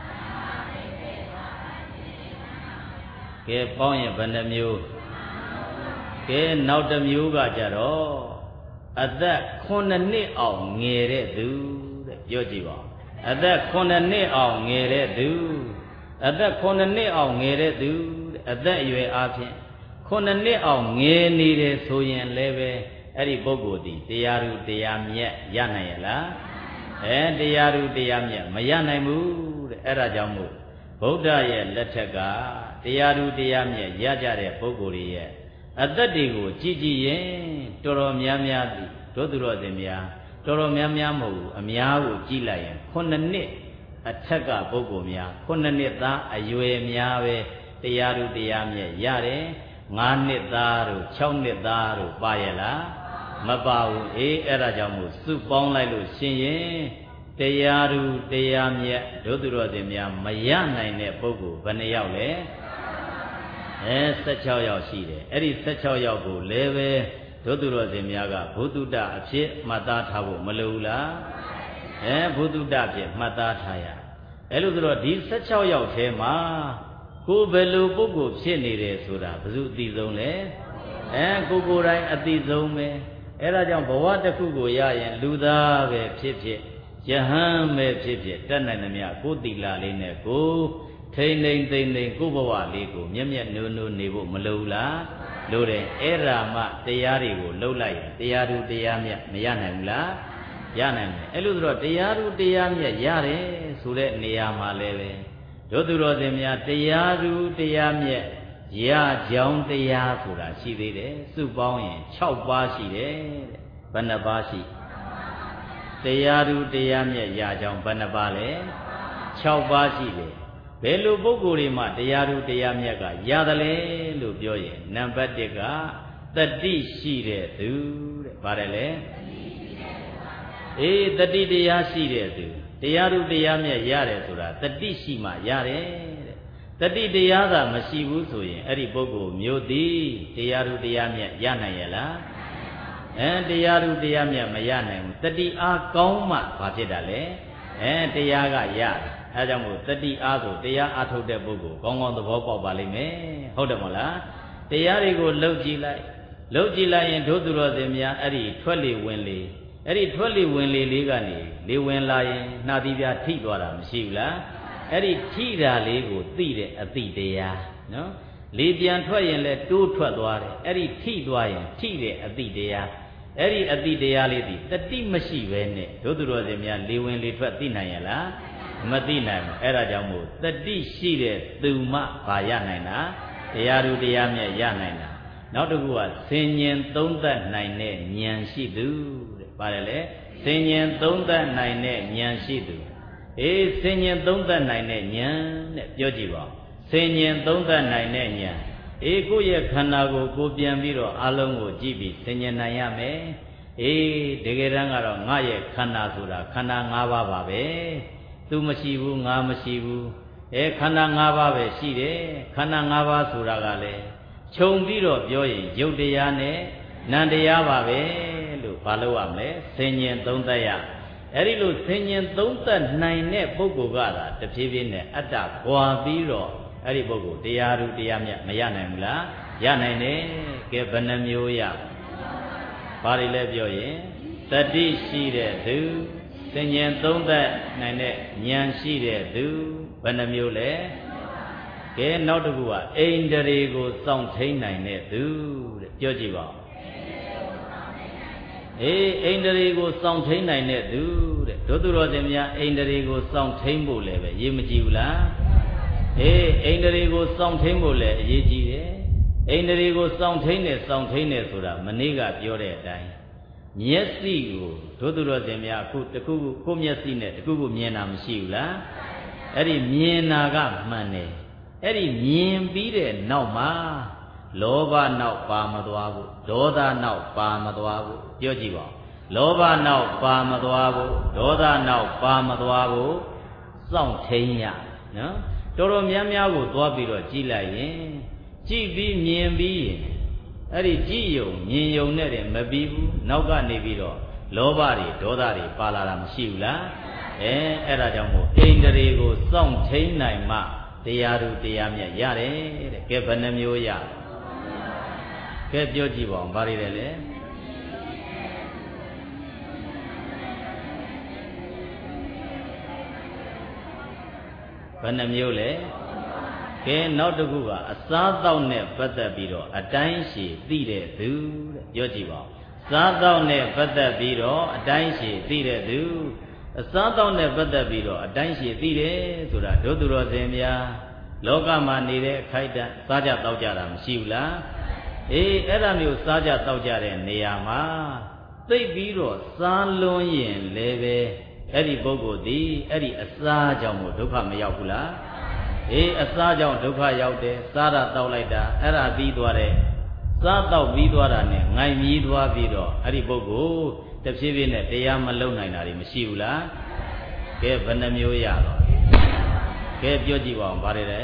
ကဲပေါင်းရင်ဘယ်နှမျိုးကဲနောက်တစ်မျိုးကကြတော့အသက်9နှစ်အောင်ငယ်တဲ့သူတဲ့ပြောကြည့်ပါအသက်9နှစ်အောင်ငယ်တဲ့သူအသက်9နှစ်အောင်ငယ်တဲ့သူအသက်အရွယ်အားဖြင့်9နှစ်အောင်ငယ်နေတယ်ဆိုရင်လည်းပဲအဲ့ဒီပုဂ္ဂိုလ်ဒီတရားသူတရားမြတ်ရနိုင်ရလားတရားသူတရားမြတ်မရနိုင်ဘူးတဲ့အဲ့ဒါကြောင့်မို့ဗုဒ္ဓရဲ့လက်ထက်ကတရားသူတရားမြတ်ရကြတဲ့ပုဂ္ဂိုလ်တွေရဲ့အသက်တွေကိုကြည်ကြည်ရင်တော်တော်များများသည်တို့သူတော်စင်များတော်တော်များများမဟုတ်ဘူးအများကိုကြည်လိုက်ရင်9နှစ်အထက်ကပုဂ္ဂိုလ်များ9နှစ်သားအရွယ်များပဲတရားသူတရားမြတ်ရတယ်5နှစ်သားတို့6နှစ်သားတို့ပါရဲ့လားမပါဘူးအဲ့ဒါကြောင့်မို့စုပေါင်းလိုက်လို့ရှင်ရင်တရားသူတရားမြတ်တို့သူတော်စင်များမရနိုင်တဲ့ပုဂ္ဂိုလ်ဘယ်နှယောက်လဲ16ယောက်ရှိတယ်အဲ့ဒီ16ယောက်ကိုလည်းပဲတို့သူတော်စင်များကဘုသူတ္တအဖြစ်မှတ်သားထားဖို့မလိုဘူးလားဘုသူတ္တအဖြစ်မှတ်သားထားရအဲ့လိုဆိုတော့ဒီ16ယောက်ထဲမှာကိုယ်ဘယ်လိုပုဂ္ဂိုလ်ဖြစ်နေတယ်ဆိုတာဘယ်သူအသိဆုံးလဲကိုယ်ကိုယ်တိုင်အသိဆုံးပဲအဲ့ဒါကြောင့်ဘဝတစ်ခုကိုရရင်လူသားပဲဖြစ်ဖြစ်ယဟန်ပဲဖြစ်ဖြစ်တတ်နိုင်သမျှကိုယ်သီလလေးနဲ့ကိုယ်ထိန်ထိန်သိမ့်သိမ့်ကိုယ့်ဘဝလေးကိုမျက်မျက်နှိုးနှိုးနေဖို့မလိုလားလိုတယ်အဲ့ဒါမှတရားတွေကိုလှုပ်လိုက်ရင်တရားသူတရားမြတ်မရနိုင်ဘူးလားရနိုင်တယ်အဲ့လိုဆိုတော့တရားသူတရားမြတ်ရတယ်ဆိုတဲ့နေရာမှာလည်းပဲတို့သူတော်စင်များတရားသူတရားမြတ်ရကြောင်းတရားဆိုတာရှိသေးတယ်စုပေါင်းရင်6ပါးရှိတယ်တဲ့ဘယ်နှပါးရှိတရားသူတရားမြတ်ရကြောင်းဘယ်နှပါးလဲ6ပါးရှိတယ်ဘယ်လိုပုဂ္ဂိုလ်တွေမှတရားသူတရားမြတ်ကရတယ်လဲလို့ပြောရင်နံပါတ်1ကတတိရှိတဲ့သူတဲ့ဗါတယ်လေတတိတရားရှိတဲ့သူတရားသူတရားမြတ်ရတယ်ဆိုတာတတိရှိမှရတယ်တဲ့တတိတရားသာမရှိဘူးဆိုရင်အဲ့ဒီပုဂ္ဂိုလ်မျိုးသည်တရားသူတရားမြတ်ရနိုင်ရလားတရားသူတရားမြတ်မရနိုင်ဘူးတတိအားကောင်းမှဘာဖြစ်တာလဲတရားကရတယ်အဲကြောင့်မို့တတိအားဆိုတရားအားထုတ်တဲ့ပုဂ္ဂိုလ်ကောင်းကောင်းသဘောပေါက်ပါလိမ့်မယ်ဟုတ်တယ်မဟုတ်လားတရားတွေကိုလှုပ်ကြည့်လိုက်ရင်တို့သူတော်စင်များအဲ့ဒီထွက်လေဝင်လေအဲ့ဒီထွက်လေဝင်လေလေးကနေလေဝင်လာရင်နှာသီးပြထိသွားတာမရှိဘူးလားအဲ့ဒီထိတာလေးကိုသိတဲ့အသိတရားနော်လေပြန်ထွက်ရင်လည်းတိုးထွက်သွားတယ်အဲ့ဒီထိသွားရင်ထိတဲ့အသိတရားအဲ့ဒီအသိတရားလေးဒီတတိမရှိပဲနဲ့တို့သူတော်စင်များလေဝင်လေထွက်သိနိုင်ရလားမသိနိုင်ဘူးအဲ့ဒါကြောင့်မို့တတိရှိတဲ့သူမှဘာရနိုင်တာတရားသူတရားမြတ်ရနိုင်တာနောက်တစ်ခုကဆင်ញင်သုံးသပ်နိုင်တဲ့ဉာဏ်ရှိသူတဲ့ပါတယ်လေဆင်ញင်သုံးသပ်နိုင်တဲ့ဉာဏ်ရှိသူဆင်ញင်သုံးသပ်နိုင်တဲ့ဉာဏ်တဲ့ပြောကြည့်ပါဆင်ញင်သုံးသပ်နိုင်တဲ့ဉာဏ်ကိုယ့်ရဲ့ခန္ဓာကိုပြန်ပြီးတော့အလုံးကိုကြည့်ပြီးဆင်ញင်နိုင်ရမယ်တကယ်တမ်းကတော့ငါရဲ့ခန္ဓာဆိုတာခန္ဓာ၅ပါးပါပဲသူမရှိဘူးငါမရှိဘူးခန္ဓာ၅ပါးပဲရှိတယ်ခန္ဓာ၅ပါးဆိုတာကလည်းခြုံပြီးတော့ပြောရင်ယုတ်တရားနဲ့နံတရားပါပဲလို့ဘာလို့ရမလဲဆင်ញင်သုံးသပ်ရအဲ့ဒီလိုဆင်ញင်သုံးသပ်နိုင်တဲ့ပုဂ္ဂိုလ်ကသာတဖြည်းဖြည်းနဲ့အတ္တကွာပြီးတော့အဲ့ဒီပုဂ္ဂိုလ်တရားသူတရားမြတ်မရနိုင်ဘူးလားရနိုင်တယ်ကဲဘယ်နှမျိုးရဘာတွေလဲပြောရင်တတိရှိတဲ့သူဆင်ញင်သုံးသပ်နိုင်တဲ့ဉာဏ်ရှိတဲ့သူဘယ်နှမျိုးလဲကဲနောက်တစ်ခုကအိန္ဒြေကိုစောင့်ထိန်နိုင်တဲ့သူတဲ့ပြောကြည့်ပါအိန္ဒြေကိုစောင့်ထိန်နိုင်တဲ့သူတဲ့တို့သူတော်စင်များအိန္ဒြေကိုစောင့်ထိန်ဖို့လည်းပဲရေးမကြည့်ဘူးလားအိန္ဒြေကိုစောင့်ထိန်ဖို့လည်းအရေးကြီးတယ်အိန္ဒြေကိုစောင့်ထိန်တယ်ဆိုတာမနေ့ကပြောတဲ့အတိုင်းမျက်စိကိုတို့သူတော်စင်များအခုတခုခုကိုမျက်စိနဲ့တခုခုမြင်တာမရှိဘူးလားအဲ့ဒီမြင်တာကမှန်တယ်အဲ့ဒီမြင်ပြီးတဲ့နောက်မှာလောဘနောက်ပါမသွားဘူးဒေါသနောက်ပါမသွားဘူးပြောကြည့်ပါလောဘနောက်ပါမသွားဘူးဒေါသနောက်ပါမသွားဘူးစောင့်ထိန်ရနော်တော်တော်များများကိုသွားပြီးတော့ကြည့်လိုက်ရင်ကြည့်ပြီးမြင်ပြီးရင်အဲ့ဒီကြည့်ယုံမြင်ယုံနဲ့တည်းမပြီးဘူးနောက်ကနေပြီးတော့လောဘတွေဒေါသတွေပါလာတာမရှိဘူးလားအဲ့ဒါကြောင့်မို့အိန္ဒြေကိုစောင့်ထိန်နိုင်မှတရားသူတရားမြတ်ရတယ်တဲ့ကဲဘယ်နှမျိုးရကဲပြောကြည့်ပါဦးဘာတွေလဲလဲဘယ်နှမျိုးလဲကဲနောက်တစ်ခုကအစားတောက်နဲ့ပတ်သက်ပြီးတော့အတိုင်းရှည်သိတဲ့သူတဲ့ပြောကြည့်ပါဦးစားတောက်နဲ့ပတ်သက်ပြီးတော့အတိုင်းရှည်သိတဲ့သူအစားတောက်နဲ့ပတ်သက်ပြီးတော့အတိုင်းရှည်သိတယ်ဆိုတာတို့သူတော်စင်များလောကမှာနေတဲ့အခိုက်အတန့်စားကြတောက်ကြတာမရှိဘူးလားအဲ့ဒါမျိုးစားကြတောက်ကြတဲ့နေရာမှာသိပြီးတော့စားလွန်ရင်လည်းပဲအဲ့ဒီပုဂ္ဂိုလ်ဒီအဲ့ဒီအစားကြောင့်မို့ဒုက္ခမရောက်ဘူးလားအစားကြောင့်ဒုက္ခရောက်တယ်စားတာတောက်လိုက်တာအဲ့ဒါပြီးသွားတယ်စားတောက်ပြီးသွားတာနဲ့ငိုင်မြည်သွားပြီးတော့အဲ့ဒီပုဂ္ဂိုလ်တဖြည်းဖြည်းနဲ့တရားမလုံနိုင်တာတွေမရှိဘူးလားကဲဘယ်နှမျိုးရတော့ကဲပြောကြည့်ပါဦးဗါတယ်လေ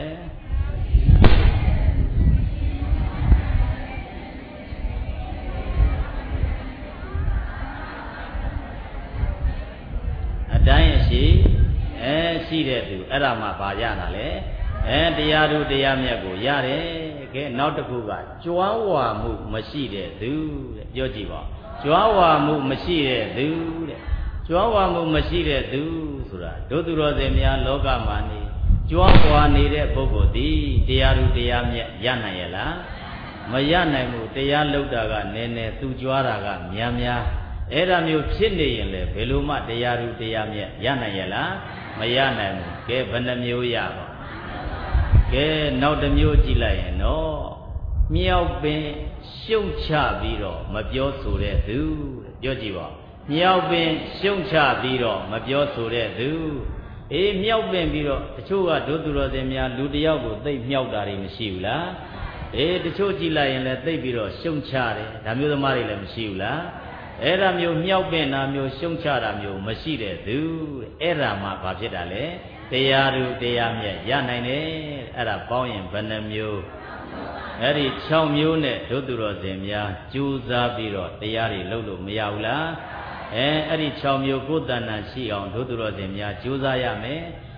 အတိုင်းအရှိရှိတဲ့သူအဲ့ဒါမှဘာရတာလဲတရားသူတရားမြတ်ကိုရတယ်ကဲနောက်တစ်ခုကကြွားဝါမှုမရှိတဲ့သူတဲ့ပြောကြည့်ပါကြွားဝါမှုမရှိတဲ့သူတဲ့ကြွားဝါမှုမရှိတဲ့သူဆိုတာတို့သူတော်စင်များလောကမှာနေကြွားဝါနေတဲ့ပုဂ္ဂိုလ်ဒီတရားသူတရားမြတ်ရနိုင်ရဲ့လားမရနိုင်ဘူးတရားလောက်တာကနည်းနည်းသူကြွားတာကများများအဲ့ဒါမျိုးဖြစ်နေရင်လေဘယ်လိုမှတရားသူတရားမြတ်ရနိုင်ရဲ့လားမရနိုင်ဘူးကဲဘယ်နှမျိုးရပါကဲနောက်တစ်မျိုးကြည့်လိုက်ရင်တော့မြောက်ပင်ရှုံချပြီးတော့မပြောဆိုတဲ့သူပြောကြည့်ပါမြောက်ပင်ရှုံချပြီးတော့မပြောဆိုတဲ့သူမြောက်ပင်ပြီးတော့တချို့ကဒုသူတော်စင်များလူတယောက်ကိုသိပ်မြောက်တာတွေမရှိဘူးလားတချို့ကြည့်လိုက်ရင်လည်းသိပ်ပြီးတော့ရှုံချတယ်ဒါမျိုးသမားတွေလည်းမရှိဘူးလားအဲ့ဒါမျိုးမြောက်ပင်တာမျိုးရှုံချတာမျိုးမရှိတဲ့သူအဲ့ဒါမှဘာဖြစ်တာလဲတရားသူတရားမြတ်ရနိုင်တယ်အဲ့ဒါပေါင်းရင်ဘယ်နှမျိုးအဲ့ဒီ6မျိုးနဲ့ဒုသူတော်စင်များကြိုးစားပြီးတော့တရားတွေလုပ်လို့မရဘူးလားအဲ့ဒီ6မျိုးကိုယ်တဏ္ဍာရှိအောင်ဒုသူတော်စင်များကြိုးစားရမယ်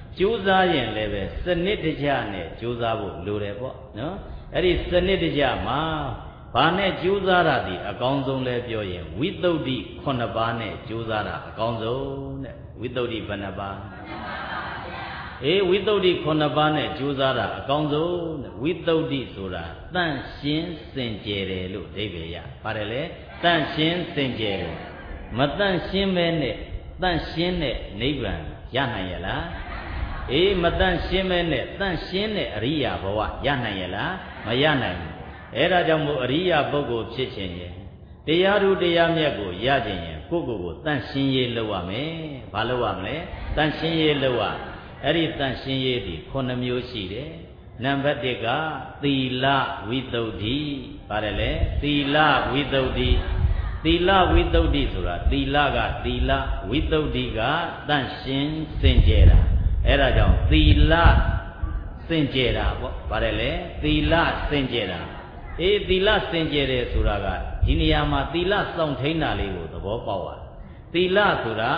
ကျိုးစားရင်လည်းပဲစနစ်တကျနဲ့ကျိုးစားဖို့လိုတယ်ပေါ့နော်အဲ့ဒီစနစ်တကျမှာဘာနဲ့ကျိုးစားတာဒီအကောင်းဆုံးလဲပြောရင်ဝိသုဒ္ဓိ9ပါးနဲ့ကျိုးစားတာအကောင်းဆုံးတဲ့ဝိသုဒ္ဓိဘယ်နှပါးဝိသုဒ္ဓိ9ပါးနဲ့ကျိုးစားတာအကောင်းဆုံးတဲ့ဝိသုဒ္ဓိဆိုတာတန့်ရှင်းစင်ကြယ်တယ်လို့အဓိပ္ပာယ်ရပါတယ်လေတန့်ရှင်းစင်ကြယ်တယ်မတန့်ရှင်းမဲနဲ့တန့်ရှင်းတဲ့နိဗ္ဗာန်ရနိုင်ရလားမတန့်ရှင်းမဲနဲ့တန့်ရှင်းတဲ့အရိယာဘဝရနိုင်ရလားမရနိုင်ဘူးအဲ့ဒါကြောင့်မို့အရိယာပုဂ္ဂိုလ်ဖြစ်ခြင်းရင်တရားဓုတရားမြတ်ကိုရခြင်းရင်ကိုယ့်ကိုယ်ကိုတန့်ရှင်းရေးလုပ်ရမယ်ဘာလုပ်ရမလဲတန့်ရှင်းရေးလုပ်ရအဲ့ဒီတန့်ရှင်းရေးဒီ9မျိုးရှိတယ်နံပါတ်1ကသီလဝိသုဒ္ဓိပါတယ်လေသီလဝိသုဒ္ဓိသီလဝိသုဒ္ဓိဆိုတာသီလကသီလဝိသုဒ္ဓိကတန့်ရှင်းစင်ကြယ်တာအဲ့ဒါကြောင့်သီလစင်ကြယ်တာပေါ့ပါတယ်လေသီလစင်ကြယ်တာသီလစင်ကြယ်တယ်ဆိုတာကဒီနေရာမှာသီလစောင့်ထိန်တာလေးကိုသဘောပေါက်ပါသီလဆိုတာ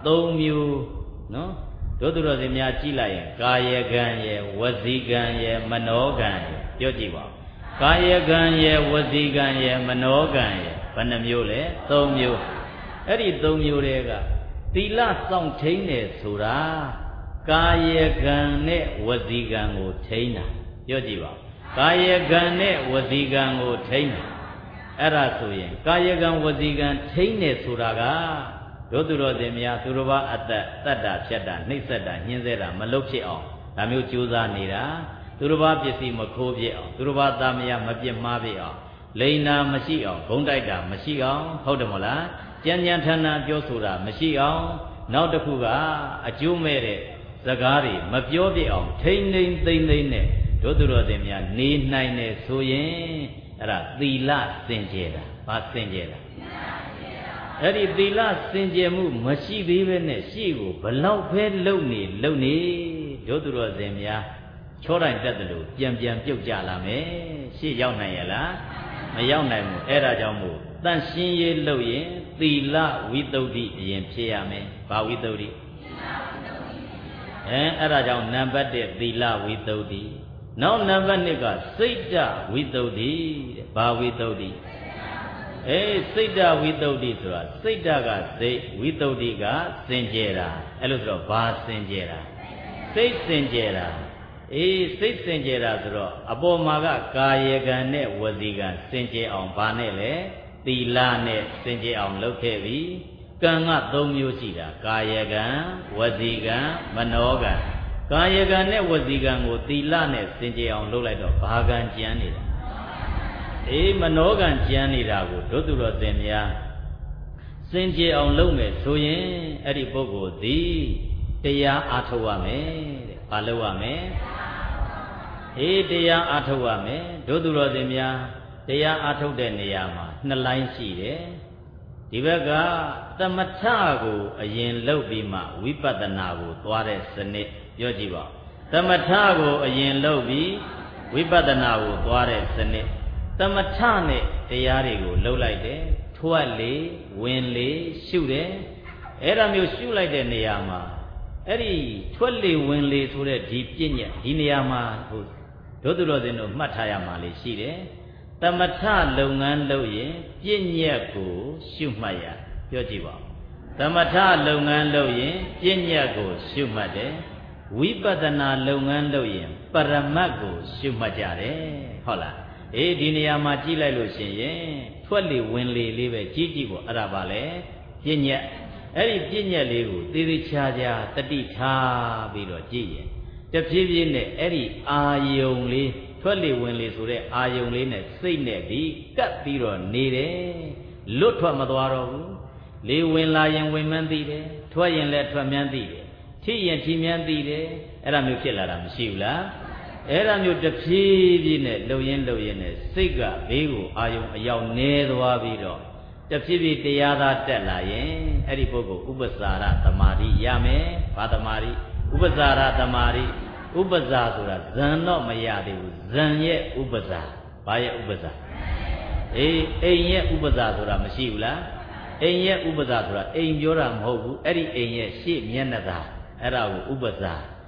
3မျိုးနော်တို့သူတော်စင်များကြည့်လိုက်ရင်ကာယကံရယ်ဝစီကံရယ်မနောကံရယ်ပြောကြည့်ပါကာယကံရယ်ဝစီကံရယ်မနောကံရယ်ဘယ်နှမျိုးလဲ3မျိုးအဲ့ဒီ3မျိုးတွေကသီလစောင့်ထိန်တယ်ဆိုတာကာယကံနဲ့ဝစီကံကိုထိန်တာပြောကြည့်ပါကာယကံနဲ့ဝစီကံကိုထိန်းတယ်အဲ့ဒါဆိုရင်ကာယကံဝစီကံထိန်းတယ်ဆိုတာကတို့သူတော်စင်များသူတော်ဘာအသက်တတ်တာဖြတ်တာနှိမ့်ဆက်တာညှင်းဆဲတာမလုပ်ဖြစ်အောင်ဒါမျိုးကြိုးစားနေတာသူတော်ဘာပစ္စည်းမခိုးဖြစ်အောင်သူတော်ဘာသားမယားမပြစ်မှားဖြစ်အောင်လိန်နာမရှိအောင်ဂုံးတိုက်တာမရှိအောင်ဟုတ်တယ်မလားကြံ့ကြံ့ထန်ထန်ပြောဆိုတာမရှိအောင်နောက်တစ်ခုကအကျိုးမဲ့တဲ့စကားတွေမပြောပြအောင်ထိမ့်နှိမ့်သိမ့်သိမ့်နဲ့တို့သူတော်စင်များနေနိုင်တယ်ဆိုရင်အဲ့ဒါသီလစင်ကြယ်တာဘာစင်ကြယ်တာအဲ့ဒီသီလစင်ကြယ်မှုမရှိသေးပဲနဲ့ရှေ့ကိုဘလောက်ပဲလုံနေတို့သူတော်စင်များချောတိုင်းတက်တယ်လို့ပြန်ပြုတ်ကြလာမယ်ရှေ့ရောက်နိုင်ရလားမရောက်နိုင်ဘူးအဲ့ဒါကြောင့်မို့တန့်ရှင်းရေးလုပ်ရင်သီလဝိသုဒ္ဓိအရင်ဖြစ်ရမယ်ဘာဝိသုဒ္ဓိအဲ့ဒါကြောင့်နံပါတ်1သီလဝိသုဒ္ဓိနောက်နံပါတ်2ကစိတ်တဝိသုဒ္ဓိတဲ့ဘာဝိသုဒ္ဓိစိတ်တဝိသုဒ္ဓိဆိုတာစိတ်တကစိတ်ဝိသုဒ္ဓိကစင်ကြယ်တာအဲ့လိုဆိုတော့ဘာစင်ကြယ်တာစိတ်စင်ကြယ်တာစိတ်စင်ကြယ်တာဆိုတော့အပေါ်မှာကကာယကံနဲ့ဝစီကံစင်ကြယ်အောင်ဘာနဲ့လဲသီလနဲ့စင်ကြယ်အောင်လုပ်ခဲ့ပြီကံက3မျိုးရှိတာကာယကံဝစီကံမနောကံကာယကံနဲ့ဝစီကံကိုသီလနဲ့စင်ကြယ်အောင်လုပ်လိုက်တော့ဘာကံကြမ်းနေတာမနောကံကြမ်းနေတာကိုတို့သူတော်စင်များစင်ကြယ်အောင်လုပ်မယ်ဆိုရင်အဲ့ဒီပုဂ္ဂိုလ်သည်တရားအားထုတ်ရမယ်တဲ့ဘာလုပ်ရမလဲတရားအားထုတ်ရမယ်တို့သူတော်စင်များတရားအားထုတ်တဲ့နေရာမှာ2လိုင်းရှိတယ်ဒီဘက်ကသမထကိုအရင်လုပ်ပြီးမှဝိပဿနာကိုသွားတဲ့စနစ်ပြောကြည့်ပါသမထကိုအရင်လုပ်ပြီးဝိပဿနာကိုသွားတဲ့စနစ်သမထနဲ့တရားတွေကိုလှုပ်လိုက်တယ်ထွက်လေဝင်လေရှုတယ်အဲ့ဒါမျိုးရှုလိုက်တဲ့နေရာမှာအဲ့ဒီထွက်လေဝင်လေဆိုတဲ့ဒီပြည့်ညက်ဒီနေရာမှာတို့သူတော်စင်တို့မှတ်ထားရမှာလေရှိတယ်သမထလုပ်ငန်းလုပ်ရင်ပြည့်ညက်ကိုရှုမှတ်ရပြောကြည့်ပါသမထလုပ်ငန်းလုပ်ရင်ပြည့်ညက်ကိုရှုမှတ်တယ်ဝိပဿနာလုပ်ငန်းလုပ်ရင်ပရမတ်ကိုရှုမှတ်ကြတယ်ဟုတ်လားဒီနေရာမှာကြည့်လိုက်လို့ရှိရင်ထွက်လေဝင်လေလေးပဲကြည့်ကြည့်ပေါ့အဲ့ဒါပါလေပြည့်ညက်အဲ့ဒီပြည့်ညက်လေးကိုသေသေးချာချာတတိထားပြီးတော့ကြည့်ရင်တဖြည်းဖြည်းနဲ့အဲ့ဒီအာယုံလေးထွက်လေဝင်လေဆိုတဲ့အာယုံလေးနဲ့စိတ်နဲ့ဒီကပ်ပြီးတော့နေတယ်လွတ်ထွက်မသွားတော့ဘူးလေဝင်လာရင်ဝင်မှန်းသိတယ်ထွက်ရင်လည်းထွက်မှန်းသိတယ်ထိရင်ထိမှန်းသိတယ်အဲ့ဒါမျိုးဖြစ်လာတာမရှိဘူးလားအဲ့ဒါမျိုးတဖြည်းဖြည်းနဲ့လှုပ်ရင်းနဲ့စိတ်ကဘေးကိုအာယုံအယောက်နေသွားပြီးတော့တဖြည်းဖြည်းတရားသာတက်လာရင်အဲ့ဒီပုဂ္ဂိုလ်ဥပ္ပစာရသမာဓိရမယ်ဘာသမာဓိဥပ္ပစာရသမာဓိဥပ္ပစာဆိုတာဇံတော့မရသေးဘူးဇံရဲ့ဥပ္ပစာဘာရဲ့ဥပ္ပစာအိမ်ရဲ့ဥပ္ပစာဆိုတာမရှိဘူးလားအိမ်ရဲ့ဥပ္ပစာဆိုတာအိမ်ပြောတာမဟုတ်ဘူးအဲ့ဒီအိမ်ရဲ့ရှေ့မျက်နှာသာအဲ့ဒါကိုဥပ္ပစာ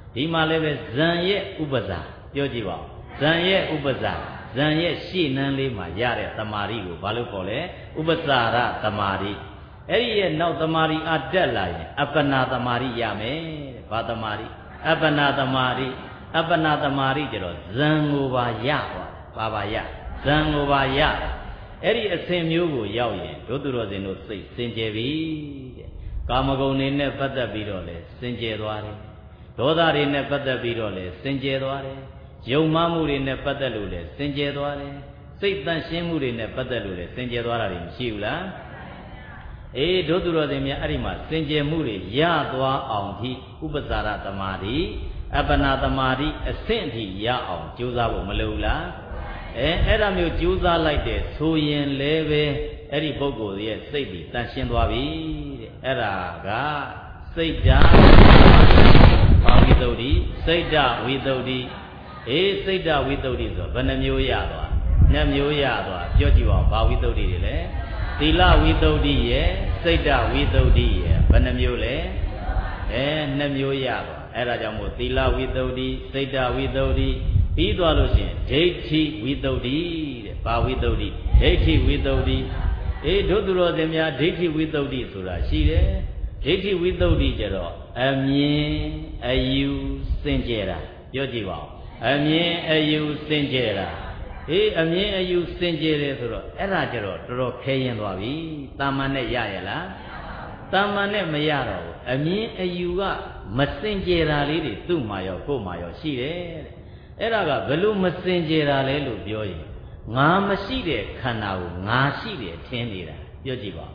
ဒီမှာလည်းပဲဇံရဲ့ဥပဇာပြောကြည့်ပါဦးဇံရဲ့ဥပဇာဇံရဲ့ရှေ့နှမ်းလေးမှာရတဲ့တမာရီကိုဘာလို့ခေါ်လဲဥပဇာရတမာရီအဲ့ဒီရဲ့နောက်တမာရီအတက်လာရင်အပ္ပနာတမာရီရမယ်တဲ့ဘာတမာရီအပ္ပနာတမာရီအပ္ပနာတမာရီကျတော့ဇံကိုပါရသွားပါရဇံကိုပါရအဲ့ဒီအစဉ်မျိုးကိုရောက်ရင်ဒုသူတော်စင်တို့စိတ်စင်ကြယ်ပြီတဲ့ကာမဂုဏ်တွေနဲ့ပတ်သက်ပြီးတော့လဲစင်ကြယ်သွားတယ်ဒေါသတွေနဲ့ပတ်သက်ပြီးတော့လဲစင်ကြယ်သွားတယ်ယုံမှမှုတွေနဲ့ပတ်သက်လို့လဲစင်ကြယ်သွားတယ်စိတ်တန့်ရှင်းမှုတွေနဲ့ပတ်သက်လို့လဲစင်ကြယ်သွားတာတွေမရှိဘူးလားအေးဒုသူတော်စင်များအဲ့ဒီမှာစင်ကြယ်မှုတွေရသွားအောင်ထိဥပဇာရတမာတိအပ္ပနာတမာတိအဆင့်အထိရအောင်ကြိုးစားဖို့မလိုဘူးလားအဲ့ဒါမျိုးကြိုးစားလိုက်တဲ့ဆိုရင်လည်းပဲအဲ့ဒီပုဂ္ဂိုလ်ရဲ့စိတ်ပြီးတန်ရှင်းသွားပြီတဲ့အဲ့ဒါကစိတ်ဓာဘာဝိသုဒ္ဓိစိတ်ဓာဝိသုဒ္ဓိအေးစိတ်ဓာဝိသုဒ္ဓိဆိုဘယ်နှမျိုးရသွားနှစ်မျိုးရသွားပြောကြည့်ပါဦးဘာဝိသုဒ္ဓိတွေလဲသီလဝိသုဒ္ဓိရဲ့စိတ်ဓာဝိသုဒ္ဓိရဲ့ဘယ်နှမျိုးလဲနှစ်မျိုးရသွားအဲ့ဒါကြောင့်မို့သီလဝိသုဒ္ဓိစိတ်ဓာဝိသုဒ္ဓိပြီးသွားလို့ရှိရင်ဒိဋ္ဌိဝိသုဒ္ဓိတဲ့ဘာဝိသုဒ္ဓိဒိဋ္ဌိဝိသုဒ္ဓိအေးတို့သူတော်စင်များဒိဋ္ဌိဝိသုဒ္ဓိဆိုတာရှိတယ်ဒိဋ္ဌိဝိသုဒ္ဓိကျတော့အမြင်အယူစင်ကြယ်တာပြောကြည့်ပါဦးအမြင်အယူစင်ကြယ်တာအေးအမြင်အယူစင်ကြယ်တယ်ဆိုတော့အဲ့ဒါကျတော့တော်တော်ခဲရင်သွားပြီတာမန်နဲ့ရရလားတာမန်နဲ့မရတော့ဘူးအမြင်အယူကမစင်ကြယ်တာလေးတွေသူ့မှာရောကိုယ်မှာရောရှိတယ်တဲ့အဲ့ဒါကဘယ်လိုမစင်ကြယ်တာလဲလို့ပြောရင်ငါမရှိတဲ့ခန္ဓာကိုငါရှိတယ်ထင်နေတာပြောကြည့်ပါ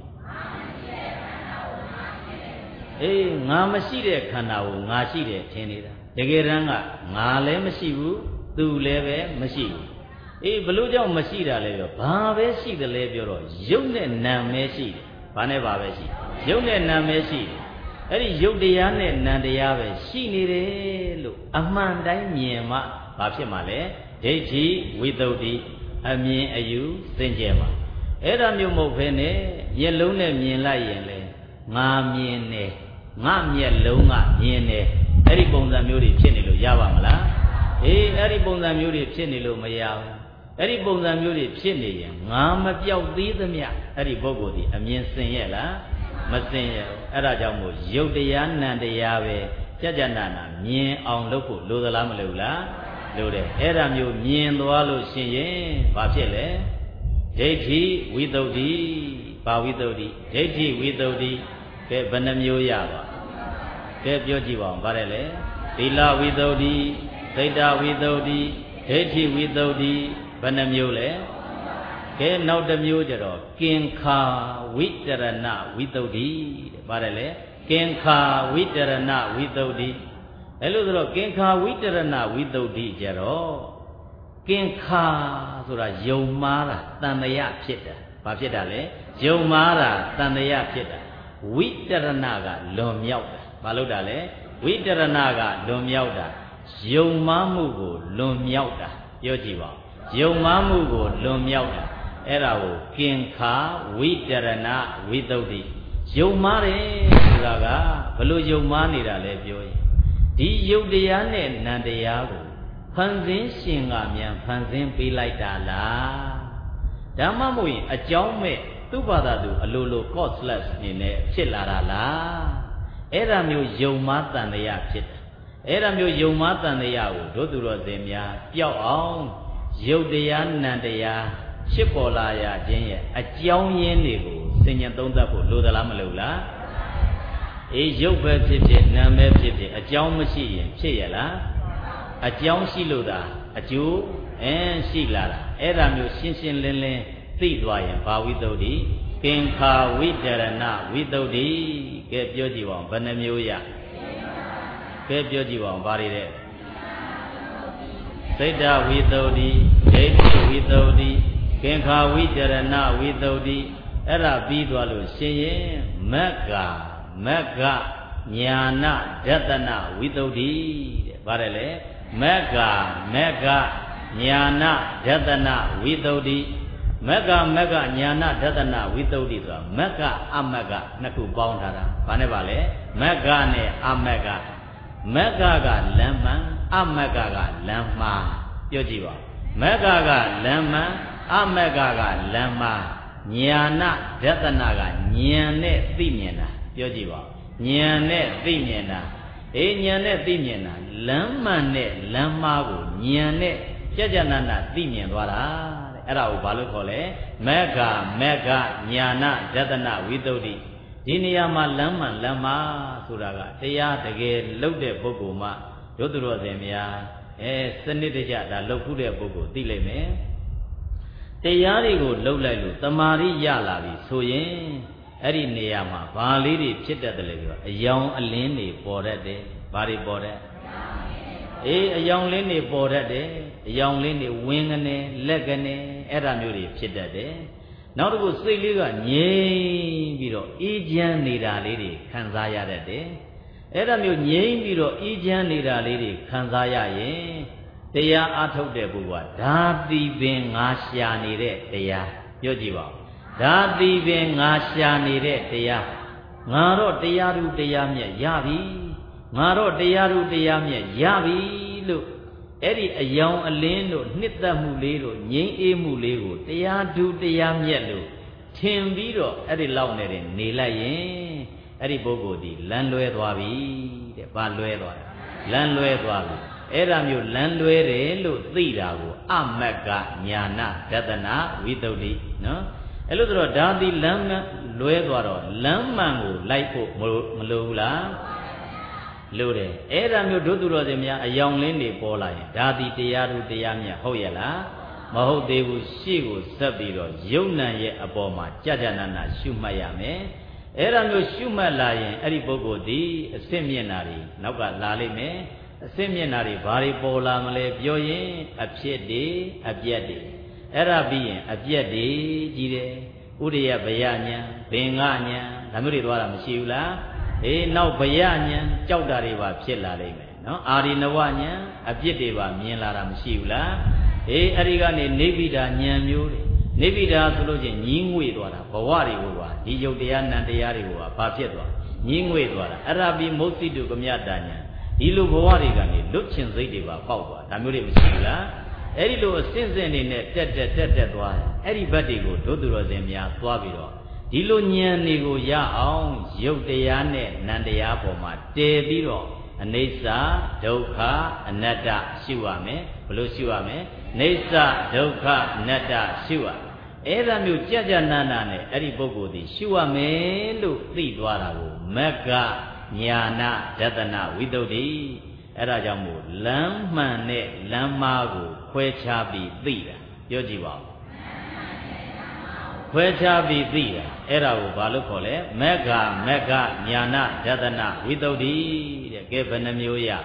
အေးငါမရှိတဲ့ခန္ဓာကိုငါရှိတယ်ထင်နေတာတကယ်တမ်းကငါလည်းမရှိဘူးသူလည်းပဲမရှိဘူးအေးဘလို့ကြောင့်မရှိတာလဲပြောဘာပဲရှိတယ်လဲပြောတော့ရုပ်နဲ့နာမ်ပဲရှိတယ်ဘာနဲ့ဘာပဲရှိရုပ်နဲ့နာမ်ပဲရှိတယ်အဲ့ဒီရုပ်တရားနဲ့နာမ်တရားပဲရှိနေတယ်လို့အမှန်တိုင်းမြင်မှဘာဖြစ်မှာလဲဒိဋ္ဌိဝိသုဒ္ဓိအမြင်အယူစင်ကြယ်မှာအဲ့ဒါမျိုးမဟုတ်ဘဲနဲ့မျက်လုံးနဲ့မြင်လိုက်ရင်လေငါမြင်တယ်ငါမျက်လုံးကမြင်တယ်အဲ့ဒီပုံစံမျိုးတွေဖြစ်နေလို့ရပါမလားအေးအဲ့ဒီပုံစံမျိုးတွေဖြစ်နေလို့မရဘူးအဲ့ဒီပုံစံမျိုးတွေဖြစ်နေရင်ငါမပြောက်သေးသမျှအဲ့ဒီပုဂ္ဂိုလ်ဒီအမြင်စင်ရဲ့လားမစင်ရဲ့အဲ့ဒါကြောင့်မို့ရုပ်တရားနံတရားပဲကြကြနာနာမြင်အောင်လုပ်ဖို့လိုသလားမလိုဘူးလားလိုတယ်အဲ့ဒါမျိုးမြင်သွားလို့ရှိရင်ဘာဖြစ်လဲဒိဋ္ဌိဝိသုဒ္ဓိဘာဝိသုဒ္ဓိဒိဋ္ဌိဝိသုဒ္ဓိကဲဘယ်နှမျိုးရပါကဲပြောကြည့်ပါဦးဗါတယ်လေသီလဝိသုဒ္ဓိစိတ်ဓာဝိသုဒ္ဓိဒိဋ္ဌိဝိသုဒ္ဓိဘယ်နှမျိုးလဲကဲနောက်တစ်မျိုးကြတော့ကင်္ခာဝိတရဏဝိသုဒ္ဓိတဲ့ဗါတယ်လေကင်္ခာဝိတရဏဝိသုဒ္ဓိအဲ့လိုဆိုတော့ကင်္ခာဝိတရဏဝိသုဒ္ဓိကြတော့ကင်္ခာဆိုတာယုံမှားတာတန်တရားဖြစ်တာဘာဖြစ်တာလဲယုံမှားတာတန်တရားဖြစ်တာဝိတရဏကလွန်မြောက်တာဘာလို့တာလဲဝိတရဏကလွန်မြောက်တာယုံမှားမှုကိုလွန်မြောက်တာပြောကြည့်ပါယုံမှားမှုကိုလွန်မြောက်တာအဲ့ဒါကိုကင်္ခာဝိတရဏဝိသုဒ္ဓိယုံမှားတယ်ဆိုတာကဘလို့ယုံမှားနေတာလဲပြောရင်ဒီယုတ်တရားနဲ့နံတရားကိုဖန်ဆင်းရှင်ကမြန်ဖန်ဆင်းပေးလိုက်တာလားဓမ္မမို့ရင်အကြောင်းမဲ့သူ့ဘာသာသူအလိုလို causeless နေနဲ့ဖြစ်လာတာလားအဲ့ဒါမျိုးယုံမှားတန်တရားဖြစ်တာအဲ့ဒါမျိုးယုံမှားတန်တရားကိုတို့သူတော်စင်များပျောက်အောင်ယုတ်တရားနံတရားဖြစ်ပေါ်လာရခြင်းရဲ့အကြောင်းရင်းတွေကိုသင်ញံသုံးသပ်ဖို့လိုသလားမလိုလားအေးရုပ်ပဲဖြစ်ဖြစ်နာမ်ပဲဖြစ်ဖြစ်အကြောင်းမရှိရင်ဖြစ်ရလားအကြောင်းရှိလို့သာအကျိုးရှိလာတာအဲ့ဒါမျိုးရှင်းရှင်းလင်းလင်းသိသွားရင်ဘာဝိသုဒ္ဓိကင်္ခာဝိတရဏဝိသုဒ္ဓိကဲပြောကြည့်ပါဦးဘယ်နှမျိုးရကဲပြောကြည့်ပါဦးဘာတွေတဲ့စိတ်ဓာဝိသုဒ္ဓိဒိဋ္ဌိဝိသုဒ္ဓိကင်္ခာဝိတရဏဝိသုဒ္ဓိအဲ့ဒါပြီးသွားလို့ရှင်ရင်မက္ကာမက္ခညာနာဒတနာဝိသုဒ္ဓိတဲ့ဗါတယ်လေမက္ကာမက္ခညာနာဒတနာဝိသုဒ္ဓိမက္ကာမက္ခညာနာဒတနာဝိသုဒ္ဓိဆိုတာမက္ခအမက္ခနှစ်ခုပေါင်းထားတာဘာနဲ့ပါလဲမက္ခနဲ့အမက္ခမက္ခကလမ်းမှန်အမက္ခကလမ်းမှားပြောကြည့်ပါမက္ခကလမ်းမှန်အမက္ခကလမ်းမှားညာနာဒသနာကဉာဏ်နဲ့သိမြင်တာပြောကြည့်ပါဉာဏ်နဲ့သိမြင်တာဉာဏ်နဲ့သိမြင်တာလမ်းမှန်နဲ့လမ်းမှားကိုဉာဏ်နဲ့ကြနာနာသိမြင်သွားတာတဲ့အဲ့ဒါကိုဘာလို့ခေါ်လဲမက္ခညာနာဒသနာဝိသုဒ္ဓိဒီနေရာမှာလမ်းမှန်လမ်းမှားဆိုတာကတရားတကယ်လုပ်တဲ့ပုဂ္ဂိုလ်မှတို့သူတော်စင်များစနစ်တကျဒါလုပ်ခုတဲ့ပုဂ္ဂိုလ်သိလိမ့်မယ်တရားတွေကိုလှုပ်လိုက်လို့တမာရီရလာပြီဆိုရင်အဲ့ဒီနေရာမှာဘာလေးတွေဖြစ်တတ်တယ်လဲပြောအယောင်အလင်းတွေပေါ်တတ်တယ်ဘာတွေပေါ်တတ်အယောင်လင်းတွေပေါ်တတ်တယ်အယောင်လင်းတွေဝင်းကနေလက်ကနေအဲ့ဒါမျိုးတွေဖြစ်တတ်တယ်နောက်တစ်ခုစိတ်လေးကငြိမ်ပြီးတော့အေးချမ်းနေတာလေးတွေခံစားရတတ်တယ်အဲ့ဒါမျိုးငြိမ်ပြီးတော့အေးချမ်းနေတာလေးတွေခံစားရရင်တရားအားထုတ်တဲ့ပုဂ္ဂိုလ်ကဓာတိပင်ငါရှာနေတဲ့တရားပြောကြည့်ပါဦးဓာတိပင်ငါရှာနေတဲ့တရားငါတော့တရားသူတရားမြတ်ရပြီငါတော့တရားသူတရားမြတ်ရပြီလို့အဲ့ဒီအယောင်အလင်းတို့နှစ်သက်မှုလေးတို့ငြိမ်းအေးမှုလေးကိုတရားသူတရားမြတ်လို့ထင်ပြီးတော့အဲ့ဒီလောက်နဲ့နေလိုက်ရင်အဲ့ဒီပုဂ္ဂိုလ်ဒီလမ်းလွဲသွားပြီတဲ့ဘာလွဲသွားလဲလမ်းလွဲသွားပြီအဲ့ဒါမျိုးလမ်းလွဲတယ်လို့သိတာကိုအမက္ကညာနာဒသနာဝိသုဒ္ဓိနော်အဲ့လိုဆိုတော့ဒါသည်လမ်းလွဲသွားတော့လမ်းမှန်ကိုလိုက်ဖို့မလိုဘူးလားလို့တယ်အဲ့ဒါမျိုးဒုသူတော်စင်များအယောင်လင်းတွေပေါ်လာရင်ဒါသည်တရားသူတရားမြတ်ဟုတ်ရဲ့လားမဟုတ်သေးဘူးရှေ့ကိုဆက်ပြီးတော့ယုံ nant ရဲ့အပေါ်မှာကြနာနာရှုမှတ်ရမယ်အဲ့ဒါမျိုးရှုမှတ်လာရင်အဲ့ဒီပုဂ္ဂိုလ်ဒီအစစ်မျက်နာတွေနောက်ကလာလိမ့်မယ်အစစ်မျက်နာတွေဘာတွေပေါ်လာမလဲပြောရင်အဖြစ်တွေအပြက်တွေအဲ့ဒါပြီးရင်အပြက်တွေကြီးတယ်ဥဒယဗယညာဘင်္ဂညာဒါမျိုးတွေသွားတာမရှိဘူးလားနောက်ဗယညာကြောက်တာတွေပါဖြစ်လာလိမ့်မယ်နော်အာရိနဝညာအပြစ်တွေပါမြင်လာတာမရှိဘူးလားအဲ့ဒီကနေနေဗိဒာညာမျိုးတွေနေဗိဒာဆိုလို့ချင်းညီးငွေသွားတာဘဝတွေကိုပါဒီယုတ်တရားနံတရားတွေကိုပါဘာဖြစ်သွားညီးငွေသွားတာအဲ့ဒါပြီးမုတ်တိတုကမြတညာဒီလိုဘဝတွေကနေလွတ်ချင်စိတ်တွေပါပေါက်သွားဒါမျိုးတွေမရှိဘူးလားအဲ့ဒီလိုအစဉ်စဉ်နေနဲ့တက်သွားတယ်အဲ့ဒီဘက်တွေကိုဒုသူတော်စင်များသွားပြီးတော့ဒီလိုဉာဏ်တွေကိုရအောင်ယုတ်တရားနဲ့နံတရားပေါ်မှာတည်ပြီးတော့အနိစ္စဒုက္ခအနတ္တရှုရမယ်ဘယ်လိုရှုရမလဲနိစ္စဒုက္ခအနတ္တရှုရအဲ့ဒါမျိုးကြနာနာနဲ့အဲ့ဒီပုဂ္ဂိုလ်ဒီရှုရမယ်လို့သိသွားတာကိုမက္ခညာနာဒသနာဝိသုဒ္ဓိအဲ့ဒါကြောင့်မို့လမ်းမှန်နဲ့လမ်းမားကိုခွဲခြားပြီးသိတာပြောကြည့်ပါဦးခွဲခြားပြီးသိတာအဲ့ဒါကိုဘာလို့ခေါ်လဲမက္ခညာနာဒသနာဝိသုဒ္ဓိတဲ့ကဲဘယ်နှမျိုးရ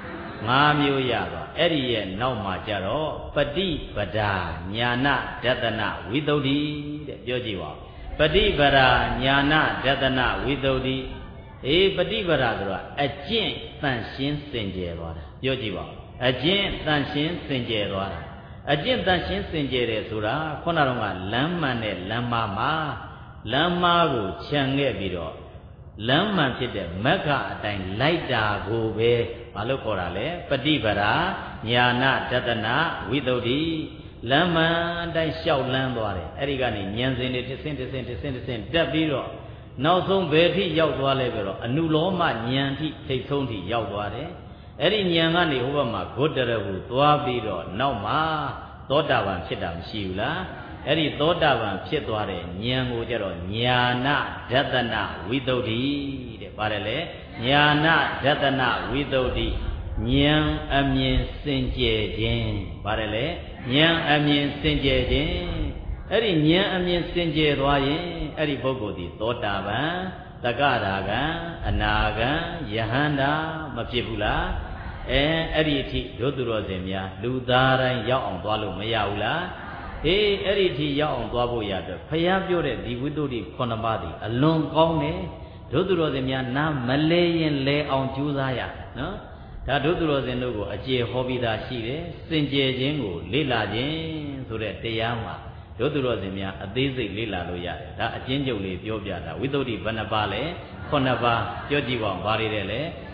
5မျိုးရပါအဲ့ဒီရဲ့နောက်မှာကြတော့ပฏิပဒါညာနာဒသနာဝိသုဒ္ဓိတဲ့ပြောကြည့်ပါဦးပฏิပဒါညာနာဒသနာဝိသုဒ္ဓိပฏิပဒါဆိုတာအကျင့်တန်ရှင်းစင်ကြယ်သွားတာပြောကြည့်ပါဦးအကျင့်တန်ရှင်းစင်ကြယ်သွားတာအကျင့်တန်ရှင်းစင်ကြယ်တယ်ဆိုတာခုနကတော့လမ်းမှန်နဲ့လမ်းမားမှာလမ်းမားကိုခြံခဲ့ပြီးတော့လမ်းမှန်ဖြစ်တဲ့မက္ခအတိုင်းလိုက်တာကိုပဲဘာလို့ခေါ်တာလဲပฏิပဒါညာနာဒသနာဝိသုဒ္ဓိလမ်းမှန်အတိုင်းလျှောက်လန်းသွားတယ်အဲ့ဒီကနေဉာဏ်စဉ်တွေတစ်ဆင့်တက်ပြီးတော့နောက်ဆုံးဘယ်ထိရောက်သွားလဲပြီးတော့အနုလောမဉာဏ်ထိထိတ်ဆုံးထိရောက်သွားတယ်အဲ့ဒီဉာဏ်ကနေဟိုဘက်မှာဂုတ္တရဟုသွားပြီးတော့နောက်မှာသောတာပန်ဖြစ်တာမရှိဘူးလားအဲ့ဒီသောတာပန်ဖြစ်သွားတဲ့ဉာဏ်ကိုကြတော့ညာနာဒသနာဝိသုဒ္ဓိတဲ့ပါတယ်လေညာနာဒသနာဝိသုဒ္ဓိဉာဏ်အမြင်စင်ကြယ်ခြင်းပါတယ်လေဉာဏ်အမြင်စင်ကြယ်ခြင်းအဲ့ဒီဉာဏ်အမြင်စင်ကြယ်သွားရင်အဲ့ဒီပုဂ္ဂိုလ်ဒီသောတာပန်တက္ကရာဂံအနာဂံယဟန္တာမဖြစ်ဘူးလားအဲ့ဒီအထိဒုသူတော်စင်များလူသားတိုင်းရောက်အောင်သွားလို့မရဘူးလားအဲ့ဒီအထိရောက်အောင်သွားဖို့ရတော့ဘုရားပြောတဲ့ဒီဝိသုဒ္ဓိ9ပါးဒီအလွန်ကောင်းတယ်ဒုသူတော်စင်များနားမလဲရင်လဲအောင်ကြိုးစားရနော်ဒါဒုသူတော်စင်တို့ကိုအကျေဟောပြီးသားရှိတယ်စင်ကြယ်ခြင်းကိုလေ့လာခြင်းဆိုတဲ့တရားမှာဒုသူတော်စင်များအသေးစိတ်လေ့လာလို့ရတယ်ဒါအကျဉ်းချုပ်လေးပြောပြတာဝိသုဒ္ဓိဘယ်နှပါလဲ9ပါးပြောကြည့်ပါဦးဘာတွေလဲ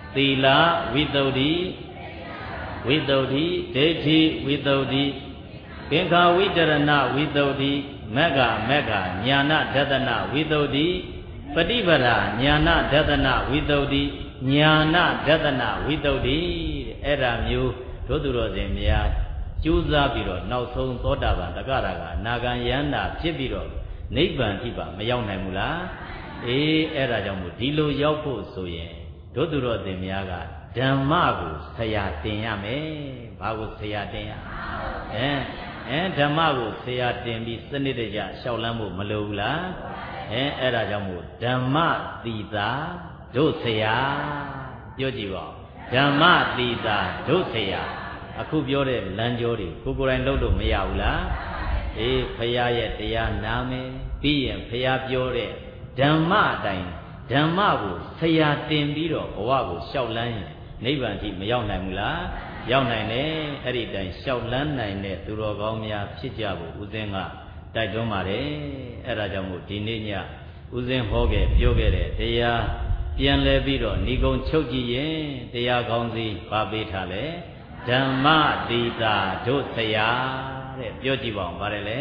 သီလဝိတ္တုဒ္ဓိဒိဋ္ဌိဝိတ္တုဒ္ဓိသင်္ခါဝိတရဏဝိတ္တုဒ္ဓိမက္ခညာဏဒသနဝိတ္တုဒ္ဓိပฏิပဒါညာဏဒသနဝိတ္တုဒ္ဓိညာဏဒသနဝိတ္တုဒ္ဓိအဲ့ဒါမျိုးတို့သူတော်စင်များကြိုးစားပြီးတော့နောက်ဆုံးသောတာပန်တက္ကရာကအနာဂံယန္တာဖြစ်ပြီးတော့နိဗ္ဗာန်ထိပါမရောက်နိုင်ဘူးလားအေးအဲ့ဒါကြောင့်မို့ဒီလိုရောက်ဖို့ဆိုရင်တို့သူတော်စင်များကဓမ္မကိုဆရာတင်ရမယ်ဘာကိုဆရာတင်ရဓမ္မကိုဆရာတင်ပြီးစနစ်တကျလျှောက်လန်းဖို့မလိုဘူးလားအဲ့ဒါကြောင့်မို့ဓမ္မသီတာတို့ဆရာပြောကြည့်ပါဓမ္မသီတာတို့ဆရာအခုပြောတဲ့လမ်းကြောတွေကိုယ်တိုင်လုပ်လို့မရဘူးလားအေးဖရာရဲ့တရားနာမယ်ပြီးရင်ဖရာပြောတဲ့ဓမ္မအတိုင်းဓမ္မကိုဆရာတင်ပြီးတော့ဘဝကိုလျှောက်လန်းရင်နိဗ္ဗာန်ထိမရောက်နိုင်ဘူးလားရောက်နိုင်တယ်အဲ့ဒီတိုင်လျှောက်လန်းနိုင်တဲ့သူတော်ကောင်းများဖြစ်ကြဖို့ဦးဇင်းကတိုက်တွန်းပါတယ်အဲ့ဒါကြောင့်မို့ဒီနေ့ညဦးဇင်းဟောခဲ့ပြောခဲ့တဲ့တရားပြန်လဲပြီးတော့ဏီကုံချုပ်ကြည့်ရင်တရားကောင်းစီပါပေးထားလဲဓမ္မတိတာတို့ဆရာတဲ့ပြောကြည့်ပါဦးပါတယ်လေ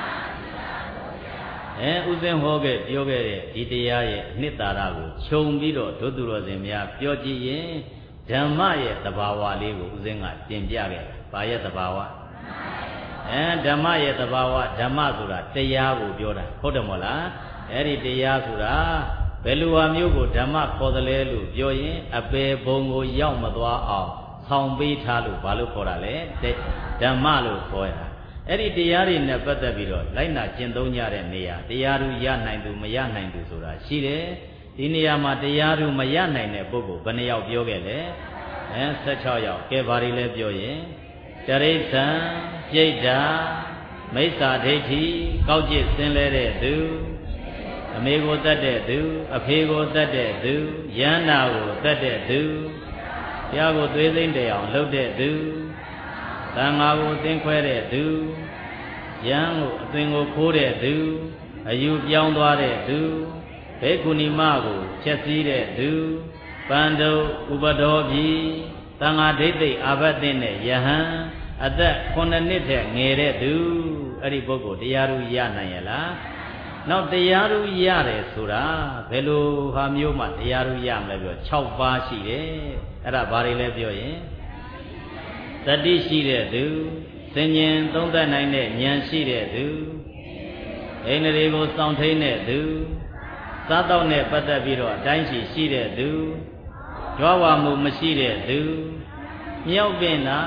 ဦးဇင်းဟောခဲ့ပြောခဲ့တဲ့ဒီတရားရဲ့အနှစ်သာရကိုခြုံပြီးတော့တို့သူတော်စင်များပြောကြည့်ရင်ဓမ္မရဲ့သဘာဝလေးကိုဦးဇင်းကတင်ပြခဲ့တာ။ဘာရဲ့သဘာဝဓမ္မရဲ့သဘာဝဓမ္မဆိုတာတရားကိုပြောတာဟုတ်တယ်မို့လားအဲ့ဒီတရားဆိုတာဘယ်လိုဟာမျိုးကိုဓမ္မခေါ်တယ်လဲလို့ပြောရင်အပေဘုံကိုရောက်မသွားအောင်ဆောင်ပေးထားလို့ဘာလို့ခေါ်တာလဲဓမ္မလို့ခေါ်ရတာအဲ့ဒီတရားတွေနဲ့ပတ်သက်ပြီးတော့လိုက်နာကျင့်သုံးကြတဲ့နေရာတရားသူရနိုင်သူမရနိုင်သူဆိုတာရှိတယ်ဒီနေရာမှာတရားသူမရနိုင်တဲ့ပုဂ္ဂိုလ်ဘယ်နှယောက်ပြောခဲ့လဲ16ယောက်ကဲဘာတွေလဲပြောရင်တရိစ္ဆာန်ပြိတ္တာမိစ္ဆာဒိဋ္ဌိကောက်ကျစ်စင်လဲတဲ့သူအမေကိုတတ်တဲ့သူအဖေကိုတတ်တဲ့သူယန္တာကိုတတ်တဲ့သူဘုရားကိုသွေးသိမ့်တဲ့အောင်လုပ်တဲ့သူသံဃာကိုသင်ခွဲတဲ့သူယံကိုအသွင်ကိုခိုးတဲ့သူအယူပြောင်းသွားတဲ့သူဘေကုဏီမကိုဖြည့်ဆည်းတဲ့သူပန္တုဥပဒောပြီသံဃာဒိဋ္ဌိအာဘတ်တဲ့ယဟန်အသက်9နှစ်ထက်ငယ်တဲ့သူအဲ့ဒီပုဂ္ဂိုလ်တရားသူရနိုင်ရလားနောက်တရားသူရတယ်ဆိုတာဘယ်လိုဟာမျိုးမှတရားသူရမလဲပြော6ပါးရှိတယ်အဲ့ဒါဘာတွေလဲပြောရင်တတိရှိတဲ့သူသင်ញင်သုံးသပ်နိုင်တဲ့ဉာဏ်ရှိတဲ့သူအိန္ဒြေကိုစောင့်ထိန်တဲ့သူစားတော့နဲ့ပတ်သက်ပြီးတော့အတိုင်းရှိတဲ့သူကြွားဝါမှုမရှိတဲ့သူမြောက်ပင်တာ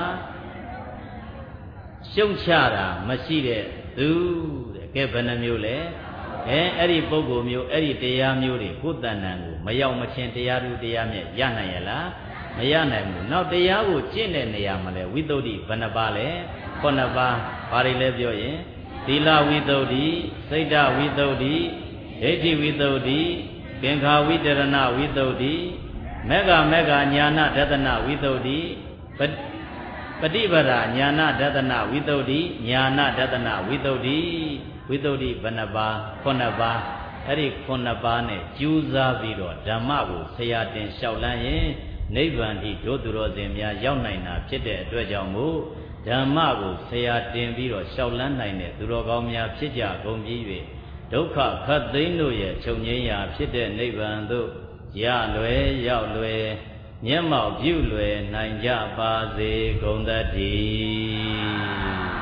ရှုံချတာမရှိတဲ့သူတဲ့ကဲဘယ်နှမျိုးလဲအဲ့ဒီပုဂ္ဂိုလ်မျိုးအဲ့ဒီတရားမျိုးတွေကိုယ်တဏ္ဍာကိုမရောက်မချင်းတရားသူတရားမြတ်ရနိုင်ရလားမရနိုင်ဘူးနောက်တရားကိုကျင့်တဲ့နေရာမှာလဲဝိတ္တုဒ္ဓိဘယ်နှပါလဲ9ပါးဘာတွေလဲပြောရင်သီလဝိတ္တုဒ္ဓိစိတ်ဓဝိတ္တုဒ္ဓိဒိဋ္ဌိဝိတ္တုဒ္ဓိသင်္ခါဝိတရဏဝိတ္တုဒ္ဓိမက္ခညာဏဒသနဝိတ္တုဒ္ဓိပฏิပဒါညာဏဒသနဝိတ္တုဒ္ဓိညာဏဒသနဝိတ္တုဒ္ဓိဝိတ္တုဒ္ဓိဘယ်နှပါ9ပါးအဲ့ဒီ9ပါးနဲ့ကြိုးစားပြီးတော့ဓမ္မကိုဆရာတင်လျှောက်လန်းရင်နိဗ္ဗာန်ထိတို့သူတော်စင်များရောက်နိုင်တာဖြစ်တဲ့အတွက်ကြောင့်မို့ဓမ္မကိုဆရာတင်ပြီးတော့လျှောက်လန်းနိုင်တဲ့သူတော်ကောင်းများဖြစ်ကြကုန်ပြီး၍ဒုက္ခခတ်သိမ်းတို့ရဲ့ချုပ်ငြိမ်းရာဖြစ်တဲ့နိဗ္ဗာန်သို့ရလွယ်ရောက်လွယ်မျက်မှောက်ပြုလွယ်နိုင်ကြပါစေကုန်သတည်း